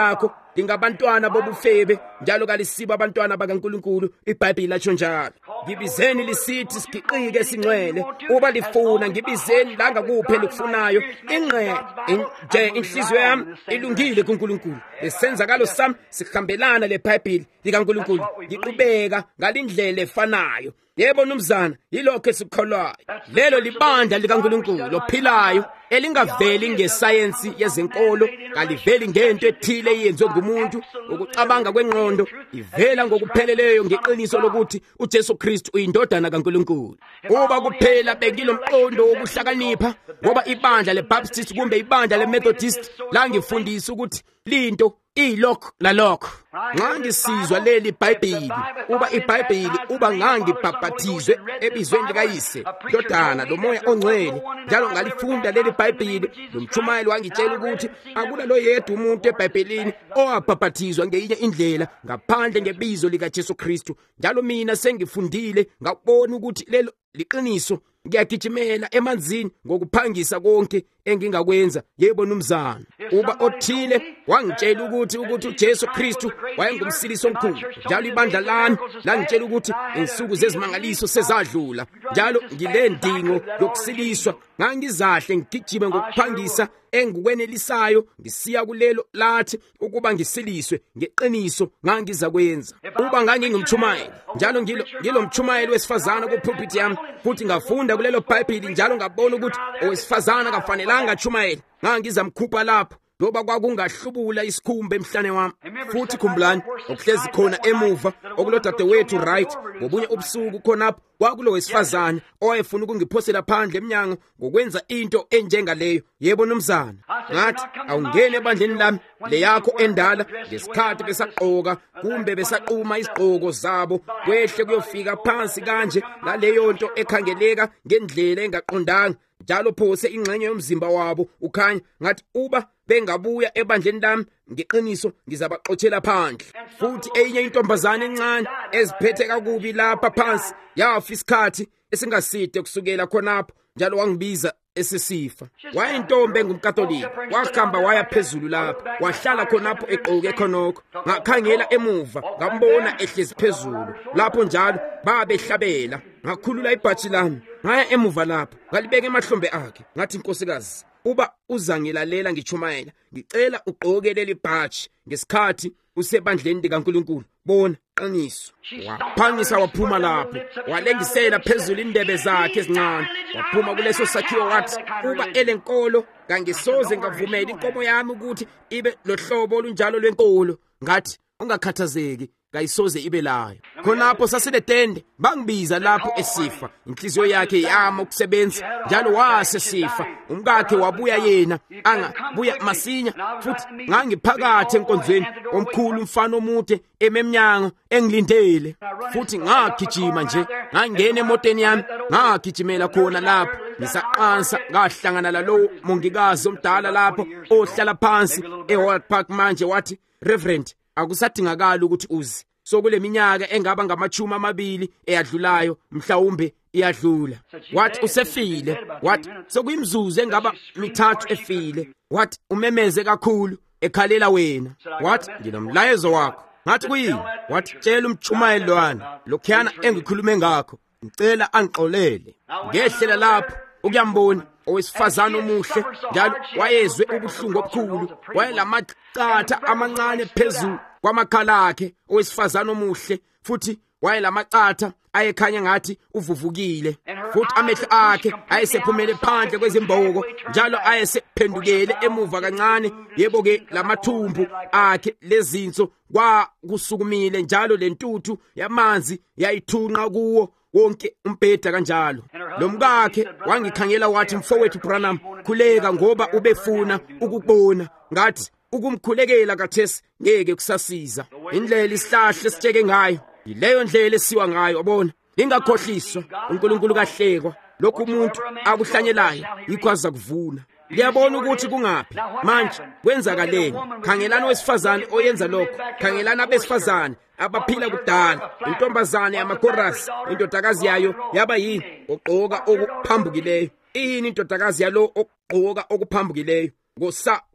lingabantwana bobufebe njalo kalisiba abantwana bakaNkulunkulu. IBhayibheli latsho njalo. Ngibizeni lisithi sigiqike singcwele. Uba lifuna ngibizeni la ngakuphi elikufunayo. Ingqe nje inhliziyo yami ilungile kuNkulunkulu. Lesenzakalo sami sihambelana leBhayibheli likaNkulunkulu. Ngiqhubeka ngalindlela efanayo. Yebo numzana, yilokho esikholwayo. Lelo libandla likaNkulunkulu ophilayo elingaveli ngesayensi yezenkolo, kaliveli ngento ethile eyenziwe ngumuntu. Ukucabanga kwengqondo ivela ngokupheleleyo ngeqiniso lokuthi uJesu Kristu uyindodana kaNkulunkulu. Kuba kuphela bekilomqondo wokuhlakanipha, ngoba ibandla leBaptist kumbe ibandla leMethodist la ngifundisa ukuthi linto ilokho lalokho. Nxa ngisizwa leli Bhayibheli, uba iBhayibheli uba ngangibhaphathizwe ebizweni likayise, ndodana lomoya ongcwele, njalo ngalifunda leli Bhayibheli, lomtshumayeli wangitshela ukuthi akula lo yedwa umuntu eBhayibhelini owabhaphathizwa ngeyinye indlela ngaphandle ngebizo likaJesu Kristu. Njalo mina sengifundile ngakubona ukuthi lelo liqiniso. Ngiyagijimela emanzini ngokuphangisa konke engingakwenza. Yebo numzana, uba othile wangitshela ukuthi ukuthi uJesu Kristu wayengumsilisi omkhulu, njalo ibandla lami langitshela ukuthi insuku zezimangaliso sezadlula, njalo ngile ndingo yokusiliswa. Ngangizahle ngigijime ngokuphangisa engikwenelisayo ngisiya kulelo lathi ukuba ngisiliswe ngeqiniso ngangiza kwenza. Uba ngangingumtshumayeli, njalo ngilo ngilomtshumayeli wesifazana kupulpit yami, futhi ngafunda kulelo Bhayibheli njalo ngabona ukuthi owesifazana kafanelanga atshumayele, ngangizamkhupha lapho ngoba kwakungahlubula isikhumba emhlane wami. Futhi khumbulani okuhlezi khona emuva okulodadewethu right ngobunye ubusuku khonapho kwakulo wesifazane owayefuna ukungiphosela phandle eminyango ngokwenza into enjengaleyo. Yebo numzana, ngathi awungene ebandleni lami leyakho endala ngesikhathi besaqoka kumbe besaquma izigqoko zabo kwehle kuyofika phansi kanje laleyo nto ekhangeleka ngendlela engaqondanga, njalo phose ingxenye yomzimba wabo ukhanya ngathi uba bengabuya ebandleni lami ngeqiniso ngizabaxothela phandle. Futhi enye intombazane encane eziphethe kakubi lapha phansi yafa isikhathi esingaside kusukela khonapho, njalo wangibiza esesifa. Wayintombi engumkatolika, wahamba waya phezulu lapho, wahlala khonapho egqoke khonokho. Ngakhangela emuva ngambona ehlezi phezulu lapho, njalo babehlabela. Ngakhulula ibhathi lami ngaya emuva lapho, ngalibeka emahlombe akhe, ngathi nkosikazi, uba uzangilalela ngichumayela, ngicela ugqoke leli bhathi ngesikhathi usebandleni likaNkulunkulu. Bona qiniso. Waphangisa waphuma lapho, walengisela phezulu indebe zakhe ezincane, waphuma kuleso sakhiwo wathi, uba elenkolo kangisoze ngavumela inkomo yami ukuthi ibe lohlobo olunjalo lwenkolo. Ngathi ungakhathazeki, kayisoze ibe layo. Khonapho saseletende bangibiza lapho esifa, inhliziyo yakhe yama ukusebenza, njalo wasesifa. Umkakhe wabuya yena angabuya masinya, futhi ngangiphakathi enkonzweni omkhulu umfana omude ememnyango engilindele. Futhi ngagijima nje, ngangena emoteni yami, ngagijimela khona lapho. Ngisaqansa ngahlangana lalowo mongikazi omdala lapho ohlala phansi eWard Park manje, wathi, Reverend, akusadingakala ukuthi uze. So kule minyaka engaba ngamachumi amabili eyadlulayo, mhlawumbe iyadlula. Wathi usefile, wathi sokuyimzuzu engaba mithathu efile, wathi umemeze kakhulu ekhalela wena, wathi nginomlayezo wakho. Ngathi kuyini? Wathi tshela umtshumayeli lwana lokhuyana engikhulume ngakho, ngicela angixolele. Ngehlela lapho ukuyambona owesifazana omuhle, njalo wayezwe ubuhlungu obukhulu, wayelamaqatha amancane phezulu kwamakhala akhe. Owesifazana omuhle futhi wayelamaqatha ayekhanya ngathi uvuvukile, futhi amehlo akhe ayesephumele phandle kwezimboko, njalo ayesephendukele emuva kancane. Yebo ke lamathumbu akhe lezinso kwakusukumile, njalo lentuthu yamanzi yayithunqa kuwo wonke umbheda kanjalo. Lo mkakhe wangikhangela wathi, mfowethu Branham, khuleka ngoba ubefuna ukubona. Ngathi ukumkhulekela kathesi ngeke kusasiza. Indlela isihlahla esitsheke ngayo yileyo ndlela esiwa ngayo, yabona. Ingakhohliswa, uNkulunkulu kahlekwa. Lokhu umuntu akuhlanyelayo yikho aza kuvuna. Liyabona ukuthi kungaphi manje kwenzakaleni. Khangelana owesifazane oyenza lokho, khangelana abesifazane abaphila kudala. Intombazane yamakhorasi, indodakazi yayo yaba yini? Ogqoka okuphambukileyo. Ini indodakazi yalo ogqoka okuphambukileyo? Ngosa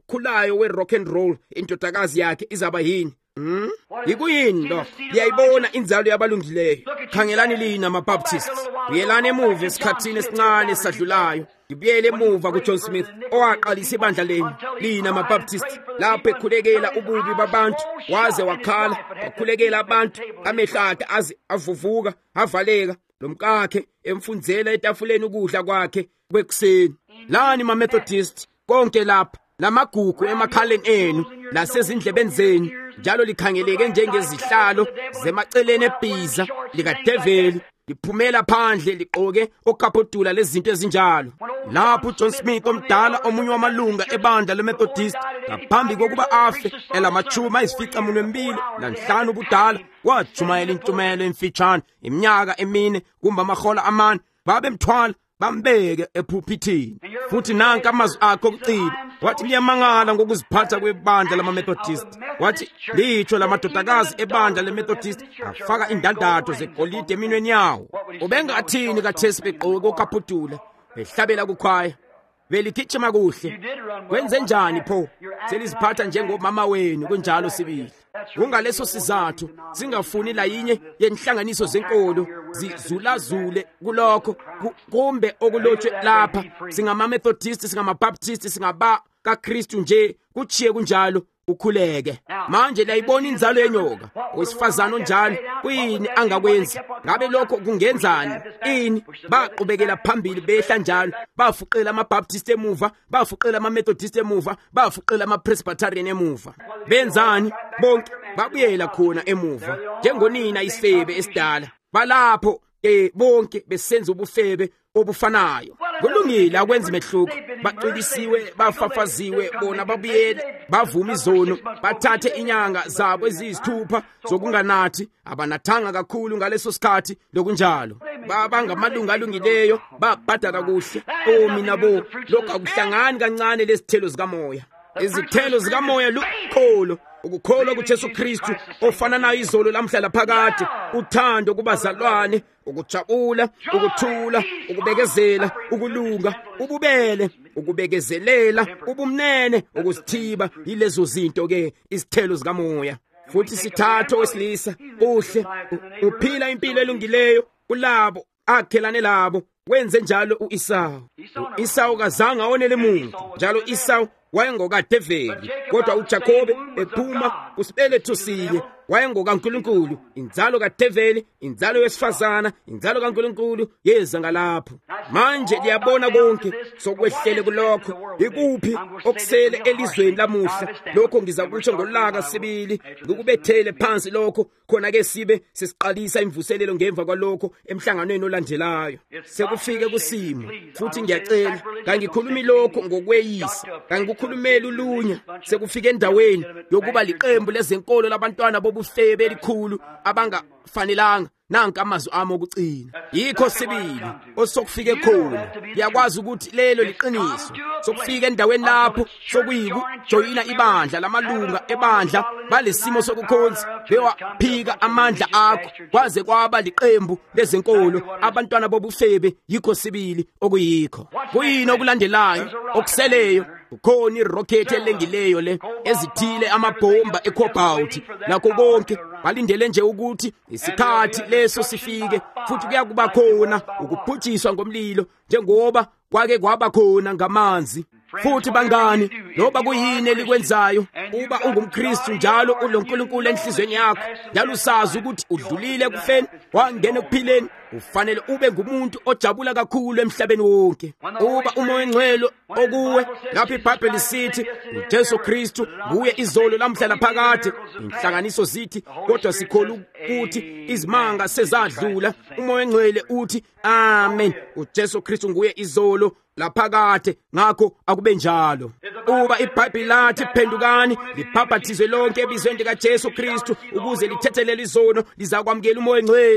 okhulayo we-rock and roll indodakazi yakhe izaba yini? Hmm? Yikuyini lo? Liyayibona inzalo yabalungileyo. Khangelani lina ama-Baptists. Buyelani emuva esikhathini esincane esadlulayo. Ngibuyele emuva kuJohn Smith owaqalisa ibandla lenu. Lina ama-Baptists lapho ekhulekela ububi babantu waze wakhala, wakhulekela abantu amehlo akhe aze avuvuka, avaleka, lomkakhe emfundzela etafuleni ukudla kwakhe kwekuseni. Lani ma-Methodist konke lapha lamagugu emakhaleni enu nasezindlebeni zenu njalo likhangeleke njengezihlalo zemaceleni ebhiza likadeveli liphumela phandle ligqoke okaphodula lezinto ezinjalo. Lapho uJohn Smith omdala omunye wamalunga ebandla leMethodist ngaphambi kokuba afe elamachuma ayisificamunwe mbili nanhlanu ubudala wajumayela intshumayelo emfitshane iminyaka emine kumbe amahola amane babemthwala bambeke ephuphithini. Futhi nanka amazwi akho okucina wathi liyamangala ngokuziphatha kwebandla lama-Methodist. Wathi litsho lamadodakazi ebandla le-Methodist afaka indandatho zegolide eminweni yawo. Ubengathini kathesi begqoke okaphodula behlabela kukhwaya beligijima kuhle? Kwenze njani pho? Seliziphatha njengomama wenu kunjalo sibili. Kungaleso sizathu singafuni la yinye yenhlanganiso zenkolo zizulazule kulokho kumbe okulotshwe lapha. Singama-Methodist, singama-Baptist, singaba kaKristu nje kuchiye kunjalo ukhuleke. Manje liyayibona inzalo yenyoka. Owesifazane onjalo kuyini angakwenzi? Ngabe lokho kungenzani? Ini baqhubekela phambili behla njalo, bafuqela ama-Baptist emuva, bafuqela ama-Methodist emuva, bafuqela ama-Presbyterian emuva. Benzani? Bonke babuyela khona emuva njengonina isifebe esidala. Balapho eh bonke besenza ubufebe obufanayo. Kulungile akwenza imehluko. Baqilisiwe, bafafaziwe, bona babuyele, bavuma izono, bathathe inyanga zabo eziyisithupha zokunganathi, abanathanga kakhulu ngaleso sikhathi lokunjalo. Baba ngamalunga alungileyo, babhadala kuhle. Oh mina bo, lokho akuhlangani kancane lesithelo zikamoya. Izithelo zikamoya lukholo, ukukholwa kuJesu Kristu ofana nayo izolo lamhla phakade, uthando kubazalwane, ukujabula, ukuthula, ukubekezela, ukulunga, ububele, ukubekezelela, ubumnene, ukuzithiba. Yilezo zinto ke izithelo zikamoya. Futhi sithatho wesilisa uhle uphila impilo elungileyo kulabo akhelane labo. Wenze njalo u-Esawu. U-Esawu kazange awonele muntu, njalo u-Esawu wayengokadeveli, kodwa uJakobe ephuma kusibeletho sinye wayengokaNkulunkulu. Inzalo kadeveli, inzalo yesifazana, inzalo kaNkulunkulu yeza ngalapho. Manje liyabona konke sokwehlele kulokho. Ikuphi okusele elizweni lamuhla? Lokho ngizakutsho ngolaka sibili ngikubethele phansi lokho, khona ke sibe sesiqalisa imvuselelo ngemva kwalokho emhlanganweni olandelayo. Sekufike kusimo, futhi ngiyacela kangikhulumi lokho ngokweyisa, kangikhulumela ulunya. Sekufike endaweni yokuba liqembu lezenkolo labantwana bobufebe elikhulu abangafanelanga. Nanka amazwi ami okucina. Yikho sibili osokufike khona. Yakwazi ukuthi lelo liqiniso. Sokufika endaweni lapho sokuyiku joyina ibandla lamalunga ebandla balesimo sokukhonza bewaphika amandla akho kwaze kwaba liqembu lezenkolo abantwana bobufebe. Yikho sibili okuyikho. Kuyini okulandelayo okuseleyo? Kukhona irocket elengileyo le, ezithile amabhomba eCobalt nakho konke. Balindele nje ukuthi isikhathi leso sifike, futhi kuya kuba khona ukuphuthiswa ngomlilo njengoba kwake kwaba khona ngamanzi. Futhi bangani, loba kuyini elikwenzayo, uba ungumKristu njalo uloNkulunkulu enhlizweni yakho, njalo usazi ukuthi udlulile kufeni wangena ekuphileni, ufanele ube ngumuntu ojabula kakhulu emhlabeni wonke. Uba umoya ngcwele okuwe, lapho iBhayibheli sithi uJesu Kristu nguye izolo lamhla laphakade. Inhlanganiso zithi kodwa sikholwa ukuthi izimanga sezadlula. Umoya ngcwele uthi amen, uJesu Kristu nguye izolo laphakade, ngakho akube njalo. Uba iBhayibheli lathi phendukani libhabhathizwe lonke ebizweni likaJesu Kristu ukuze lithethelele izono, lizakwamukela umoya ngcwele.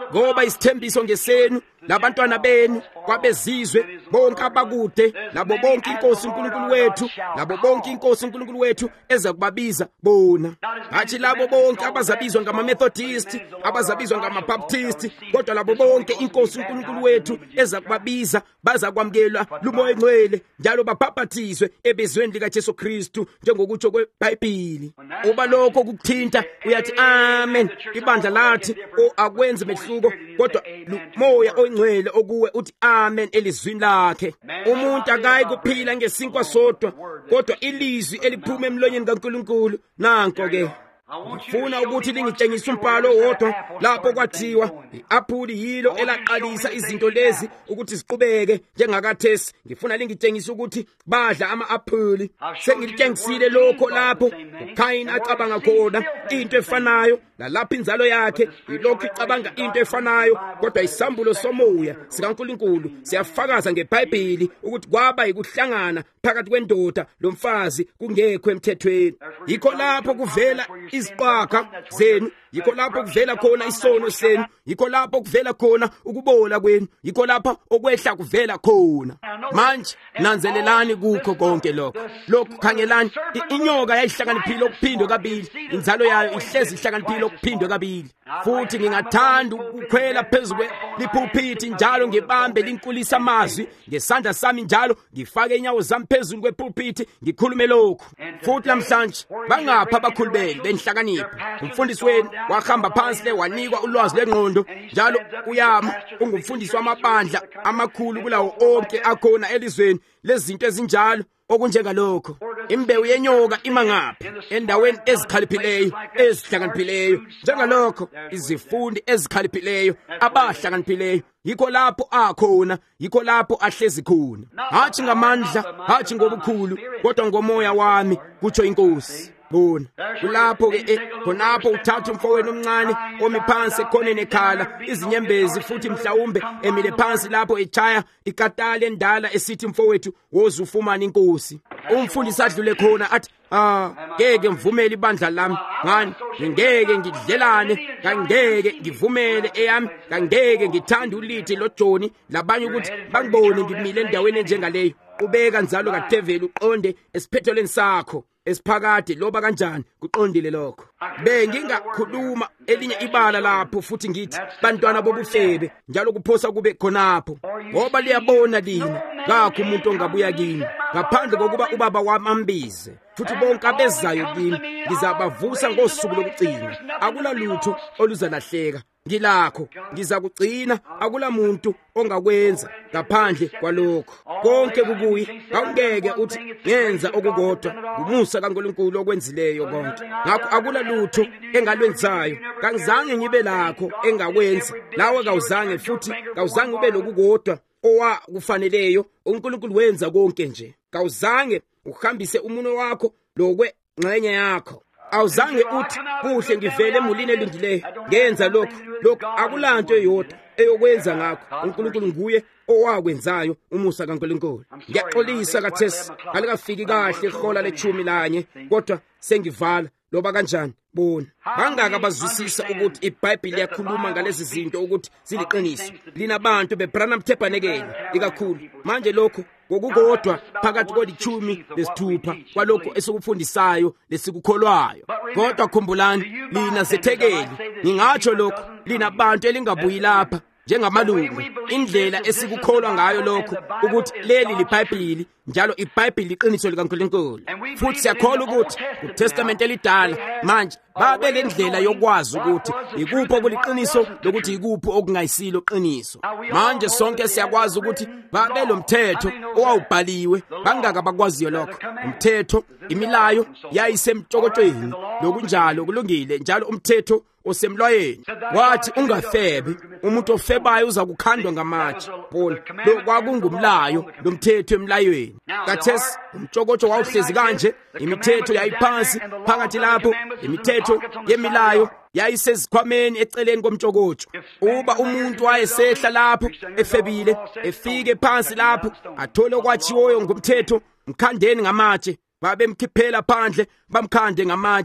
ngoba isithembiso ngesenu labantwana benu kwabezizwe bonke abakude labo bonke inkosi uNkulunkulu wethu labo bonke inkosi uNkulunkulu wethu eza kubabiza bona. Hathi labo bonke abazabizwa ngama-Methodist, abazabizwa ngama-Baptist, kodwa labo bonke inkosi uNkulunkulu wethu eza kubabiza baza kwamkelwa lumoya engcwele njalo babhaphathizwe ebizweni lika Jesu Kristu njengokutsho kweBhayibheli. Uba lokho kukuthinta uyathi amen. Ibandla lathi o akwenzi mehluko kodwa lumoya ongcwele okuwe uthi amen elizwini lakhe. Umuntu akayi kuphila ngesinkwa sodwa kodwa ilizwi eliphuma emlonyeni kaNkulunkulu. Nanko ke ngifuna ukuthi lingitshengise umbhalo wodwa lapho kwathiwa i-aphuli yilo elaqalisa izinto lezi ukuthi ziqhubeke njengakathesi. Ngifuna lingitshengise ukuthi badla ama-aphuli. Sengilitshengisile lokho lapho uKhayini acabanga khona into efanayo, lalapho inzalo yakhe ilokhu icabanga into efanayo, kodwa isambulo somoya sikaNkulunkulu siyafakaza ngeBhayibheli ukuthi kwaba yikuhlangana phakathi kwendoda lomfazi kungekho emthethweni. Yikho lapho kuvela iziqhaka zenu, yikho lapho kuvela khona isono senu, yikho lapho kuvela khona ukubola kwenu, yikho lapho okwehla kuvela khona. Manje nanzelelani kukho konke lokho. Lokhu khangelani, inyoka yayihlakaniphile okuphindwe kabili, inzalo yayo ihlezi ihlakaniphile okuphindwe kabili. Futhi ngingathanda ukukhwela phezulu kwepulpiti njalo ngibambe linkulisa amazwi ngesandla sami njalo ngifake inyawo zami phezulu kwepulpiti ngikhulume lokhu. Futhi namhlanje bangapha abakhulubeli benhlakaniphi. Umfundisi wenu wahamba phansi le wanikwa ulwazi lengqondo njalo uyama ungumfundisi wamabandla amakhulu kulawo onke akhona elizweni lezinto ezinjalo okunjengalokho. Imbewu yenyoka ima ngaphi? Endaweni ezikhaliphileyo, ezihlakaniphileyo. Njengalokho izifundi ezikhaliphileyo, abahlakaniphileyo, yikho lapho akhona, yikho lapho ahlezi khona. Hathi ngamandla, hathi ngobukhulu, kodwa ngomoya wami, kutsho inkosi. Bona kulapho ke khonapho uthatha umfowenu omncane omi phansi ekhoneni ekhala, izinyembezi futhi mhlawumbe emile phansi lapho echaya ikatali endala esithi mfowethu woza ufumana inkosi. Umfundisi adlule khona athi ah ngeke ngivumele ibandla lami, ngani ngeke ngidlelane, ngeke ngivumele eyami, ngeke ngithande ulithi loJoni labanye ukuthi bangibone ngimile endaweni enjengaleyo. Ubeka njalo kaDevil uqonde esiphethelweni sakho esiphakade loba kanjani kuqondile lokho. Bengingakhuluma elinye ibala lapho futhi ngithi bantwana bobufebe njalo kuphosa kube khonapho, ngoba liyabona lina ngakho umuntu ongabuya kini ngaphandle kokuba ubaba wami ambize. Futhi bonke abezayo kimi ngizabavusa ngosuku lokugcina. Akula lutho oluzalahleka, ngilakho ngizakugcina. Akula muntu ongakwenza ngaphandle kwalokho. Konke kukuye, awungeke uthi ngenza okukodwa. Umusa kaNkulunkulu okwenzileyo konke. Ngakho akula lutho engalwenzayo, kangizange ngibe lakho engakwenza. Lawe kawuzange futhi kawuzange ube lokukodwa owa kufaneleyo. uNkulunkulu wenza konke nje. Kawuzange uhambise umunwe wakho lokwe ngcenye yakho. Awuzange uthi kuhle ngivele emulini elungileyo ngenza lokho. Lokho akulanto eyodwa eyokwenza ngakho. uNkulunkulu nguye owakwenzayo. Umusa kaNkulunkulu. Ngiyaxolisa kathesi alikafiki kahle ihola lechumi lanye, kodwa sengivala loba kanjani. Bona bangaka abazwisisa ukuthi iBhayibheli yakhuluma ngalezi zinto ukuthi ziliqiniso. Linabantu beBranham Tabernacle ikakhulu manje lokho ngokukodwa phakathi kwelichumi lesithupha kwalokho esikufundisayo lesikukholwayo. Kodwa khumbulani, lina zethekeli, ngingatsho lokho, linabantu elingabuyi lapha njengamalungu. Indlela esikukholwa ngayo lokho ukuthi leli liBhayibheli njalo iBhayibheli liqiniso likaNkulunkulu. Futhi siyakholwa ukuthi uTestament elidala manje babe lendlela yokwazi ukuthi ikuphi okuliqiniso lokuthi ikuphi okungayisilo qiniso. Manje sonke siyakwazi ukuthi babe lo mthetho owawubhaliwe. Bangaka bakwaziyo lokho. Umthetho, imilayo yayisemtshokotshweni lokunjalo kulungile njalo umthetho osemlwayeni wathi ungafebe. Umuntu ofebayo uza kukhandwa ngamatshe. Bona lo kwakungumlayo lomthetho emlayweni. Kathesi umtshokotsho wawuhlezi kanje, imithetho yayiphansi phakathi lapho, imithetho yemilayo yayisezikhwameni eceleni komtshokotsho. Uba umuntu wayesehla lapho efebile efike phansi lapho athole okwatshiwoyo ngomthetho, mkhandeni ngamatshe. Babemkhiphela phandle bamkhande ngamatshe.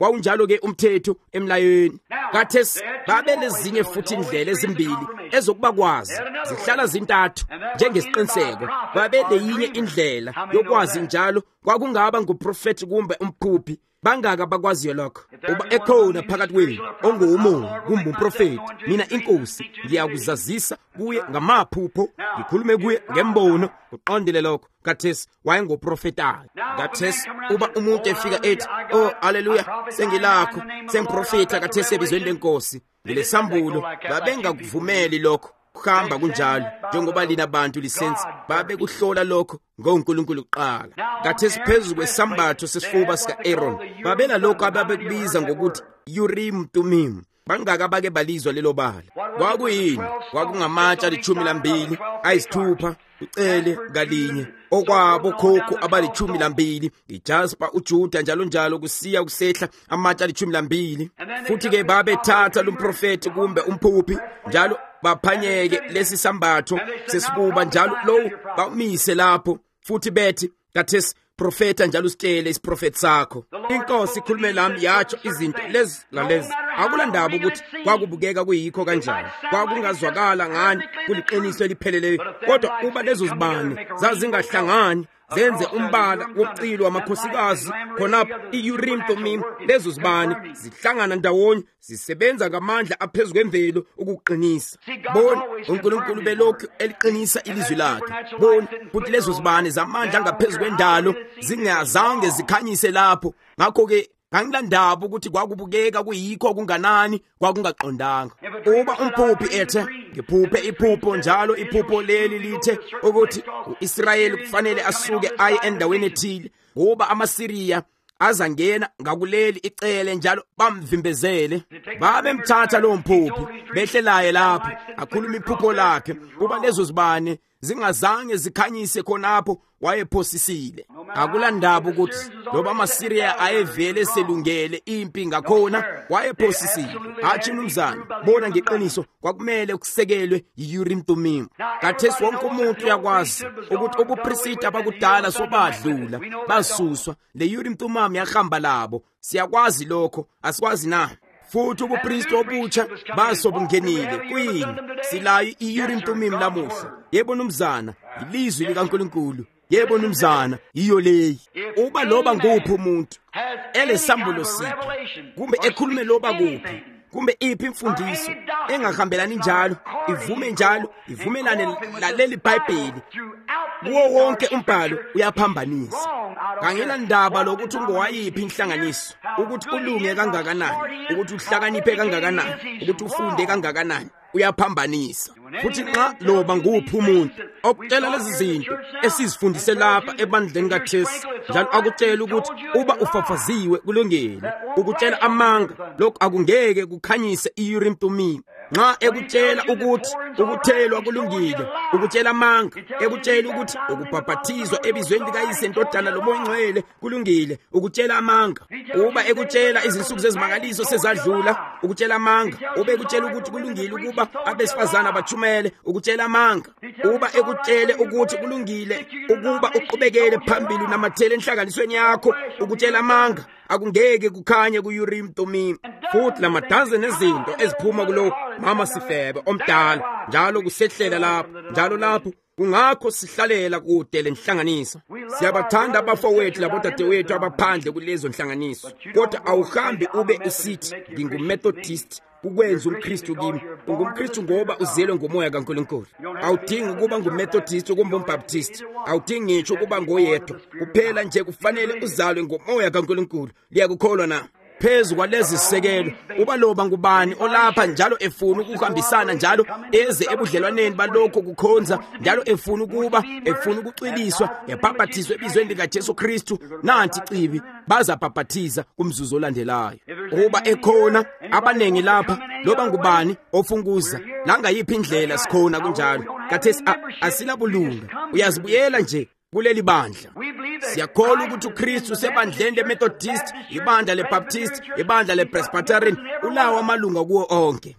kwawunjalo-ke umthetho emlayweni. Khathesi babe lezinye futhi indlela ezimbili ezokubakwazi, zihlala zintathu njengesiqiniseko. Babe leyinye indlela yokwazi njalo, kwakungaba nguprofethi kumbe umphuphi. Bangaka bakwaziyo lokho? Uba ekhona phakathi kwenu ongumuntu kumbe umprofeti, mina inkosi ngiyakuzazisa kuye ngamaphupho, ngikhulume kuye ngembono. Uqondile lokho? Khathesi wayengoprofetayo. Khathesi uba umuntu efika ethi, oh haleluya, sengilakho, sengiprofeta khathesi ebizweni lenkosi, ngelesambulo, babengakuvumeli lokho kuhamba kunjalo njengoba lina bantu lisenza. Babe kuhlola lokho ngoNkulunkulu kuqala. Khathesi phezu kwesambatho sesifuba sika-Aaron babela lokho ababekubiza ngokuthi Urim Tumim. Bangaka bake balizwa lelo bala? Kwakuyini? Kwakungamatshe alithumi lambili ayisithupha ucele ngalinye okwabo khokho abalithumi lambili, iJaspa, uJuda njalo njalo kusiya kusehla amatshe alithumi lambili. Futhi-ke babethatha lumprofeti kumbe umphuphi njalo baphanyeke lesi sambatho sesifuba njalo lo bawumise lapho, futhi bethi khathesi profeta njalo usitshele isiprofeti sakho. Inkosi ikhulume lami yatsho izinto lezi lalezi. Akulandaba ukuthi kwakubukeka kuyikho kanjani, kwakungazwakala ngani kuliqiniso elipheleleyo, kodwa uba lezo zibane zazingahlangani zenze umbala wokucilo wamakhosikazi, khonapho i-Urim Tumim, lezo zibane zihlangana ndawonye, zisebenza ngamandla aphezu kwemvelo ukuqinisa. Bona uNkulunkulu belokhu eliqinisa ilizwi lakhe. Bona futhi lezo zibane zamandla ngaphezu kwendalo zingazange zikhanyise lapho. Ngakho-ke kangilandaba ukuthi kwakubukeka kuyikho kunganani kwakungaqondanga. Uba umphuphi ethe ngiphuphe iphupho njalo iphupho leli lithe ukuthi u-Israyeli kufanele asuke aye endaweni ethile, ngoba amaSiriya azangena ngakuleli icele njalo bamvimbezele. Babemthatha lowo mphuphi behlelaye lapho akhuluma iphupho lakhe. Kuba lezo zibane zingazange zikhanyise khonapho wayephosisile. Akulandaba ukuthi loba amaSiriya ayevele selungele impi ngakhona wayephosisile. Hatshi mnumzane, bona ngeqiniso kwakumele kusekelwe i-Urim Tumim. Khathesi wonke umuntu uyakwazi ukuthi ubupristi abakudala sobadlula basuswa, le Urim Tumim yahamba labo. Siyakwazi lokho, asikwazi na? Futhi ubupristi obutsha basobungenile kuyini. Silayo i-Urim Tumim lamuhla. Yebo mnumzana, ilizwi likaNkulunkulu. Yebo mnumzana, iyo leyi. Uba loba nguphi umuntu elesambulo siphi kumbe ekhulume loba kuphi kumbe iphi imfundiso engahambelani njalo, ivume njalo, ivumelane laleli iBhayibheli, kuwo wonke umbhalo uyaphambanisa. Kangela ndaba lokuthi ungowayiphi inhlanganiso, ukuthi ulunge kangakanani, ukuthi uhlakaniphe kangakanani, ukuthi ufunde kangakanani, uyaphambanisa. Futhi nxa loba nguphi umuntu okutshela lezi zinto esizifundise lapha ebandleni kaJesu, njalo akutshela ukuthi uba ufafaziwe kulungile, ukutshela amanga, lokhu akungeke kukhanyise i-Urim Tumim. Nxa ekutshela ukuthi ukuthelwa kulungile, ukutshela amanga, ekutshela ukuthi ukubhaphathizwa ebizweni likayise ndodana lomoya ngcwele kulungile, ukutshela amanga. Uba ekutshela izinsuku zezimangaliso sezadlula, ukutshela amanga. Uba ekutshela ukuthi kulungile ukuba abesifazana bathumele, ukutshela amanga. Uba ekutshele ukuthi kulungile ukuba uqhubekele phambili namathele enhlanganisweni yakho, ukutshela amanga. Akungeke kukhanye ku-Urim Tumim. Futhi lamadazeni ezinto eziphuma kulo mama sifebe omdala njalo kusehlela lapho, njalo lapho kungakho sihlalela kude lenhlanganiso. Siyabathanda abafowethu labodadewethu abaphandle kulezo nhlanganiso, kodwa awuhambi ube usithi nginguMethodist ukwenza umKristu kimi. UngumKristu ngoba uzelwe ngomoya kaNkulunkulu. Awudingi ukuba nguMethodist kumbe uMbaptist, awudingi ngitsho ukuba ngoyedwa kuphela nje, kufanele uzalwe ngomoya kaNkulunkulu. Liyakukholwa na? Phezu kwalezi sisekelo, uba loba ngubani olapha njalo efuna ukuhambisana njalo eze ebudlelwaneni balokho kukhonza, njalo efuna ukuba efuna ukucwiliswa ebhaphathizwe ebizweni likaJesu Kristu, nanti cibi bazabhaphathiza kumzuzu olandelayo. Uba ekhona abanengi lapha, loba ngubani ofunguza langayiphi indlela sikhona kunjalo. Khathesi asilabulunga, uyazibuyela nje kuleli bandla. Siyakholwa ukuthi uKristu sebandleni leMethodist, ibandla leBaptist, ibandla lePresbyterian, ulawo amalunga kuwo onke.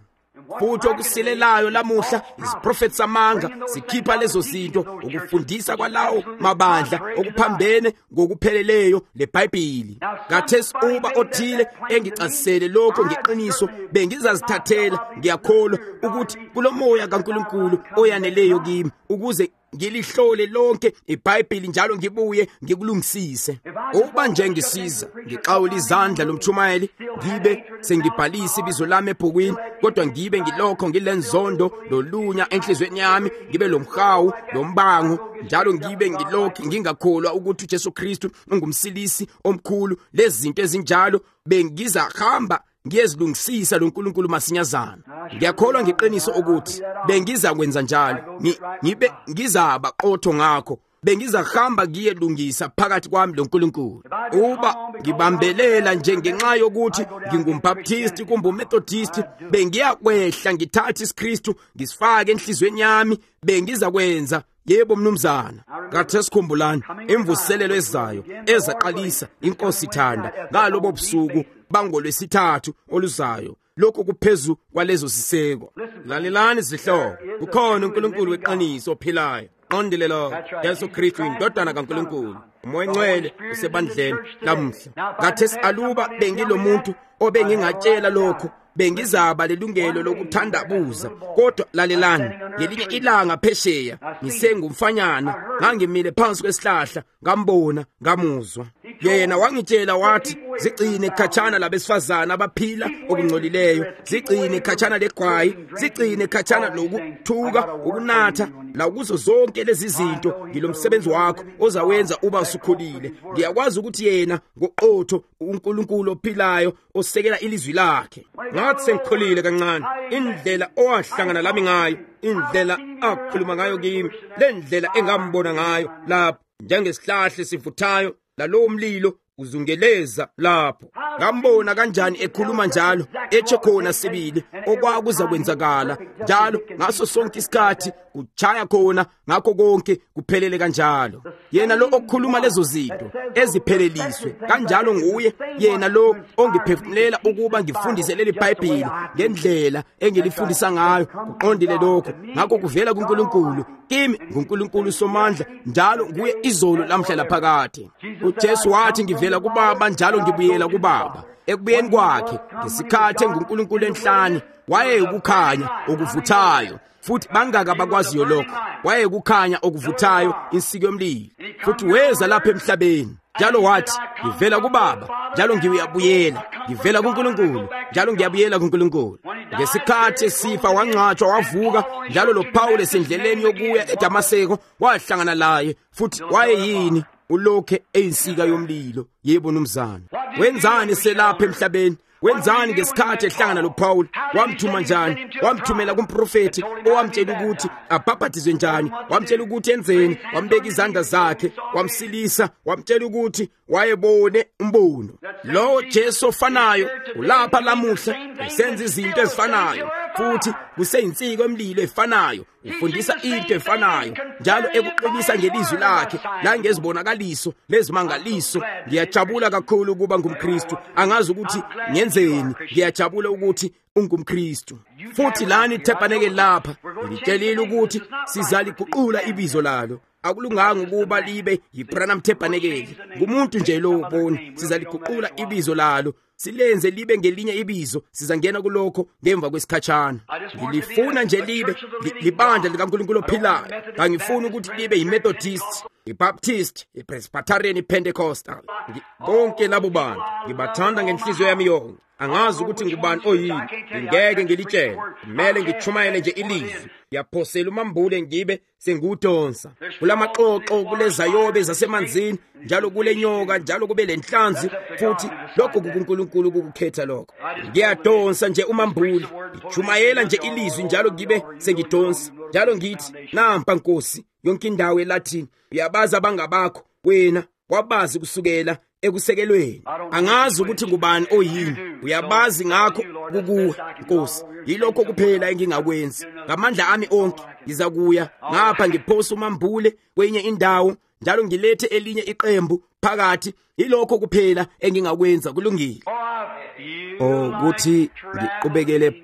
futhi okusilelayo lamuhla iziprofethi samanga sikhipha lezo zinto ukufundisa kwalawo mabandla okuphambene ngokupheleleyo leBhayibheli. Ngathesi uba othile engicasisele lokho ngeqiniso bengizazithathela ngiyakholwa ukuthi kulomoya kaNkulunkulu oyaneleyo kimi ukuze ngilihlole lonke iBhayibheli njalo ngibuye ngikulungisise. Uba nje ngisiza ngixawula izandla lomtshumayeli ngibe sengibhalisa ibizo lami ebhukwini, kodwa ngibe ngilokho ngilenzondo lolunya enhlizweni yami, ngibe lomhawu lombango njalo ngibe ngilokho ngingakholwa ukuthi uJesu Kristu ungumsilisi omkhulu, lezi zinto ezinjalo bengizahamba ngiyezilungisisa lo nkulunkulu masinyazana. Ngiyakholwa ngeqiniso ukuthi bengiza kwenza njalo, ngibe ngizaba qotho ngakho, bengizahamba ngiyelungisa phakathi kwami lo nkulunkulu. Uba ngibambelela nje ngenxa yokuthi ngingumbaptisti kumbe umethodist, bengiyakwehla ngithatha isikristu ngisifake enhlizweni yami, bengiza kwenza. Yebo mnumzana, ngathesi khumbulani imvuselelo ezayo ezaqalisa inkosi ithanda ngalobo busuku bangolwesithathu oluzayo. Lokho kuphezu kwalezo siseko. Lalelani zihlobo, kukhona uNkulunkulu weqiniso ophilayo. Qondile lo Yesu Kristu indodana kaNkulunkulu, umoya ngcwele usebandleni lamuhla. Ngathesi aluba bengilomuntu obengingatshela lokho, bengizaba lelungelo lokuthandabuza. Kodwa lalelani, ngelinye ilanga phesheya ngisengumfanyana ngangimile phansi kwesihlahla ngambona ngamuzwa. Yena wangitshela wathi zigcine khatshana labesifazana abaphila okungcolileyo, zigcine khatshana legwayi, zigcine khatshana lokuthuka, ukunatha la kuzo zonke lezi zinto ngilomsebenzi wakho ozawenza uba usukhulile. Ngiyakwazi ukuthi yena ngoqotho uNkulunkulu ophilayo osekela ilizwi lakhe. Ngathi sengikhulile kancane, indlela owahlangana lami ngayo, indlela akhuluma ngayo kimi, le ndlela engambona ngayo lapho njengesihlahla sivuthayo lalowo mlilo uzungeleza lapho. Ngambona kanjani ekhuluma njalo, etshe khona sibili okwakuza kwenzakala njalo ngaso sonke isikhathi kuchaya khona ngakho konke kuphelele kanjalo. Yena lo okhuluma lezo zinto ezipheleliswe kanjalo nguye yena lo ongiphefumulela ukuba ngifundise leli Bhayibheli ngendlela engilifundisa ngayo. Uqondile lokho, ngakho kuvela kuNkulunkulu. Kimi nguNkulunkulu somandla njalo nguye izolo lamhla laphakade. uJesu wathi ngivela kuBaba njalo ngibuyela kuBaba. Ekubuyeni kwakhe ngesikhathi enguNkulunkulu enhlani wayekukhanya okuvuthayo, futhi bangaka abakwaziyo lokho. Wayekukhanya okuvuthayo insiko yomlilo, futhi weza lapha emhlabeni njalo wathi ngivela kuBaba njalo ngiyabuyela, ngivela kuNkulunkulu njalo ngiyabuyela kuNkulunkulu. Ngesikhathi esifa wangcwatshwa wavuka, njalo lo Paul esendleleni yokuya eDamaseko wahlangana laye, futhi wayeyini ulokhe eyinsika yomlilo. Yebo numzana, wenzani selapha emhlabeni? Wenzani ngesikhathi ehlangana lo Paul? Wamthuma njani? Wamthumela kumprofeti owamtshela ukuthi abhabhatizwe njani, wamtshela ukuthi enzeni, wambeka izandla zakhe, wamsilisa, wamtshela ukuthi wayebone umbono. Lo Jesu ofanayo ulapha lamuhla usenza izinto ezifanayo, futhi kuseyinsiko emlilo efanayo, ufundisa into efanayo njalo ekuqinisa ngelizwi lakhe langezibonakaliso lezimangaliso. Ngiyajabula kakhulu ukuba ngumKristu. Angazi ukuthi ngenzeni, ngiyajabula ukuthi ungumKristu. Futhi lani iTabernacle lapha litshelile ukuthi sizaliguqula ibizo lalo. Akulunganga ukuba libe yiBranham Tabernacle. Ngumuntu nje lo uboni, sizaliguqula ibizo lalo silenze libe ngelinye ibizo. Sizangena kulokho ngemva kwesikhatshana. Ngilifuna nje libe libandla likaNkulunkulu ophilayo. Angifuni ukuthi libe yiMethodist, iBaptist, iPresbyterian, iPentecostal. Bonke labo bantu ngibathanda ngenhliziyo yami yonke. Angazi ukuthi ngubani oyini, ngeke ngilitshele. Kumele ngichumayele nje ilizwi. Yaphosela umambule ngibe sengudonsa. Kulamaqoqo, kulezayobe zasemanzini, njalo kule nyoka, njalo kube lenhlanzi, futhi lokho kuNkulunkulu ukukhetha lokho. Ngiyadonsa nje umambule, ngichumayela nje ilizwi njalo ngibe sengidonsa. Njalo ngithi, nampa Nkosi, yonke indawo eLatin uyabaza bangabakho, wena wabazi kusukela ekusekelweni. Angazi ukuthi ngubani oyini, uyabazi ngakho kukuwe Nkosi. Yilokho kuphela engingakwenza. Ngamandla ami onke ngizakuya ngapha ngiphosa umambule kwenye indawo njalo ngilethe elinye iqembu phakathi. Yilokho kuphela engingakwenza. Kulungile ukuthi ngiqhubekele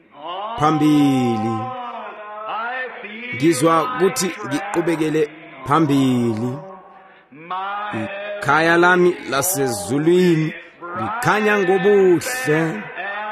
phambili. Ngizwa ukuthi ngiqhubekele phambili. Ikhaya lami lasezulwini likhanya ngobuhle,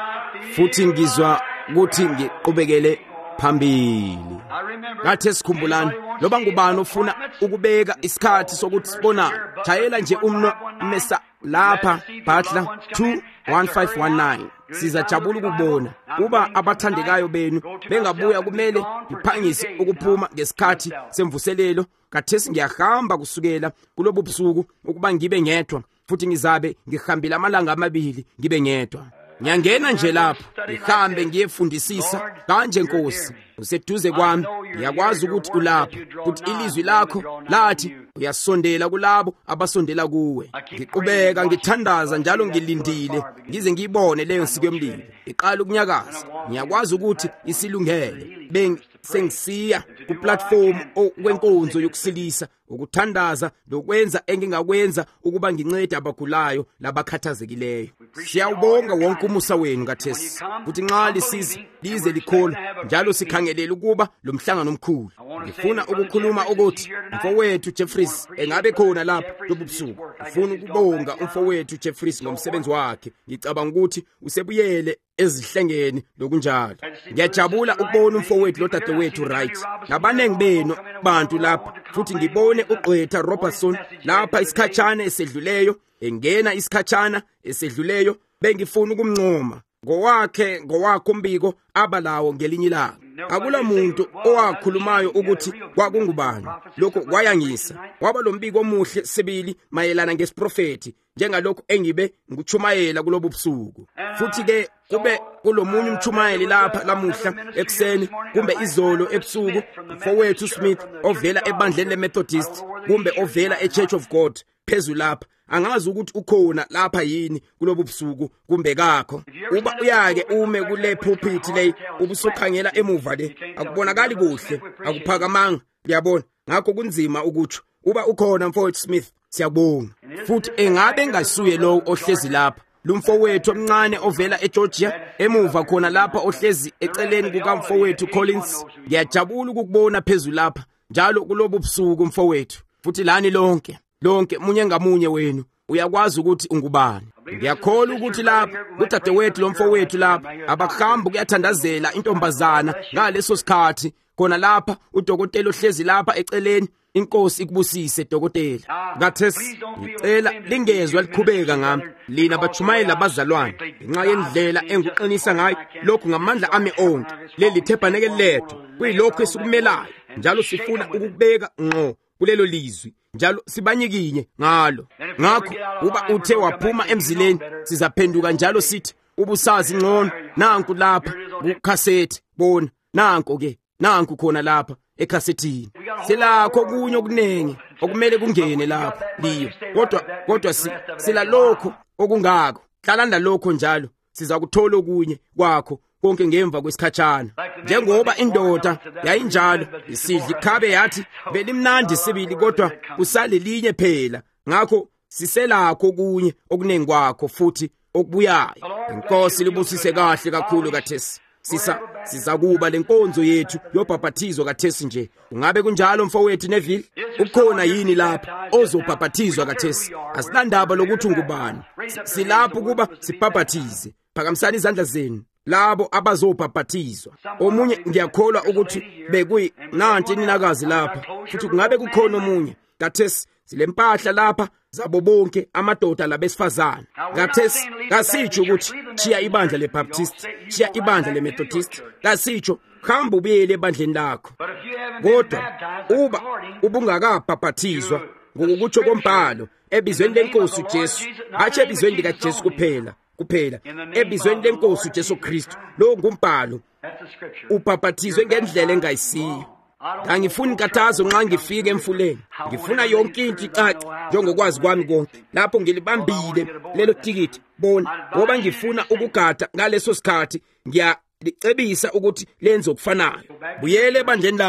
futhi ngizwa ukuthi ngiqhubekele phambili. Ngathi sikhumbulani, loba ngubani ofuna ukubeka isikhathi sokuthi sibonane, chayela nje umno mesa lapha Butler two one five one nine. Sizajabula ukubona. Uba abathandekayo benu bengabuya, kumele ngiphangise ukuphuma ngesikhathi semvuselelo. Kathesi ngiyahamba kusukela kulobu busuku ukuba ngibe ngedwa, futhi ngizabe ngihambile amalanga amabili ngibe ngedwa. Ngiyangena nje lapho ngihambe ngiyefundisisa kanje. Nkosi, useduze kwami, ngiyakwazi ukuthi ulapha, futhi ilizwi lakho lathi uyasondela kulabo abasondela kuwe. Ngiqhubeka ngithandaza njalo ngilindile ngize ngiyibone leyo nsiko yomlilo iqala ukunyakaza. Ngiyakwazi ukuthi isilungele. Bengisiya ku platform okwenkonzo yokusilisa, ukuthandaza lokwenza engingakwenza ukuba ngincede abagulayo labakhathazekileyo. Siyawubonga wonke umusa wenu kathesi, futhi nxa lisize lize likholwa njalo sikhangelela ukuba lo mhlangano omkhulu. Ngifuna ukukhuluma ukuthi umfowethu Jeffries engabe khona lapha lobubusuku. Ngifuna ukubonga umfowethu Jeffries ngomsebenzi wakhe. Ngicabanga ukuthi usebuyele ezihlengeni lokunjalo. Ngiyajabula ukubona umfowethu lodadewethu Right nabanengi benu bantu lapha, futhi ngibone uGqwetha Robertson lapha isikhatshana esedluleyo, engena isikhatshana esedluleyo. Bengifuna ukumncoma ngowakhe ngowakho umbiko abalawo ngelinye ilanga. Akula muntu owakhulumayo ukuthi kwakungubani. Lokho kwayangisa. Waba lo mbiko omuhle sibili mayelana ngesiprofeti, njengalokho engibe ngikuchumayela kulobu busuku. Futhi ke kube kulomunye umchumayeli lapha lamuhla ekseni, kumbe izolo ebusuku, mfowethu Smith ovela ebandleni leMethodist, kumbe ovela eChurch of God phezulu lapha. Angazi ukuthi ukhona lapha yini kulobu busuku kumbe kakho. Uba uyake ume kule pulpit le ubusukhangela emuva le, akubonakali kuhle, akuphakamanga. Ngiyabona ngakho kunzima ukuthi uba ukhona mfowethu Smith, siyabonga. Futhi engabe ngasuye lo ohlezi lapha, lumfowethu omncane ovela eGeorgia emuva khona lapha ohlezi eceleni kukamfowethu Collins. Ngiyajabula ukukubona phezulu lapha njalo kulobu busuku mfowethu. Futhi lani lonke lonke munye ngamunye wenu uyakwazi ukuthi ungubani. Ngiyakholwa ukuthi lapha udadewethu lomfowethu lapha abakhamba ukuyathandazela intombazana ngaleso sikhathi khona lapha. Udokotela ohlezi lapha eceleni, inkosi ikubusise dokotela. Ngathesi ngicela lingezwe liqhubeka ngami lina bachumayela abazalwane, ngenxa yendlela enguqinisa ngayo lokhu ngamandla ami onke. Leli thebhaneke lethu kuyilokho esikumelayo, njalo sifuna ukubeka ngqo kulelo lizwi, njalo sibanyikinye ngalo. Ngakho uba uthe waphuma emzileni, sizaphenduka njalo sithi ubusazi ngcono. Nanku lapha kukhasethi, bona nanku ke, nanku khona lapha ekhasethini. Silakho kunye okunengi okumele kungene lapha liyo, kodwa kodwa si, sila lokho okungako. Hlala ndalokho njalo sizakuthola okunye kwakho konke ngemva kwesikhatshana. Njengoba indoda yayinjalo isidla ikhabe yathi belimnandi sibili, kodwa kusale linye phela. Ngakho siselakho kunye okunengi kwakho futhi okubuyayo. Inkosi libusise kahle kakhulu kathesi. Sisa sizakuba lenkonzo yethu yobhabhathizo kathesi nje. Ungabe kunjalo mfowethu Neville? Ukhona yini lapha ozobhabhathizwa kathesi? Asinandaba lokuthi ungubani. Silapho kuba sibhabhathize. Phakamisani izandla zenu labo abazobhabhathizwa. Omunye ngiyakholwa ukuthi bekuyi nanti ninakazi lapha, futhi kungabe kukhona omunye. Kathesi silempahla lapha zabo bonke amadoda labesifazana. Kathesi kasitsho ukuthi chiya ibandla leBaptist, chiya ibandla leMethodist, kasitsho hamba ubuyele ebandleni lakho. Kodwa uba ubungakabhabhathizwa ngokutsho kombhalo ebizweni lenkosi uJesu, hatshi ebizweni likaJesu kuphela kuphela, ebizweni lenkosi uJesu Kristu, lo ngumbhalo, ubhabhathizwe ngendlela engayisiyo. Angifuni nkathazo nxa ngifike emfuleni. Ngifuna yonke into icace njengokwazi kwami konke. Lapho ngilibambile lelo tikiti, bona, ngoba ngifuna ukugada ngaleso sikhathi. Ngiyalicebisa ukuthi lenze okufanayo. Buyele ebandleni lakho,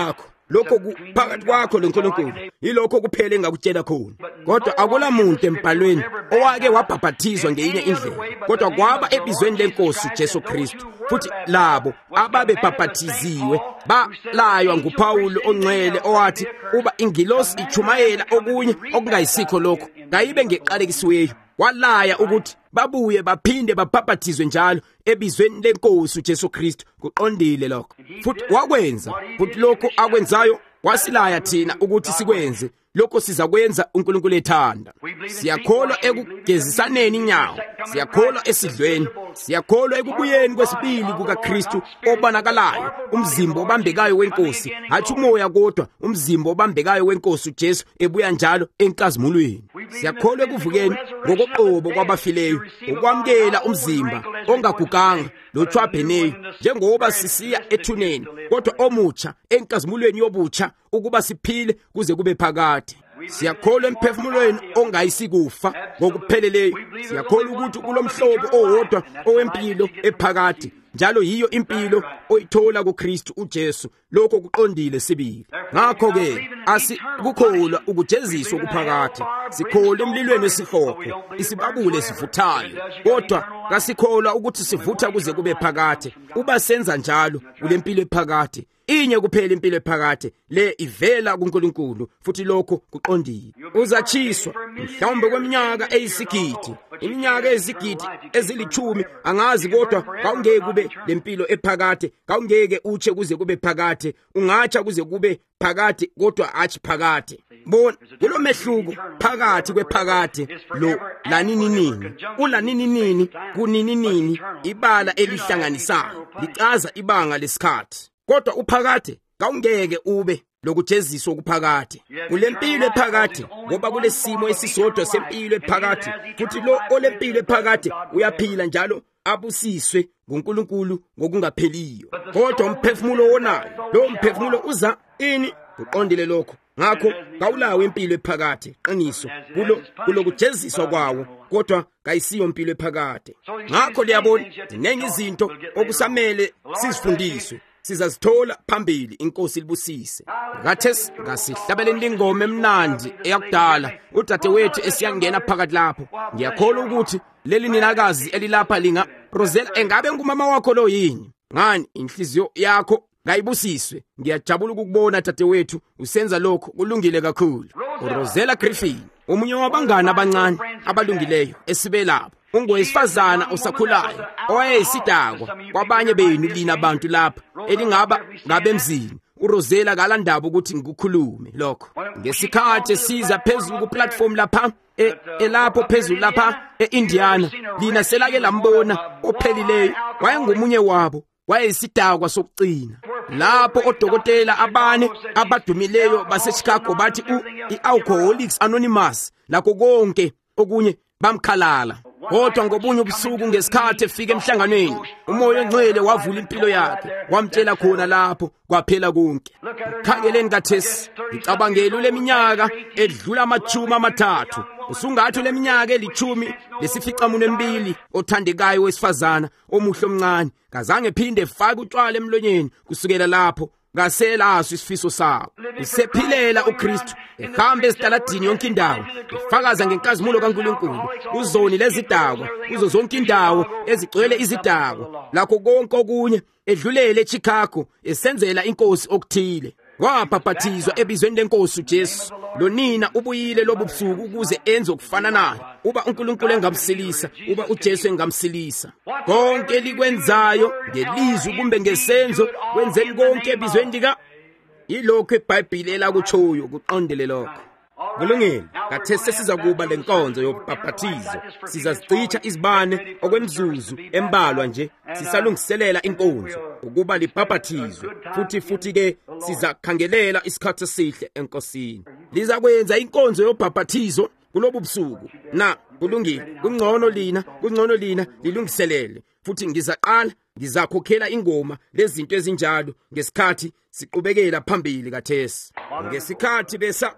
lokho kuphakathi kwakho loNkulunkulu yilokho kuphela engakutshela khona. Kodwa akula muntu embhalweni owake wabhabhathizwa ngeyinye indlela, kodwa kwaba ebizweni lenkosi uJesu Kristu. Futhi labo ababebhabhathiziwe balaywa nguPawulo ongcwele owathi uba ingilosi ichumayela okunye okungayisikho lokho ngayibe ngeqalekisiweyo. Walaya ukuthi babuye baphinde babhabhathizwe njalo ebizweni lenkosi uJesu Kristu. Kuqondile lokho. Futhi wakwenza, futhi lokho akwenzayo wasilaya thina ukuthi sikwenze. Lokho sizakwenza uNkulunkulu ethanda. Siyakholwa ekugezisaneni inyawo, siyakholwa esidlweni, siyakholwa ekubuyeni kwesibili kukaKristu obonakalayo, umzimba obambekayo wenkosi, hathi umoya kodwa umzimba obambekayo wenkosi uJesu ebuya njalo enkazimulweni. Siyakholwa ekuvukeni ngokoqobo kwabafileyo, ukwamkela umzimba ongaguganga lothwabheneyo njengoba sisiya ethuneni, kodwa omutsha enkazimulweni yobutsha ukuba siphile kuze kube phakade. Siyakholwa emphefumulweni ongayisikufa ngokupheleleyo. Siyakholwa ukuthi kulomhlobo owodwa owempilo ephakade, njalo yiyo impilo oyithola kuKristu uJesu. Lokho kuqondile sibili. Ngakho-ke asikukholwa ukujeziswa okuphakade, sikholwa emlilweni wesihogo, isibabule esivuthayo, kodwa kasikholwa ukuthi sivutha kuze kube phakade. Uba senza njalo kulempilo ephakade, inye kuphela impilo ephakade, le ivela kuNkulunkulu, futhi lokho kuqondile. Uzachiswa mhlawumbe kweminyaka eyisigidi, iminyaka ezigidi ezilithumi, angazi, kodwa kawungeke kube lempilo ephakade, kawungeke utshe kuze kube phakade, ungatsha kuze kube phakade kodwa athi phakade. Bona kulomehluko phakathi kwephakade lo lanini nini. Ulanini nini kunini nini ibala elihlanganisayo lichaza ibanga lesikhathi, kodwa uphakade kawungeke ube lokujeziswa okuphakade. Kulempilo ephakade ngoba kulesimo esisodwa sempilo ephakade, futhi lo olempilo ephakade uyaphila njalo abusiswe nguNkulunkulu ngokungapheliyo. Kodwa umphefumulo wonayo, lo mphefumulo uza ini? Uqondile lokho. Ngakho kawulawo impilo ephakade, qiniso kulo kulokujeziswa kwawo, kodwa kayisiyo impilo ephakade. Ngakho liyabona ziningi izinto okusamele sizifundiswe, sizazithola phambili. Inkosi libusise. Ngathesi ngasihlabeleni ingoma emnandi eyakudala udadewethu esiyangena phakathi lapho. Ngiyakholwa ukuthi leli ninakazi elilapha linga Rosella engabe ngumama wakho lo yini? Ngani inhliziyo yakho ngayibusiswe. Ngiyajabula ukukubona dadewethu usenza lokho, kulungile kakhulu. uRosella Griffin, omunye wabangani abancane abalungileyo esibelapho, ungowesifazana osakhulayo owayeyisidakwa kwabanye benu lina bantu lapha elingaba ngabemzini. uRosella kalandaba ukuthi ngikukhulume lokho. Ngesikhathi siza phezulu ku-platform lapha e, elapho phezulu lapha e-Indiana, lina selake lambona ophelileyo. Wayengomunye wabo, wayeyisidakwa sokugcina. Lapho odokotela abane abadumileyo baseChicago bathi i-Alcoholics Anonymous lakho konke okunye bamkhalala. Kodwa ngobunye ubusuku ngesikhathi efika emhlanganweni, umoya ongcwele wavula impilo yakhe, wamtshela khona lapho kwaphela konke. Khangeleni kathesi, ngicabangela le minyaka edlula amajumi amathathu, usungathi le minyaka elithumi lesificamunwe mbili, othandekayo wesifazana omuhle omncane kazange phinde faka utshwala emlonyeni. Kusukela lapho ngaselaso isifiso sawo. Usephilela uKristu, ehamba ezitaladini yonke indawo, efakaza ngenkazimulo kaNkulunkulu. Uzoni lezidakwa kuzo zonke indawo ezigcwele izidakwa, lakho konke okunye edlulele eChicago esenzela inkosi okuthile. Wabhabhathizwa ebizweni lenkosi uJesu. Lo nina ubuyile lobu busuku ukuze enze okufana naye. Uba uNkulunkulu engamsilisa, uba uJesu engamsilisa. Konke likwenzayo ngelizwi kumbe ngesenzo, kwenzeni konke ebizweni lika. Yilokho iBhayibheli elakutshoyo, kuqondele lokho. Kulungile, kathesi siza kuba lenkonzo yokubhabhathiza. Sizazicitsha izibane okwemzuzu embalwa nje, sisalungiselela inkonzo ukuba libhabhathizwe. Futhi futhi ke sizakhangelela isikhathi esihle enkosini. Liza kwenza inkonzo yobhabhathizo kulobu busuku. Na kulungile, kungcono lina, kungcono lina lilungiselele. Futhi ngizaqala ngizakhokhela ingoma lezinto ezinjalo ngesikhathi siqhubekela phambili kathesi. Ngesikhathi besa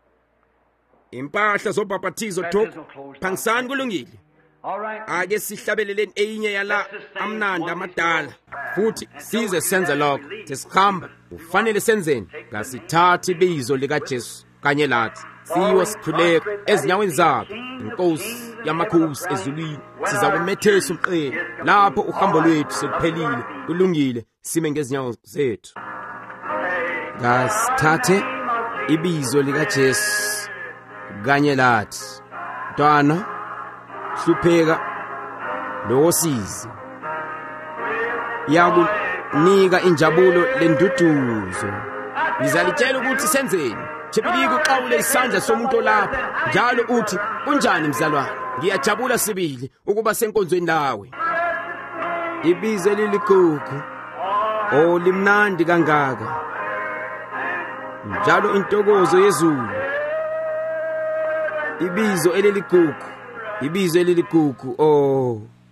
impahla zobhabhathizo thoko phangisani. Kulungile, ake sihlabeleleni eyinye yala amnandi amadala, futhi size senze lokho. Sesihamba ufanele senzeni ngasithatha ibizo likaJesu kanye lathi siwe sikhuleka ezinyaweni zakhe inkosi yamakhosi ezulwini sizakumethesa umqhele lapho uhambo lwethu sekuphelile kulungile sime ngezinyawo zethu ngasithathe ibizo likaJesu kanye lathi mntwana hlupheka losizi yakunika injabulo lenduduzo ngizalitshela ukuthi senzeni Chibilika uxawule isandla somuntu lapha njalo uthi kunjani mzalwane ngiyajabula sibili ukuba senkonzweni lawe ibizo liligugu o limnandi kangaka njalo intokozo yezulu ibizo eliligugu ibizo eliligugu oh